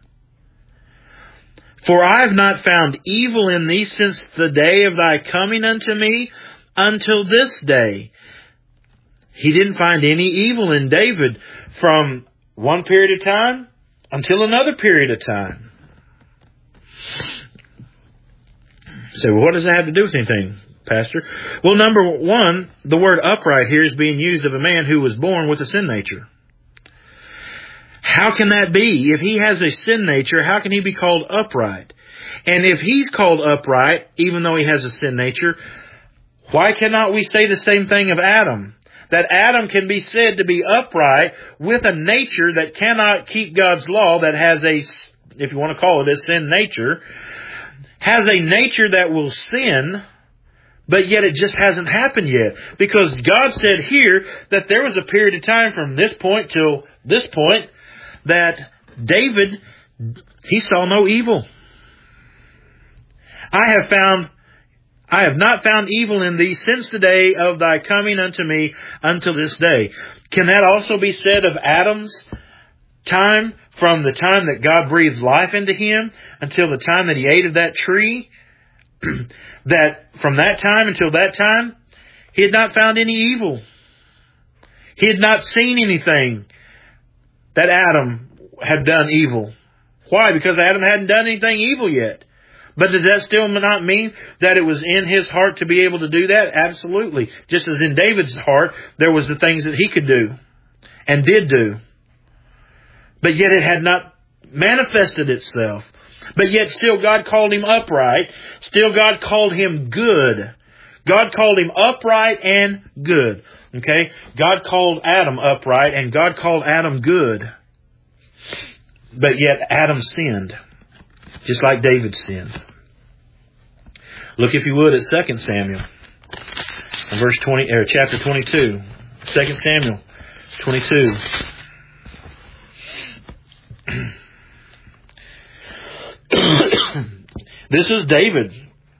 For I have not found evil in thee since the day of thy coming unto me until this day. He didn't find any evil in David from one period of time until another period of time. So what does that have to do with anything, Pastor? Well, number one, the word upright here is being used of a man who was born with a sin nature. How can that be? If he has a sin nature, how can he be called upright? And if he's called upright, even though he has a sin nature, why cannot we say the same thing of Adam? That Adam can be said to be upright with a nature that cannot keep God's law, that has a, if you want to call it a sin nature, has a nature that will sin, but yet it just hasn't happened yet. Because God said here that there was a period of time from this point till this point that David, he saw no evil. I have not found evil in thee since the day of thy coming unto me until this day. Can that also be said of Adam's time, from the time that God breathed life into him until the time that he ate of that tree? That from that time until that time, he had not found any evil. He had not seen anything that Adam had done evil. Why? Because Adam hadn't done anything evil yet. But does that still not mean that it was in his heart to be able to do that? Absolutely. Just as in David's heart, there was the things that he could do and did do. But yet it had not manifested itself. But yet still God called him upright. Still God called him good. God called him upright and good. Okay? God called Adam upright and God called Adam good. But yet Adam sinned, just like David sinned. Look, if you would, at 2 Samuel, verse 20, or chapter 22. 2 Samuel 22. This is David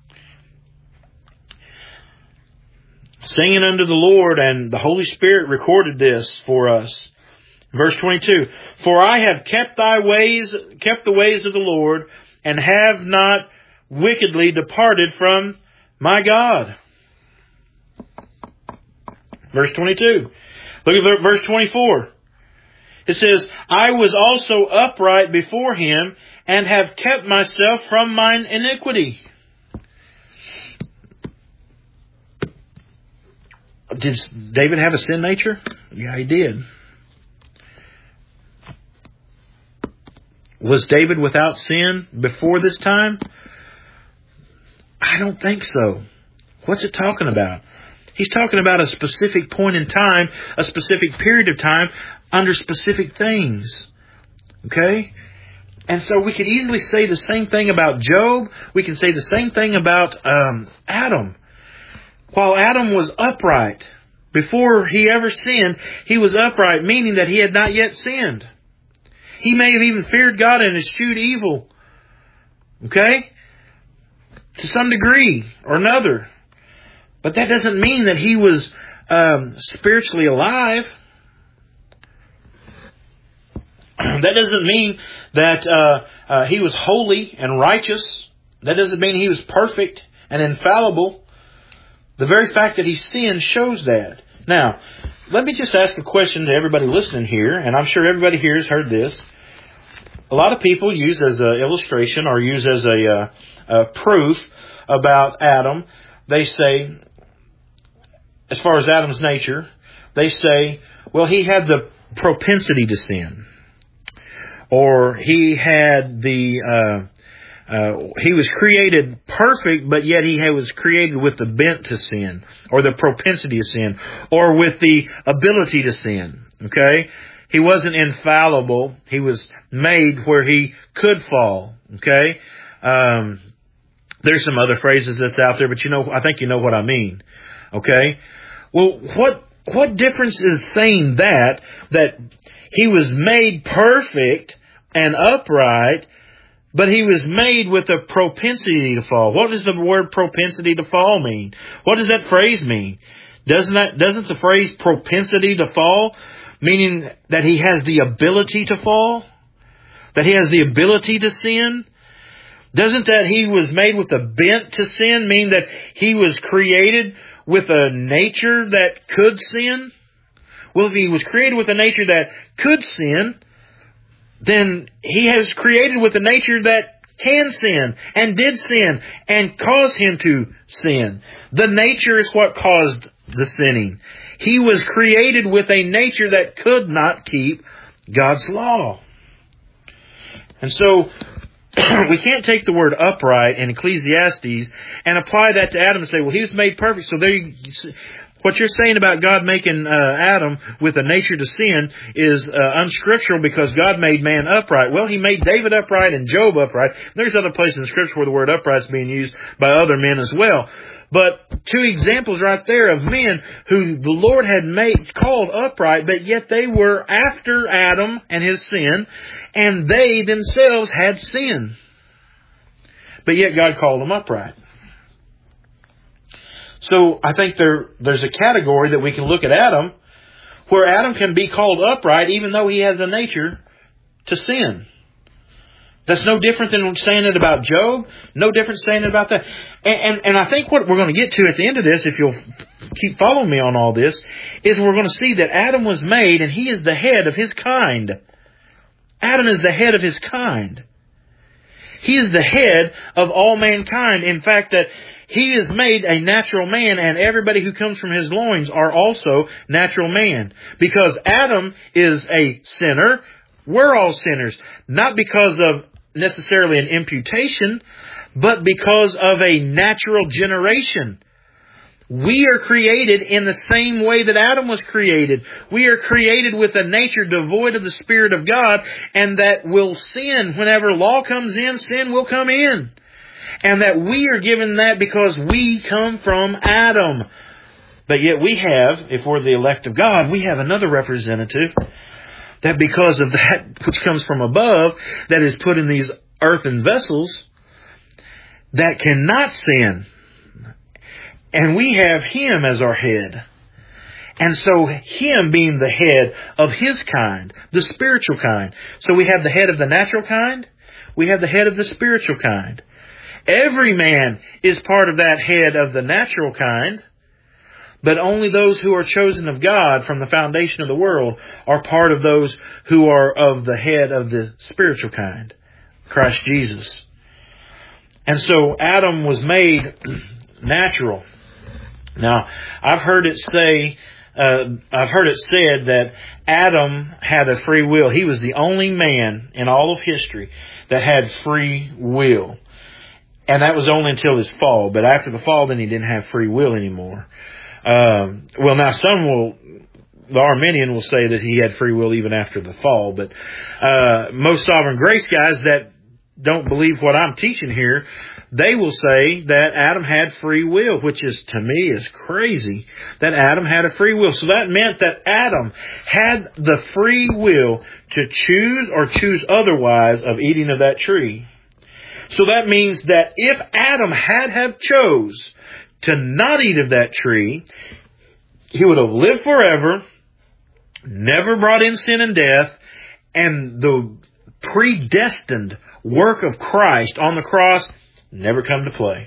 singing unto the Lord, and the Holy Spirit recorded this for us. Verse 22, for I have kept the ways of the Lord, and have not wickedly departed from my God. Verse 22. Look at verse 24. It says, I was also upright before him, and have kept myself from mine iniquity. Did David have a sin nature? Yeah, he did. Was David without sin before this time? I don't think so. What's it talking about? He's talking about a specific point in time, a specific period of time, under specific things. Okay? And so we could easily say the same thing about Job. We can say the same thing about Adam. While Adam was upright, before he ever sinned, he was upright, meaning that he had not yet sinned. He may have even feared God and eschewed evil. Okay? To some degree or another. But that doesn't mean that he was spiritually alive. That doesn't mean that he was holy and righteous. That doesn't mean he was perfect and infallible. The very fact that he sinned shows that. Now, let me just ask a question to everybody listening here, and I'm sure everybody here has heard this. A lot of people use as an illustration or use as a proof about Adam. They say, as far as Adam's nature, they say, well, he had the propensity to sin. Or he had he was created perfect, but yet he was created with the bent to sin, or the propensity to sin, or with the ability to sin. Okay? He wasn't infallible. He was made where he could fall. Okay? There's some other phrases that's out there, but I think you know what I mean. Okay? Well, what difference is saying that he was made perfect and upright, but he was made with a propensity to fall? What does the word propensity to fall mean? What does that phrase mean? Doesn't the phrase propensity to fall meaning that he has the ability to fall? That he has the ability to sin? Doesn't that he was made with a bent to sin mean that he was created with a nature that could sin? Well, if he was created with a nature that could sin, then he has created with a nature that can sin and did sin and caused him to sin. The nature is what caused the sinning. He was created with a nature that could not keep God's law. And so we can't take the word upright in Ecclesiastes and apply that to Adam and say, well, he was made perfect. So what you're saying about God making Adam with a nature to sin is unscriptural because God made man upright. Well, he made David upright and Job upright. There's other places in Scripture where the word upright is being used by other men as well. But two examples right there of men who the Lord had called upright, but yet they were after Adam and his sin, and they themselves had sin. But yet God called them upright. So I think there's a category that we can look at Adam, where Adam can be called upright even though he has a nature to sin. That's no different than saying it about Job. No different saying it about that. And I think what we're going to get to at the end of this, if you'll keep following me on all this, is we're going to see that Adam was made and he is the head of his kind. Adam is the head of his kind. He is the head of all mankind. In fact, that he is made a natural man, and everybody who comes from his loins are also natural man. Because Adam is a sinner, we're all sinners. Not because of necessarily an imputation, but because of a natural generation. We are created in the same way that Adam was created. We are created with a nature devoid of the Spirit of God, and that will sin. Whenever law comes in, sin will come in. And that we are given that because we come from Adam. But yet we have, if we're the elect of God, we have another representative that because of that which comes from above, that is put in these earthen vessels, that cannot sin. And we have Him as our head. And so Him being the head of His kind, the spiritual kind. So we have the head of the natural kind. We have the head of the spiritual kind. Every man is part of that head of the natural kind. But only those who are chosen of God from the foundation of the world are part of those who are of the head of the spiritual kind, Christ Jesus. And so Adam was made natural. Now, I've heard it said that Adam had a free will. He was the only man in all of history that had free will. And that was only until his fall. But after the fall, then he didn't have free will anymore. Well, now the Arminian will say that he had free will even after the fall. But most sovereign grace guys that don't believe what I'm teaching here, they will say that Adam had free will, which is, to me, is crazy, that Adam had a free will. So that meant that Adam had the free will to choose or choose otherwise of eating of that tree. So that means that if Adam had have chose to not eat of that tree, he would have lived forever, never brought in sin and death, and the predestined work of Christ on the cross never come to play.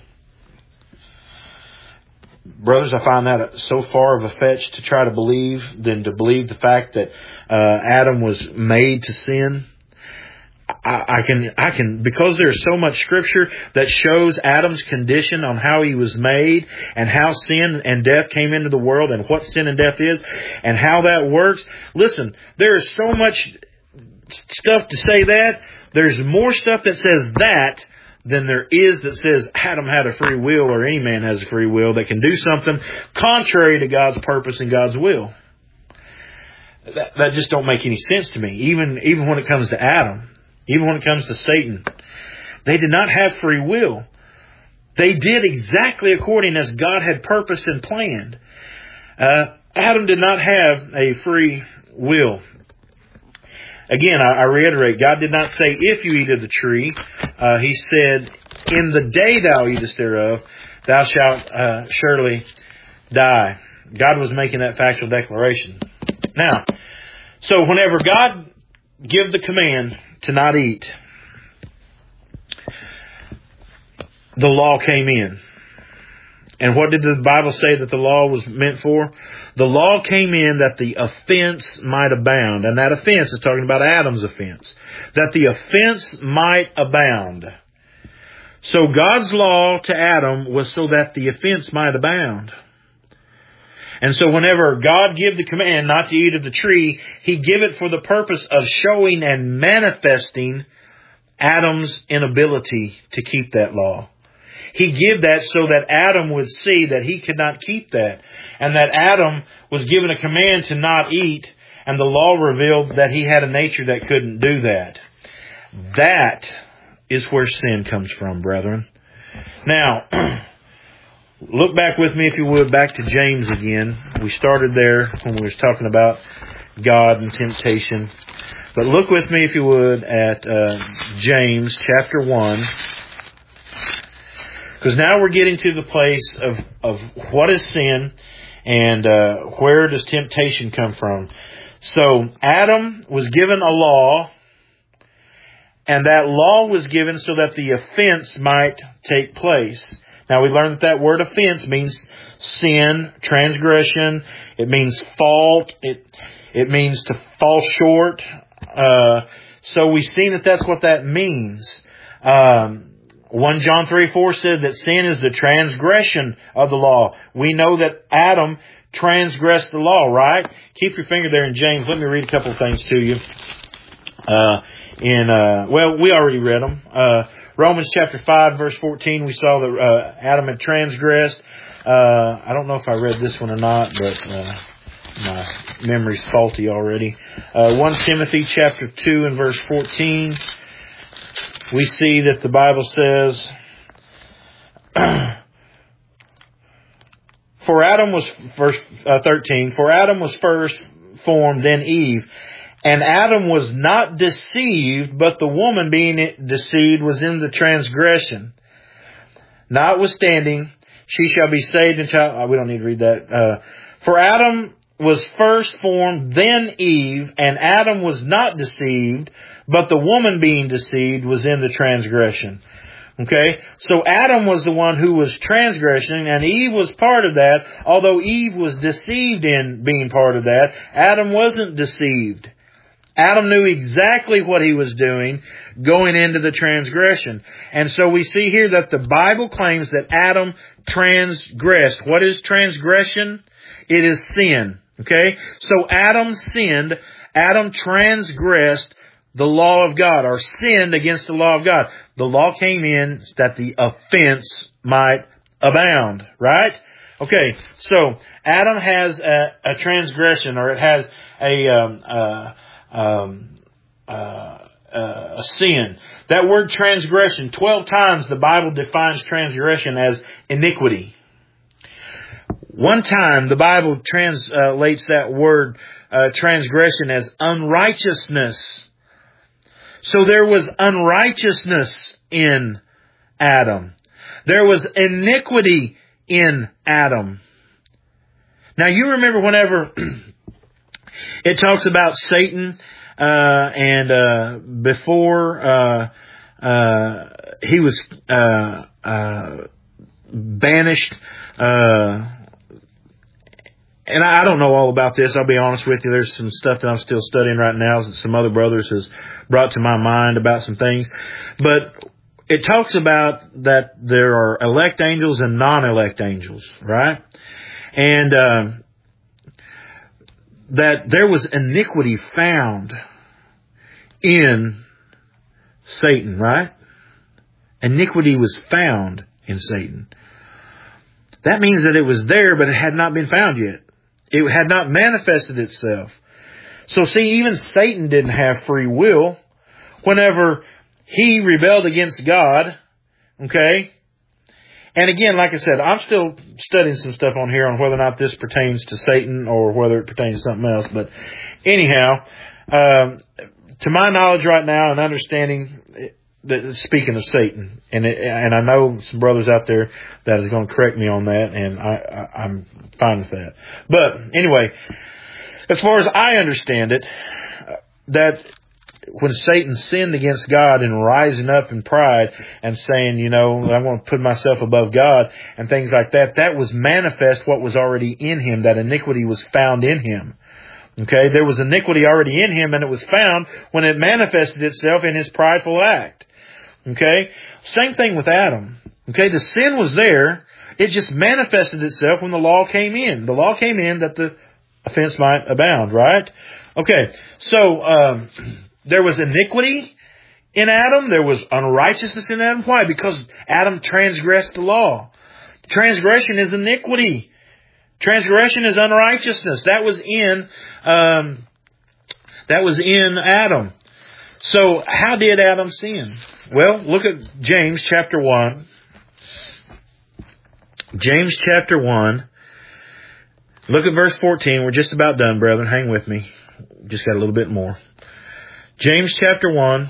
Brothers, I find that so far of a fetch to try to believe than to believe the fact that Adam was made to sin. I can, because there's so much scripture that shows Adam's condition on how he was made and how sin and death came into the world and what sin and death is and how that works. Listen, there is so much stuff to say that. There's more stuff that says that than there is that says Adam had a free will or any man has a free will that can do something contrary to God's purpose and God's will. That just don't make any sense to me. Even when it comes to Adam. Even when it comes to Satan, they did not have free will. They did exactly according as God had purposed and planned. Adam did not have a free will. Again, I reiterate, God did not say, if you eat of the tree. He said, in the day thou eatest thereof, thou shalt surely die. God was making that factual declaration. Now, so whenever God gave the command to not eat, the law came in. And what did the Bible say that the law was meant for? The law came in that the offense might abound. And that offense is talking about Adam's offense. That the offense might abound. So God's law to Adam was so that the offense might abound. And so whenever God gave the command not to eat of the tree, He gave it for the purpose of showing and manifesting Adam's inability to keep that law. He gave that so that Adam would see that he could not keep that. And that Adam was given a command to not eat, and the law revealed that he had a nature that couldn't do that. That is where sin comes from, brethren. Now, look back with me, if you would, back to James again. We started there when we were talking about God and temptation. But look with me, if you would, at James chapter 1. Because now we're getting to the place of what is sin and where does temptation come from. So Adam was given a law, and that law was given so that the offense might take place. Now we learned that word offense means sin, transgression. It means fault. It means to fall short. So we've seen that that's what that means. 1 John 3:4 said that sin is the transgression of the law. We know that Adam transgressed the law, right? Keep your finger there in James. Let me read a couple of things to you. We already read them. Romans chapter 5 verse 14, we saw that Adam had transgressed. I don't know if I read this one or not, but my memory's faulty already. 1 Timothy chapter 2 and verse 14. We see that the Bible says, for Adam was, verse 13, for Adam was first formed, then Eve. And Adam was not deceived, but the woman being deceived was in the transgression. Notwithstanding, she shall be saved in child. We don't need to read that. For Adam was first formed, then Eve, and Adam was not deceived, but the woman being deceived was in the transgression. Okay? So Adam was the one who was transgressing, and Eve was part of that. Although Eve was deceived in being part of that, Adam wasn't deceived. Adam knew exactly what he was doing going into the transgression. And so we see here that the Bible claims that Adam transgressed. What is transgression? It is sin. Okay? So Adam sinned. Adam transgressed the law of God, or sinned against the law of God. The law came in that the offense might abound. Right? Okay. So Adam has a transgression, or it has a sin. That word transgression, 12 times the Bible defines transgression as iniquity. One time the Bible translates that word transgression as unrighteousness. So there was unrighteousness in Adam. There was iniquity in Adam. Now you remember whenever it talks about Satan, and before he was banished, and I don't know all about this, I'll be honest with you. There's some stuff that I'm still studying right now that some other brothers has brought to my mind about some things. But it talks about that there are elect angels and non-elect angels, right? And that there was iniquity found in Satan, right? Iniquity was found in Satan. That means that it was there, but it had not been found yet. It had not manifested itself. So see, even Satan didn't have free will. Whenever he rebelled against God, okay? And again, like I said, I'm still studying some stuff on here on whether or not this pertains to Satan or whether it pertains to something else. But anyhow, to my knowledge right now and understanding, speaking of Satan, and I know some brothers out there that is going to correct me on that, and I'm fine with that. But anyway, as far as I understand it, that when Satan sinned against God and rising up in pride and saying, you know, I'm going to put myself above God and things like that, that was manifest what was already in him. That iniquity was found in him. Okay, there was iniquity already in him, and it was found when it manifested itself in his prideful act. Okay, same thing with Adam. Okay, the sin was there. It just manifested itself when the law came in. The law came in that the offense might abound, right? Okay, so there was iniquity in Adam. There was unrighteousness in Adam. Why? Because Adam transgressed the law. Transgression is iniquity. Transgression is unrighteousness. That was in Adam. So how did Adam sin? Well, look at James chapter 1. James chapter 1. Look at verse 14. We're just about done, brethren. Hang with me. Just got a little bit more. James chapter 1,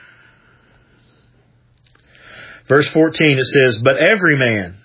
verse 14, it says, but every man,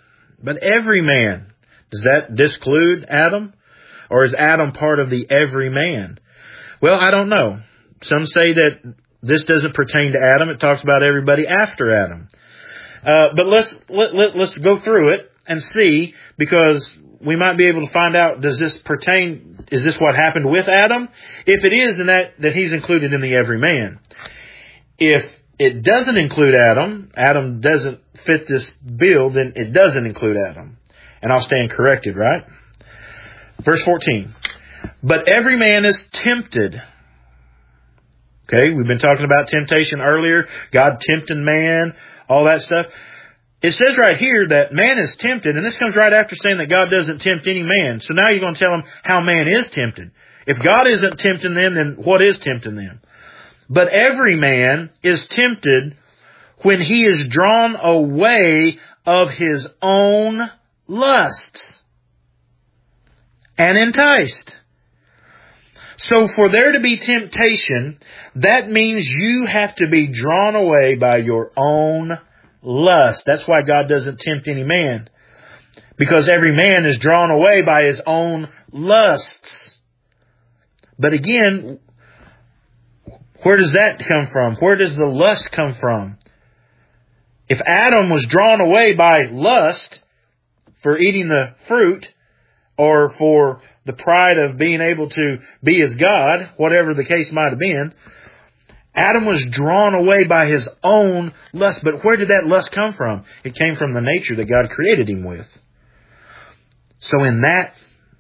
does that disclude Adam? Or is Adam part of the every man? Well, I don't know. Some say that this doesn't pertain to Adam. It talks about everybody after Adam. But let's go through it and see, because we might be able to find out, does this pertain, is this what happened with Adam? If it is, then that he's included in the every man. If it doesn't include Adam, Adam doesn't fit this bill, then it doesn't include Adam. And I'll stand corrected, right? Verse 14. But every man is tempted. Okay, we've been talking about temptation earlier. God tempting man, all that stuff. it says right here that man is tempted, and this comes right after saying that God doesn't tempt any man. So now you're going to tell him how man is tempted. If God isn't tempting them, then what is tempting them? But every man is tempted when he is drawn away of his own lusts and enticed. So for there to be temptation, that means you have to be drawn away by your own lust. That's why God doesn't tempt any man. Because every man is drawn away by his own lusts. But again, where does that come from? Where does the lust come from? If Adam was drawn away by lust for eating the fruit, or for the pride of being able to be as God, whatever the case might have been, Adam was drawn away by his own lust. But where did that lust come from? It came from the nature that God created him with. So in that,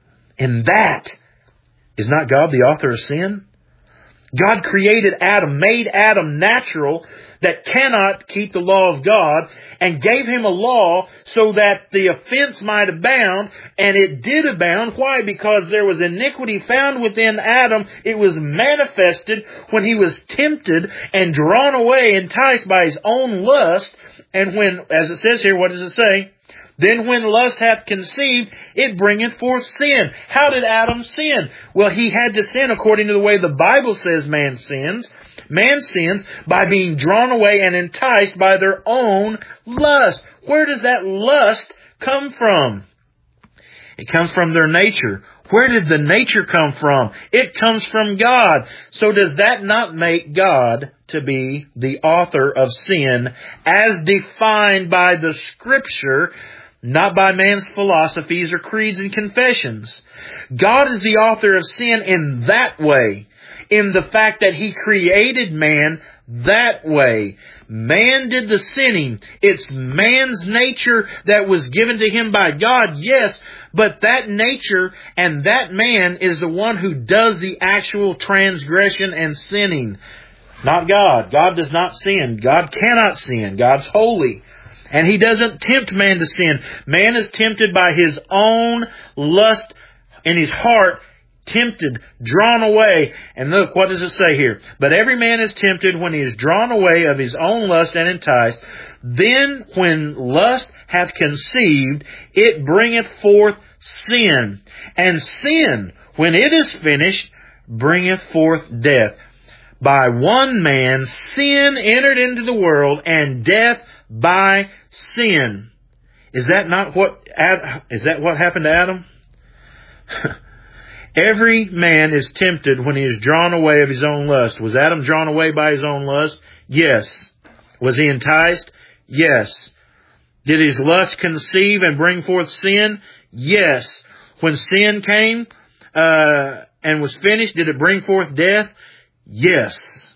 is not God the author of sin? God created Adam, made Adam natural, that cannot keep the law of God, and gave him a law so that the offense might abound, and it did abound. Why? Because there was iniquity found within Adam. It was manifested when he was tempted and drawn away, enticed by his own lust. And when, as it says here, what does it say? Then when lust hath conceived, it bringeth forth sin. How did Adam sin? Well, he had to sin according to the way the Bible says man sins. Man sins by being drawn away and enticed by their own lust. Where does that lust come from? It comes from their nature. Where did the nature come from? It comes from God. So does that not make God to be the author of sin as defined by the Scripture, not by man's philosophies or creeds and confessions? God is the author of sin in that way, in the fact that He created man that way. Man did the sinning. It's man's nature that was given to him by God, yes, but that nature and that man is the one who does the actual transgression and sinning, not God. God does not sin. God cannot sin. God's holy. And He doesn't tempt man to sin. Man is tempted by his own lust in his heart, tempted, drawn away. And look, what does it say here? But every man is tempted when he is drawn away of his own lust and enticed. Then when lust hath conceived, it bringeth forth sin. And sin, when it is finished, bringeth forth death. By one man sin entered into the world, and death by sin. Is that what happened to Adam? Every man is tempted when he is drawn away of his own lust. Was Adam drawn away by his own lust? Yes. Was he enticed? Yes. Did his lust conceive and bring forth sin? Yes. When sin came and was finished, did it bring forth death? Yes.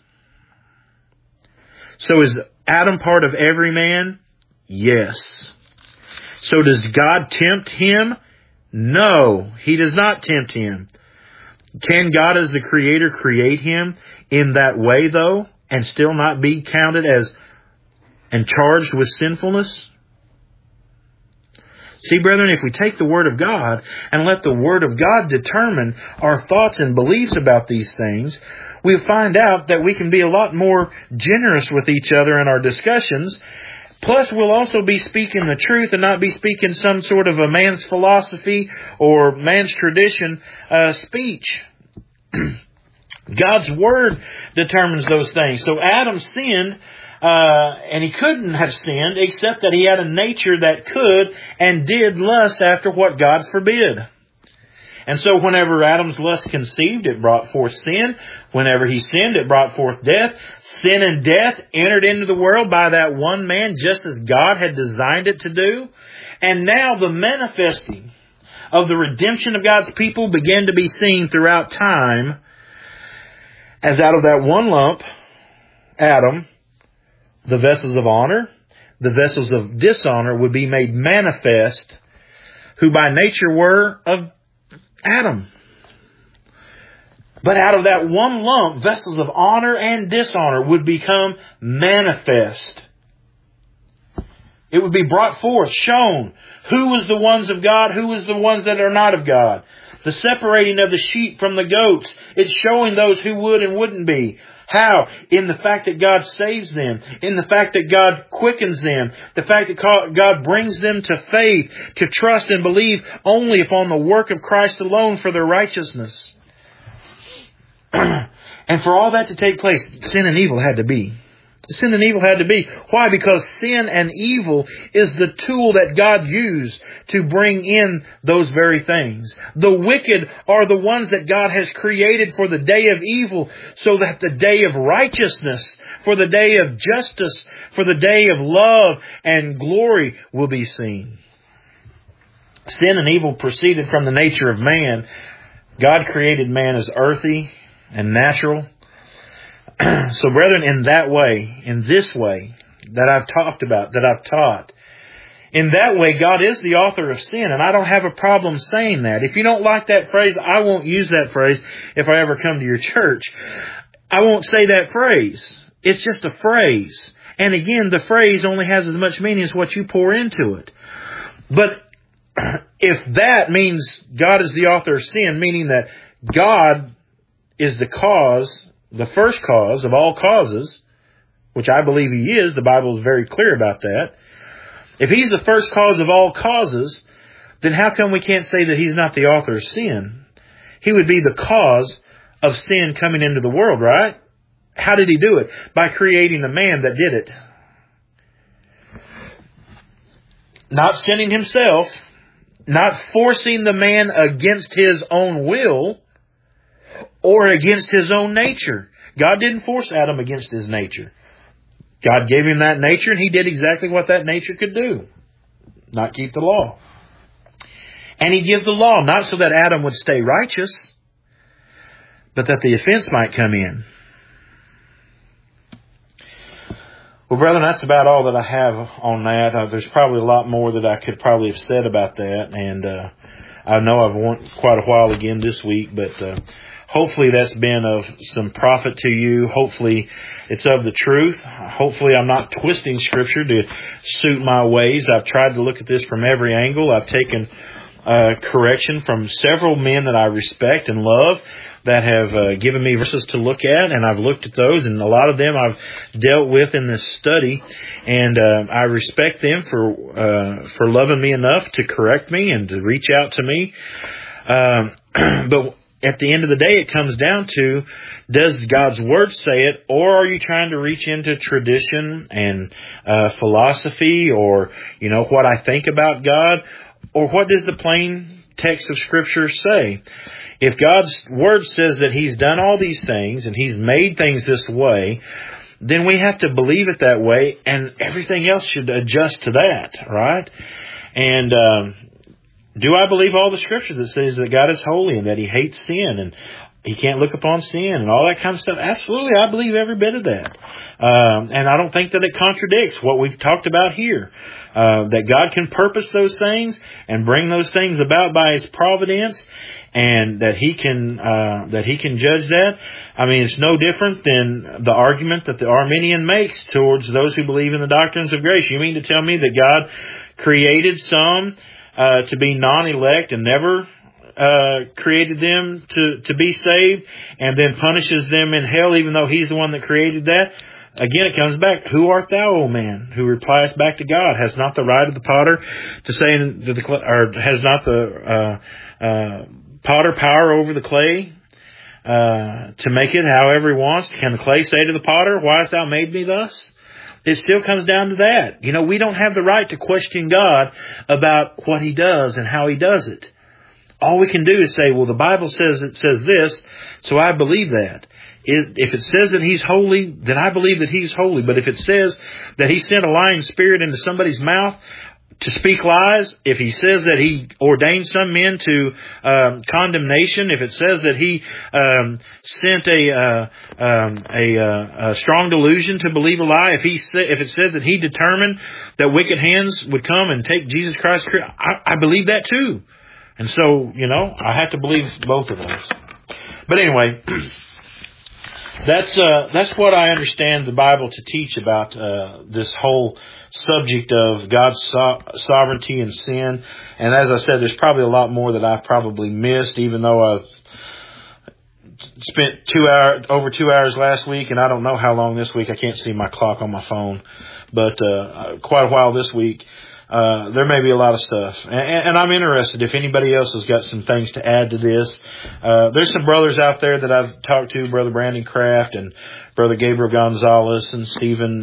So is Adam part of every man? Yes. So does God tempt him? No, He does not tempt him. Can God as the Creator create him in that way, though, and still not be counted as and charged with sinfulness? See, brethren, if we take the Word of God and let the Word of God determine our thoughts and beliefs about these things, we'll find out that we can be a lot more generous with each other in our discussions. Plus, we'll also be speaking the truth and not be speaking some sort of a man's philosophy or man's tradition speech. God's Word determines those things. So Adam sinned, and he couldn't have sinned except that he had a nature that could and did lust after what God forbid. And so whenever Adam's lust conceived, it brought forth sin. Whenever he sinned, it brought forth death. Sin and death entered into the world by that one man, just as God had designed it to do. And now the manifesting of the redemption of God's people began to be seen throughout time, as out of that one lump, Adam, the vessels of honor, the vessels of dishonor would be made manifest, who by nature were of Adam. But out of that one lump, vessels of honor and dishonor would become manifest. It would be brought forth, shown. Who was the ones of God? Who was the ones that are not of God? The separating of the sheep from the goats. It's showing those who would and wouldn't be. How? In the fact that God saves them. In the fact that God quickens them. The fact that God brings them to faith, to trust and believe only upon the work of Christ alone for their righteousness. And for all that to take place, sin and evil had to be. Sin and evil had to be. Why? Because sin and evil is the tool that God used to bring in those very things. The wicked are the ones that God has created for the day of evil, so that the day of righteousness, for the day of justice, for the day of love and glory will be seen. Sin and evil proceeded from the nature of man. God created man as earthy and natural. So brethren, in that way, in this way that I've talked about, that I've taught, in that way God is the author of sin, and I don't have a problem saying that. If you don't like that phrase, I won't use that phrase if I ever come to your church. I won't say that phrase. It's just a phrase. And again, the phrase only has as much meaning as what you pour into it. But if that means God is the author of sin, meaning that God is the cause, the first cause of all causes, which I believe He is. The Bible is very clear about that. If He's the first cause of all causes, then how come we can't say that He's not the author of sin? He would be the cause of sin coming into the world, right? How did He do it? By creating a man that did it. Not sinning Himself, not forcing the man against his own will, or against his own nature. God didn't force Adam against his nature. God gave him that nature, and he did exactly what that nature could do. Not keep the law. And He gave the law not so that Adam would stay righteous, but that the offense might come in. Well, brethren, that's about all that I have on that. There's probably a lot more that I could probably have said about that. And I know I've went quite a while again this week, but hopefully that's been of some profit to you. Hopefully it's of the truth. Hopefully I'm not twisting Scripture to suit my ways. I've tried to look at this from every angle. I've taken correction from several men that I respect and love that have given me verses to look at, and I've looked at those, and a lot of them I've dealt with in this study, and I respect them for loving me enough to correct me and to reach out to me. But at the end of the day, it comes down to, does God's Word say it, or are you trying to reach into tradition and philosophy, or what I think about God, or what does the plain text of Scripture say? If God's Word says that He's done all these things and He's made things this way, then we have to believe it that way, and everything else should adjust to that, right? And do I believe all the Scripture that says that God is holy and that He hates sin and He can't look upon sin and all that kind of stuff? Absolutely, I believe every bit of that. And I don't think that it contradicts what we've talked about here. That God can purpose those things and bring those things about by His providence, and that He can judge that. I mean, it's no different than the argument that the Arminian makes towards those who believe in the doctrines of grace. You mean to tell me that God created some to be non-elect and never created them to be saved, and then punishes them in hell even though He's the one that created that? Again, it comes back, who art thou, O man, who repliest back to God? Has not the right of the potter to say, or has not the potter power over the clay to make it however he wants? Can the clay say to the potter, why hast thou made me thus? It still comes down to that. We don't have the right to question God about what He does and how He does it. All we can do is say, well, the Bible says it says this, so I believe that. If it says that He's holy, then I believe that He's holy. But if it says that He sent a lying spirit into somebody's mouth to speak lies, if He says that He ordained some men to condemnation, if it says that He sent a strong delusion to believe a lie, if it says that He determined that wicked hands would come and take Jesus Christ, I believe that too. And so, I have to believe both of those. But anyway, That's what I understand the Bible to teach about this whole subject of God's sovereignty and sin. And as I said, there's probably a lot more that I've probably missed, even though I've spent over 2 hours last week, and I don't know how long this week. I can't see my clock on my phone, but quite a while this week. There may be a lot of stuff, and I'm interested if anybody else has got some things to add to this. There's some brothers out there that I've talked to, Brother Brandon Kraft and Brother Gabriel Gonzalez and Stephen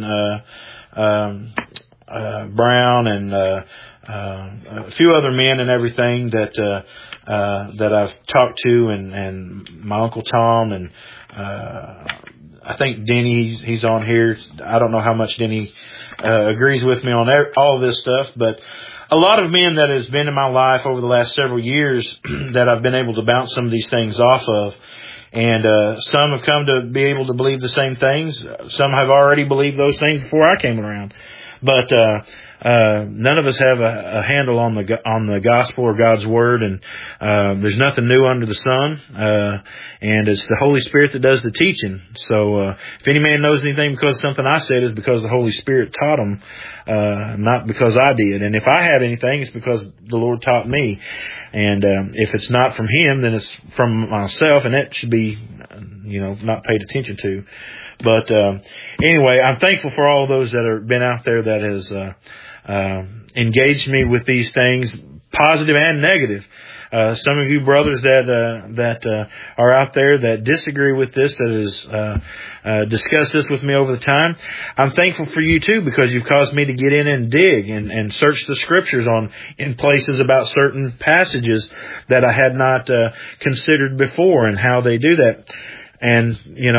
Brown and a few other men and everything that I've talked to, and my Uncle Tom, and I think Denny, he's on here. I don't know how much Denny agrees with me on all of this stuff, but a lot of men that has been in my life over the last several years that I've been able to bounce some of these things off of. And some have come to be able to believe the same things. Some have already believed those things before I came around. But none of us have a handle on the gospel or God's word, and there's nothing new under the sun. And it's the Holy Spirit that does the teaching. So if any man knows anything because something I said, is because the Holy Spirit taught him, not because I did. And if I have anything, it's because the Lord taught me. And if it's not from Him, then it's from myself, and that should be, not paid attention to. But anyway, I'm thankful for all those that have been out there that has engaged me with these things, positive and negative. Some of you brothers that are out there that disagree with this, that has discussed this with me over the time, I'm thankful for you too, because you've caused me to get in and dig and search the scriptures in places about certain passages that I had not considered before, and how they do that. And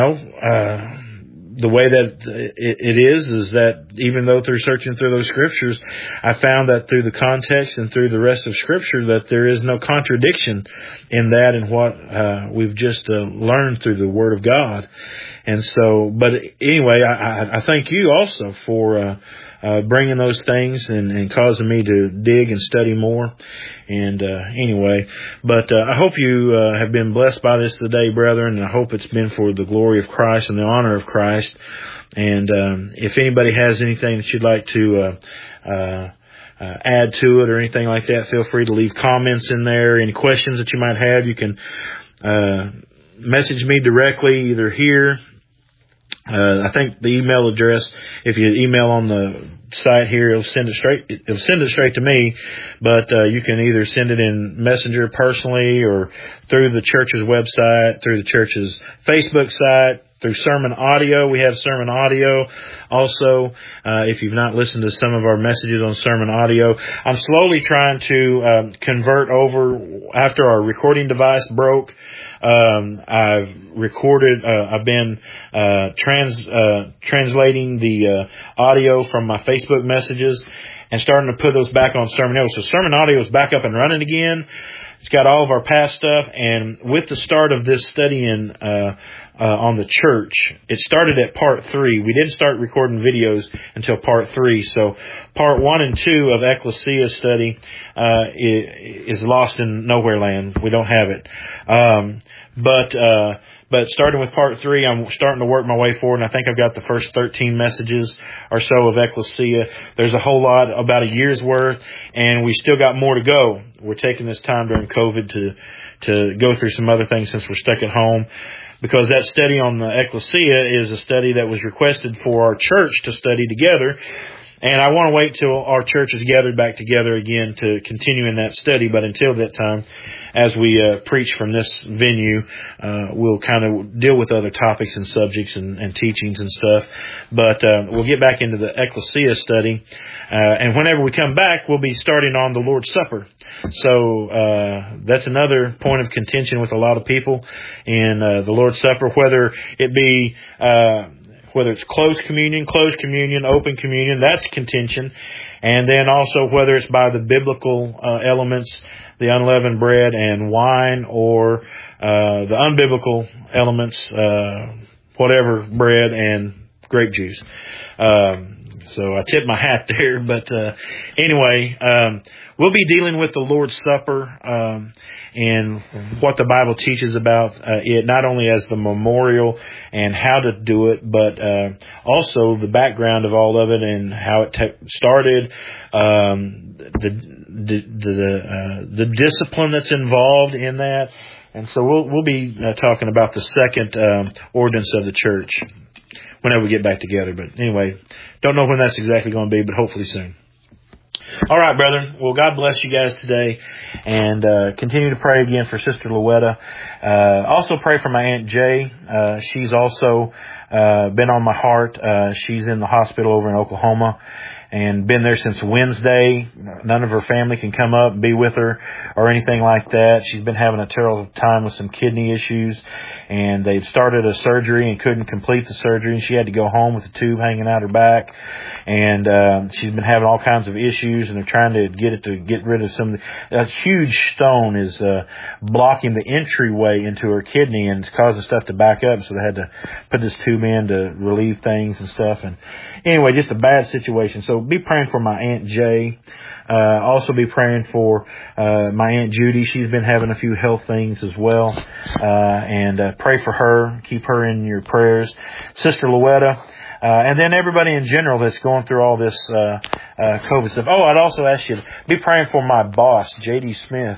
the way that it is that even though through searching through those scriptures, I found that through the context and through the rest of scripture that there is no contradiction in that and what we've just learned through the Word of God. And so, but anyway, I thank you also for bringing those things and causing me to dig and study more. And anyway, but I hope you have been blessed by this today, brethren, and I hope it's been for the glory of Christ and the honor of Christ. And if anybody has anything that you'd like to add to it or anything like that, feel free to leave comments in there. Any questions that you might have, you can message me directly either here. I think the email address, if you email on the site here, it'll send it straight to me. But you can either send it in Messenger personally, or through the church's website, through the church's Facebook site, through sermon audio. We have sermon audio also. If you've not listened to some of our messages on sermon audio, I'm slowly trying to convert over after our recording device broke. I've recorded, I've been translating the audio from my Facebook messages and starting to put those back on sermon audio. So sermon audio is back up and running again. It's got all of our past stuff, and with the start of this study on the church, it started at part 3. We didn't start recording videos until part 3. So part 1 and 2 of Ecclesia study is lost in nowhere land. We don't have it. But starting with part 3, I'm starting to work my way forward, and I think I've got the first 13 messages or so of Ecclesia. There's a whole lot, about a year's worth, and we still got more to go. We're taking this time during COVID to go through some other things since we're stuck at home, because that study on the Ecclesia is a study that was requested for our church to study together. And I want to wait till our church is gathered back together again to continue in that study. But until that time, as we preach from this venue, we'll kind of deal with other topics and subjects and teachings and stuff. But we'll get back into the Ecclesia study. And whenever we come back, we'll be starting on the Lord's Supper. So that's another point of contention with a lot of people in the Lord's Supper, whether it be whether it's closed communion, open communion, that's contention. And then also whether it's by the biblical elements, the unleavened bread and wine, or the unbiblical elements, whatever, bread and grape juice. So I tip my hat there. But anyway, we'll be dealing with the Lord's Supper and what the Bible teaches about it, not only as the memorial and how to do it, but also the background of all of it and how it started, the discipline that's involved in that. And so we'll be talking about the second ordinance of the church whenever we get back together. But anyway, don't know when that's exactly going to be, but hopefully soon. All right, brethren. Well, God bless you guys today, and continue to pray again for Sister Louetta. Also pray for my Aunt Jay. She's also been on my heart. She's in the hospital over in Oklahoma and been there since Wednesday. None of her family can come up and be with her or anything like that. She's been having a terrible time with some kidney issues, and they'd started a surgery and couldn't complete the surgery, and she had to go home with a tube hanging out her back. And she's been having all kinds of issues, and they're trying to get rid of some. A huge stone is blocking the entryway into her kidney, and it's causing stuff to back up. So they had to put this tube in to relieve things and stuff. And anyway, just a bad situation. So be praying for my Aunt Jay. Also be praying for my Aunt Judy. She's been having a few health things as well. And pray for her. Keep her in your prayers. Sister Louetta. And then everybody in general that's going through all this COVID stuff. Oh, I'd also ask you to be praying for my boss, J.D. Smith.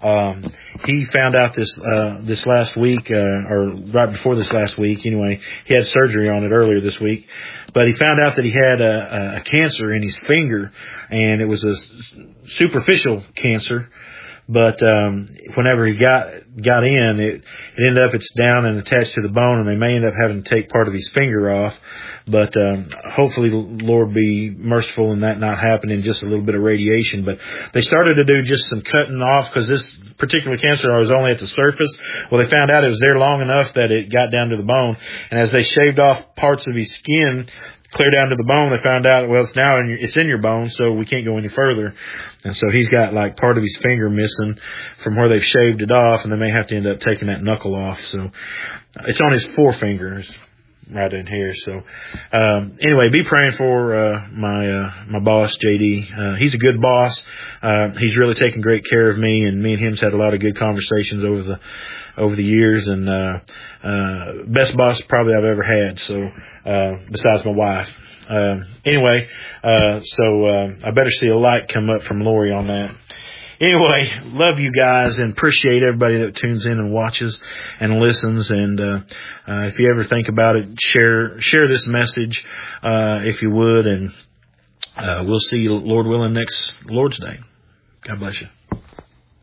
He found out this last week, or right before this last week. Anyway, he had surgery on it earlier this week, but he found out that he had a cancer in his finger, and it was a superficial cancer. But whenever he got in, it ended up it's down and attached to the bone, and they may end up having to take part of his finger off. But hopefully, Lord be merciful in that not happening. Just a little bit of radiation. But they started to do just some cutting off because this particular cancer was only at the surface. Well, they found out it was there long enough that it got down to the bone, and as they shaved off parts of his skin clear down to the bone, they found out, well, it's in your bone, so we can't go any further. And so he's got like part of his finger missing from where they've shaved it off, and they may have to end up taking that knuckle off. So it's on his forefinger, right in here. So anyway, be praying for my boss, JD. He's a good boss. He's really taken great care of me, and me and him's had a lot of good conversations over the years, and best boss probably I've ever had. So besides my wife. Anyway, so I better see a light come up from Lori on that. Anyway, love you guys and appreciate everybody that tunes in and watches and listens. And if you ever think about it, share this message if you would. And we'll see you, Lord willing, next Lord's Day. God bless you.